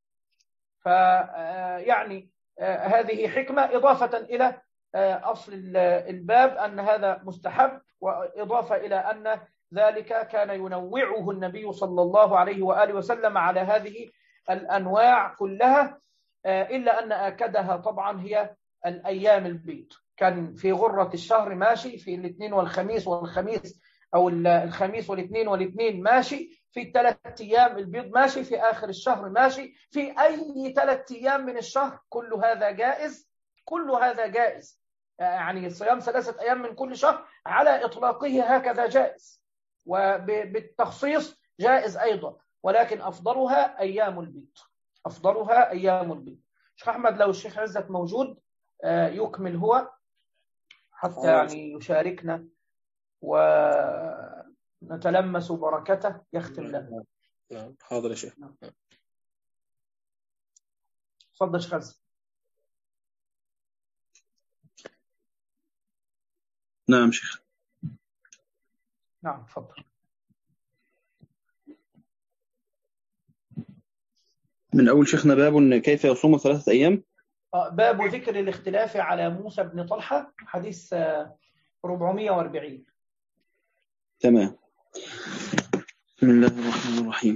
[SPEAKER 2] فيعني هذه حكمة إضافة إلى أصل الباب أن هذا مستحب وإضافة إلى أن ذلك كان ينوعه النبي صلى الله عليه وآله وسلم على هذه الأنواع كلها إلا أن أكدها طبعا هي الأيام البيض. كان في غرة الشهر ماشي في الاثنين والخميس والخميس أو الخميس والاثنين والاثنين ماشي في الثلاث أيام البيض ماشي في آخر الشهر ماشي في أي ثلاث أيام من الشهر كل هذا جائز كل هذا جائز يعني صيام ثلاثة أيام من كل شهر على إطلاقه هكذا جائز وبالتخصيص جائز أيضا ولكن أفضلها أيام البيض أفضلها أيام البيض. شيخ أحمد لو الشيخ عزت موجود يكمل هو حتى يعني يشاركنا ونتلمس بركته يختم لنا.
[SPEAKER 1] نعم حاضر يا شيخ.
[SPEAKER 2] تفضل شيخ عزت.
[SPEAKER 3] نعم شيخ.
[SPEAKER 2] نعم تفضل.
[SPEAKER 3] من أول شيخنا باب كيف يصوم ثلاثة أيام.
[SPEAKER 2] باب ذكر الاختلاف على موسى بن طلحة حديث أربعمائة وأربعين.
[SPEAKER 3] تمام. بسم الله الرحمن الرحيم.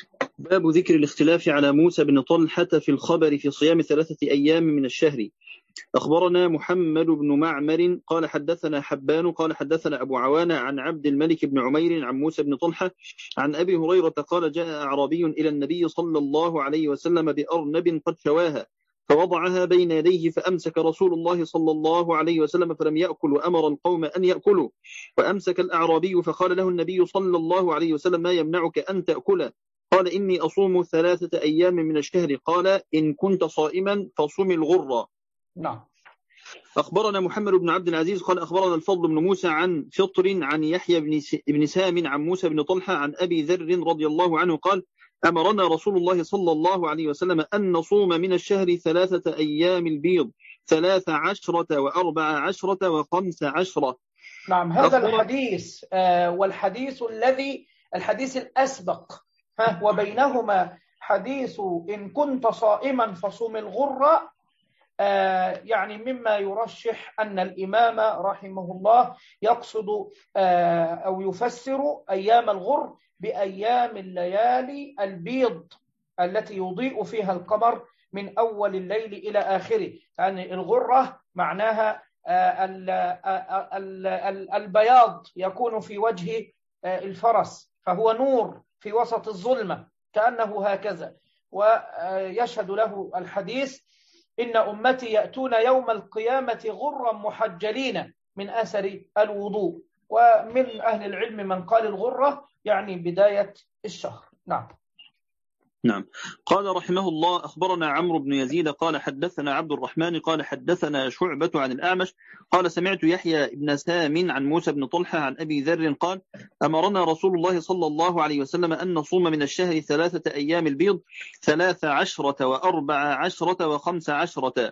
[SPEAKER 3] باب ذكر الاختلاف على موسى بن طلحة في الخبر في صيام ثلاثة أيام من الشهر أخبرنا محمد بن معمر قال حدثنا حبان قال حدثنا أبو عوانة عن عبد الملك بن عمير عن موسى بن طلحة عن أبي هريرة قال جاء أعرابي إلى النبي صلى الله عليه وسلم بأرنب قد شواها فوضعها بين يديه فأمسك رسول الله صلى الله عليه وسلم فلم يأكل وأمر القوم أن يأكلوا. وأمسك الأعرابي فقال له النبي صلى الله عليه وسلم ما يمنعك أن تأكل؟ قال إني أصوم ثلاثة أيام من الشهر. قال إن كنت صائما فصم الغرة.
[SPEAKER 2] نعم.
[SPEAKER 3] أخبرنا محمد بن عبد العزيز قال أخبرنا الفضل بن موسى عن فطر عن يحيى بن, بن سام عن موسى بن طلحة عن أبي ذر رضي الله عنه قال أمرنا رسول الله صلى الله عليه وسلم أن نصوم من الشهر ثلاثة أيام البيض ثلاث عشرة وأربع عشرة وخمس عشرة.
[SPEAKER 2] نعم. هذا الحديث آه والحديث الذي الحديث الأسبق ها وبينهما حديث إن كنت صائما فصوم الغرة آه يعني مما يرشح أن الإمام رحمه الله يقصد آه أو يفسر أيام الغر بأيام الليالي البيض التي يضيء فيها القمر من أول الليل إلى آخره. يعني الغرة معناها آه ال ال ال البياض يكون في وجه آه الفرس، فهو نور في وسط الظلمة كأنه هكذا. ويشهد له الحديث إن أمتي يأتون يوم القيامة غرا محجلين من أثر الوضوء. ومن أهل العلم من قال الغرة يعني بداية الشهر. نعم.
[SPEAKER 3] نعم. قال رحمه الله أخبرنا عمرو بن يزيد قال حدثنا عبد الرحمن قال حدثنا شعبة عن الأعمش قال سمعت يحيى بن سام عن موسى بن طلحة عن أبي ذر قال أمرنا رسول الله صلى الله عليه وسلم أن نصوم من الشهر ثلاثة أيام البيض ثلاث عشرة وأربع عشرة وخمس عشرة.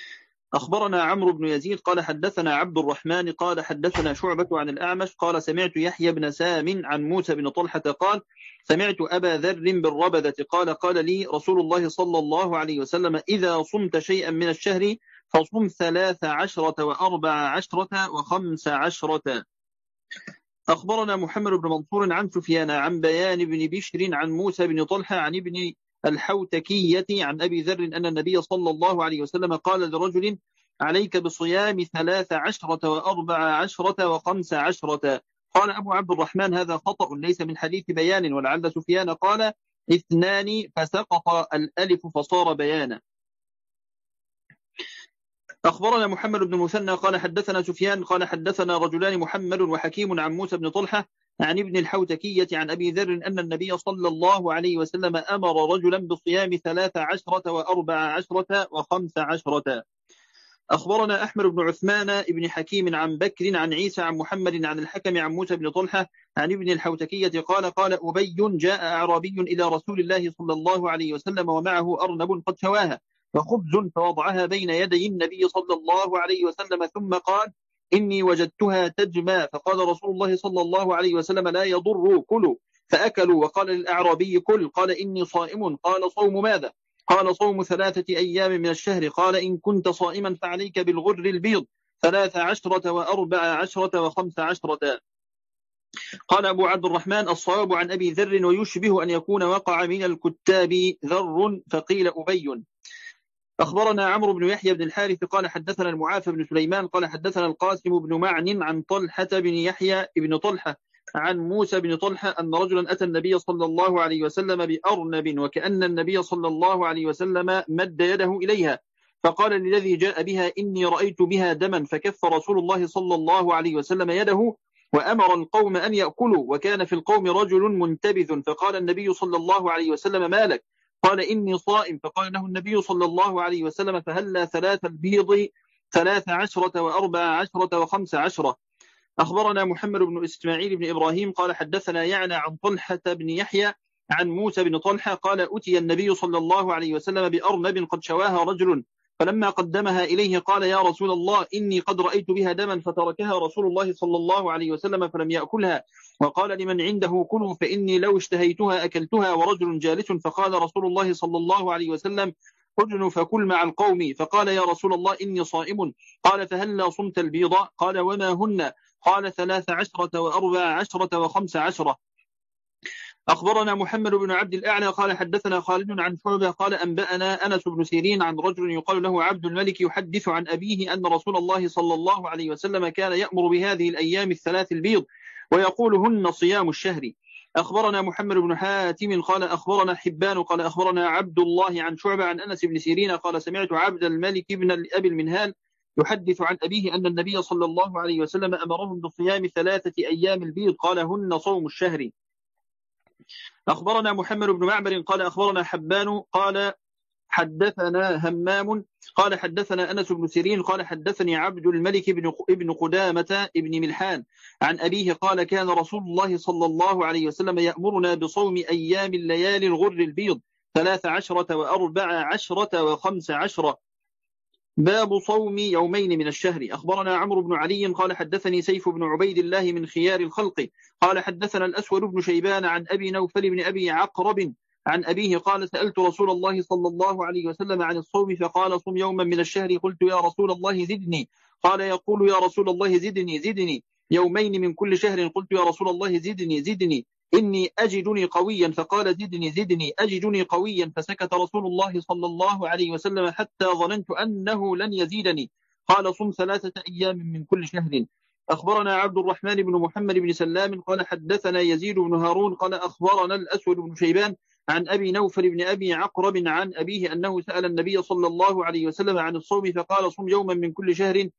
[SPEAKER 3] أخبرنا عمرو بن يزيد قال حدثنا عبد الرحمن قال حدثنا شعبة عن الأعمش قال سمعت يحيى بن سام عن موسى بن طلحة قال سمعت أبا ذر بالربذة قال قال لي رسول الله صلى الله عليه وسلم إذا صمت شيئا من الشهر فصم ثلاث عشرة وأربع عشرة وخمس عشرة. أخبرنا محمد بن منصور عن سفيان عن بيان بن بشر عن موسى بن طلحة عن ابن الحوتكية عن أبي ذر أن النبي صلى الله عليه وسلم قال لرجل عليك بصيام ثلاث عشرة وأربع عشرة وخمس عشرة. قال أبو عبد الرحمن هذا خطأ ليس من حديث بيان، ولعل سفيان قال اثنان فسقط الألف فصار بيانا. أخبرنا محمد بن المثنى قال حدثنا سفيان قال حدثنا رجلان محمد وحكيم عن موسى بن طلحة عن ابن الحوتكية عن أبي ذر أن النبي صلى الله عليه وسلم أمر رجلا بصيام ثلاث عشرة وأربع عشرة وخمس عشرة. أخبرنا أحمد بن عثمان بن حكيم عن بكر عن عيسى عن محمد عن الحكم عن موسى بن طلحة عن ابن الحوتكية قال قال أبي جاء أعرابي إلى رسول الله صلى الله عليه وسلم ومعه أرنب قد شواها وخبز فوضعها بين يدي النبي صلى الله عليه وسلم ثم قال إني وجدتها تجمى فقال رسول الله صلى الله عليه وسلم لا يضر كلوا فأكلوا. وقال للأعرابي كل قال إني صائم. قال صوم ماذا؟ قال صوم ثلاثة أيام من الشهر. قال إن كنت صائما فعليك بالغر البيض ثلاث عشرة وأربع عشرة وخمس عشرة. قال أبو عبد الرحمن الصواب عن أبي ذر ويشبه أن يكون وقع من الكتاب ذر فقيل أبي. أخبرنا عمرو بن يحيى بن الحارث قال حدثنا المعافى بن سليمان قال حدثنا القاسم بن معن عن طلحة بن يحيى بن طلحة عن موسى بن طلحة أن رجلا أتى النبي صلى الله عليه وسلم بأرنب وكأن النبي صلى الله عليه وسلم مد يده إليها فقال للذي جاء بها إني رأيت بها دما فكف رسول الله صلى الله عليه وسلم يده وأمر القوم أن يأكلوا وكان في القوم رجل منتبذ فقال النبي صلى الله عليه وسلم ما لك؟ قال إني صائم. فقال له النبي صلى الله عليه وسلم فهلا ثلاث البيض ثلاث عشرة وأربع عشرة وخمس عشرة. أخبرنا محمد بن إسماعيل بن إبراهيم قال حدثنا يعني عن طلحة بن يحيى عن موسى بن طلحة قال أتي النبي صلى الله عليه وسلم بأرنب قد شواها رجل فلما قدمها إليه قال يا رسول الله إني قد رأيت بها دما فتركها رسول الله صلى الله عليه وسلم فلم يأكلها وقال لمن عنده كلوا فإني لو اشتهيتها أكلتها ورجل جالس فقال رسول الله صلى الله عليه وسلم أجن فكل مع القوم فقال يا رسول الله إني صائم. قال فهلا صمت البيض؟ قال وما هن؟ قال ثلاث عشرة وأربع عشرة وخمس عشرة. أخبرنا محمد بن عبد الأعلى قال حدثنا خالد عن شعبة قال أنبأنا أنس بن سيرين عن رجل يقال له عبد الملك يحدث عن أبيه أن رسول الله صلى الله عليه وسلم كان يأمر بهذه الأيام الثلاث البيض ويقول هن صيام الشهر. أخبرنا محمد بن حاتم قال أخبرنا حبان قال أخبرنا عبد الله عن شعبة عن أنس بن سيرين قال سمعت عبد الملك بن أبي المنهال يحدث عن أبيه أن النبي صلى الله عليه وسلم أمرهم بصيام ثلاثة أيام البيض قال هن صوم الشهر. أخبرنا محمد بن معمر قال أخبرنا حبان قال حدثنا همام قال حدثنا أنس بن سيرين قال حدثني عبد الملك بن ابن قدامة ابن ملحان عن أبيه قال كان رسول الله صلى الله عليه وسلم يأمرنا بصوم أيام الليالي الغر البيض ثلاث عشرة وأربع عشرة وخمس عشرة. باب صوم يومين من الشهر. أخبرنا عمرو بن علي قال حدثني سيف بن عبيد الله من خيار الخلق قال حدثنا الأسود بن شيبان عن أبي نوفل بن أبي عقرب عن أبيه قال سألت رسول الله صلى الله عليه وسلم عن الصوم فقال صم يوما من الشهر قلت يا رسول الله زدني قال يقول يا رسول الله زدني زدني يومين من كل شهر قلت يا رسول الله زدني زدني إني أجدني قويا فقال زدني زدني أجدني قويا فسكت رسول الله صلى الله عليه وسلم حتى ظننت أنه لن يزيدني قال صم ثلاثة أيام من كل شهر. أخبرنا عبد الرحمن بن محمد بن سلام قال حدثنا يزيد بن هارون قال أخبرنا الأسود بن شيبان عن أبي نوفل بن أبي عقرب عن أبيه أنه سأل النبي صلى الله عليه وسلم عن الصوم فقال صم يوما من كل شهر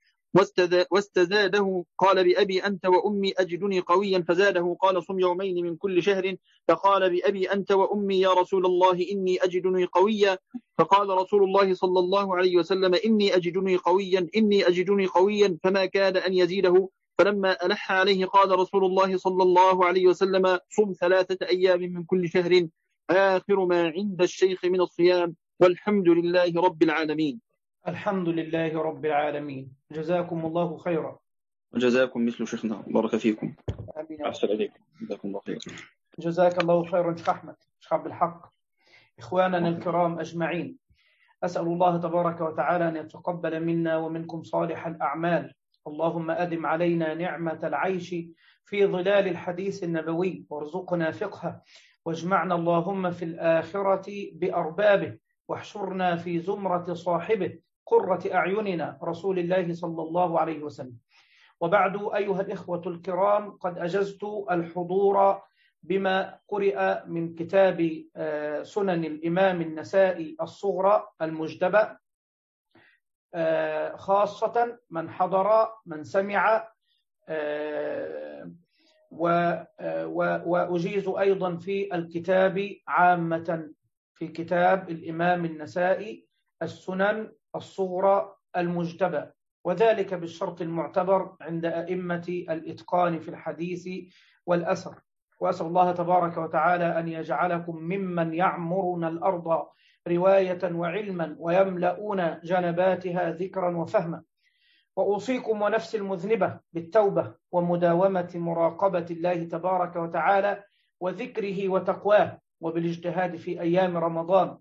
[SPEAKER 3] واستزاده قال بأبي أنت وأمي أجدني قويا فزاده قال صم يومين من كل شهر فقال بأبي أنت وأمي يا رسول الله إني أجدني قويا فقال رسول الله صلى الله عليه وسلم إني أجدني قويا إني أجدني قويا فما كاد أن يزيده فلما ألح عليه قال رسول الله صلى الله عليه وسلم صم ثلاثة أيام من كل شهر آخر ما عند الشيخ من الصيام والحمد لله رب العالمين.
[SPEAKER 2] الحمد لله رب العالمين. جزاكم الله خيرا.
[SPEAKER 3] وجزاكم مثل شيخنا بارك فيكم.
[SPEAKER 2] آمين.
[SPEAKER 3] أحسن إليكم. جزاكم الله خيرا.
[SPEAKER 2] جزاك الله خيرا شيخ أحمد شيخ عبد الحق. إخواننا الكرام أجمعين، أسأل الله تبارك وتعالى أن يتقبل منا ومنكم صالح الأعمال. اللهم أدم علينا نعمة العيش في ظلال الحديث النبوي وارزقنا فقهه، واجمعنا اللهم في الآخرة بأربابه، واحشرنا في زمرة صاحبه قرة أعيننا رسول الله صلى الله عليه وسلم. وبعد أيها الإخوة الكرام، قد أجزت الحضور بما قرئ من كتاب سنن الإمام النسائي الصغرى المجتبى، خاصة من حضر من سمع، وأجيز أيضا في الكتاب عامة في كتاب الإمام النسائي السنن الصغرى المجتبى، وذلك بالشرط المعتبر عند أئمة الإتقان في الحديث والأثر. وأسأل الله تبارك وتعالى أن يجعلكم ممن يعمرون الأرض رواية وعلما ويملؤون جنباتها ذكرا وفهما. وأوصيكم ونفسي المذنبة بالتوبة ومداومة مراقبة الله تبارك وتعالى وذكره وتقواه، وبالاجتهاد في أيام رمضان.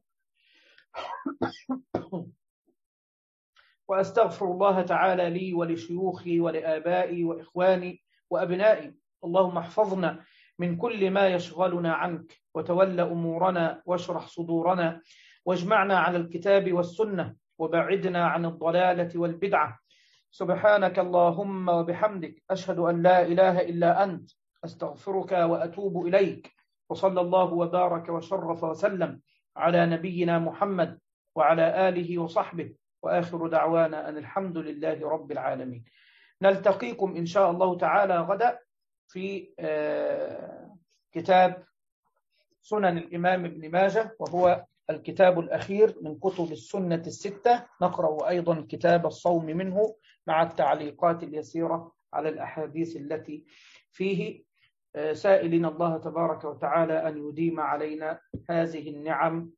[SPEAKER 2] وأستغفر الله تعالى لي ولشيوخي ولآبائي وإخواني وأبنائي. اللهم احفظنا من كل ما يشغلنا عنك، وتول أمورنا، واشرح صدورنا، واجمعنا على الكتاب والسنة، وبعدنا عن الضلالة والبدعة. سبحانك اللهم وبحمدك، أشهد أن لا إله إلا أنت، أستغفرك وأتوب إليك. وصلى الله وبارك وشرف وسلم على نبينا محمد وعلى آله وصحبه، وآخر دعوانا أن الحمد لله رب العالمين. نلتقيكم إن شاء الله تعالى غدا في كتاب سنن الإمام ابن ماجه، وهو الكتاب الأخير من كتب السنة الستة. نقرأ أيضا كتاب الصوم منه مع التعليقات اليسيرة على الأحاديث التي فيه، سائلين الله تبارك وتعالى أن يديم علينا هذه النعم،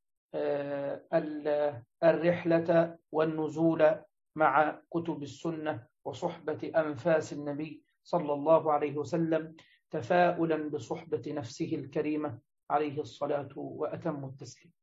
[SPEAKER 2] الرحلة والنزول مع كتب السنة وصحبة أنفاس النبي صلى الله عليه وسلم، تفاؤلا بصحبة نفسه الكريمة عليه الصلاة وأتم التسليم.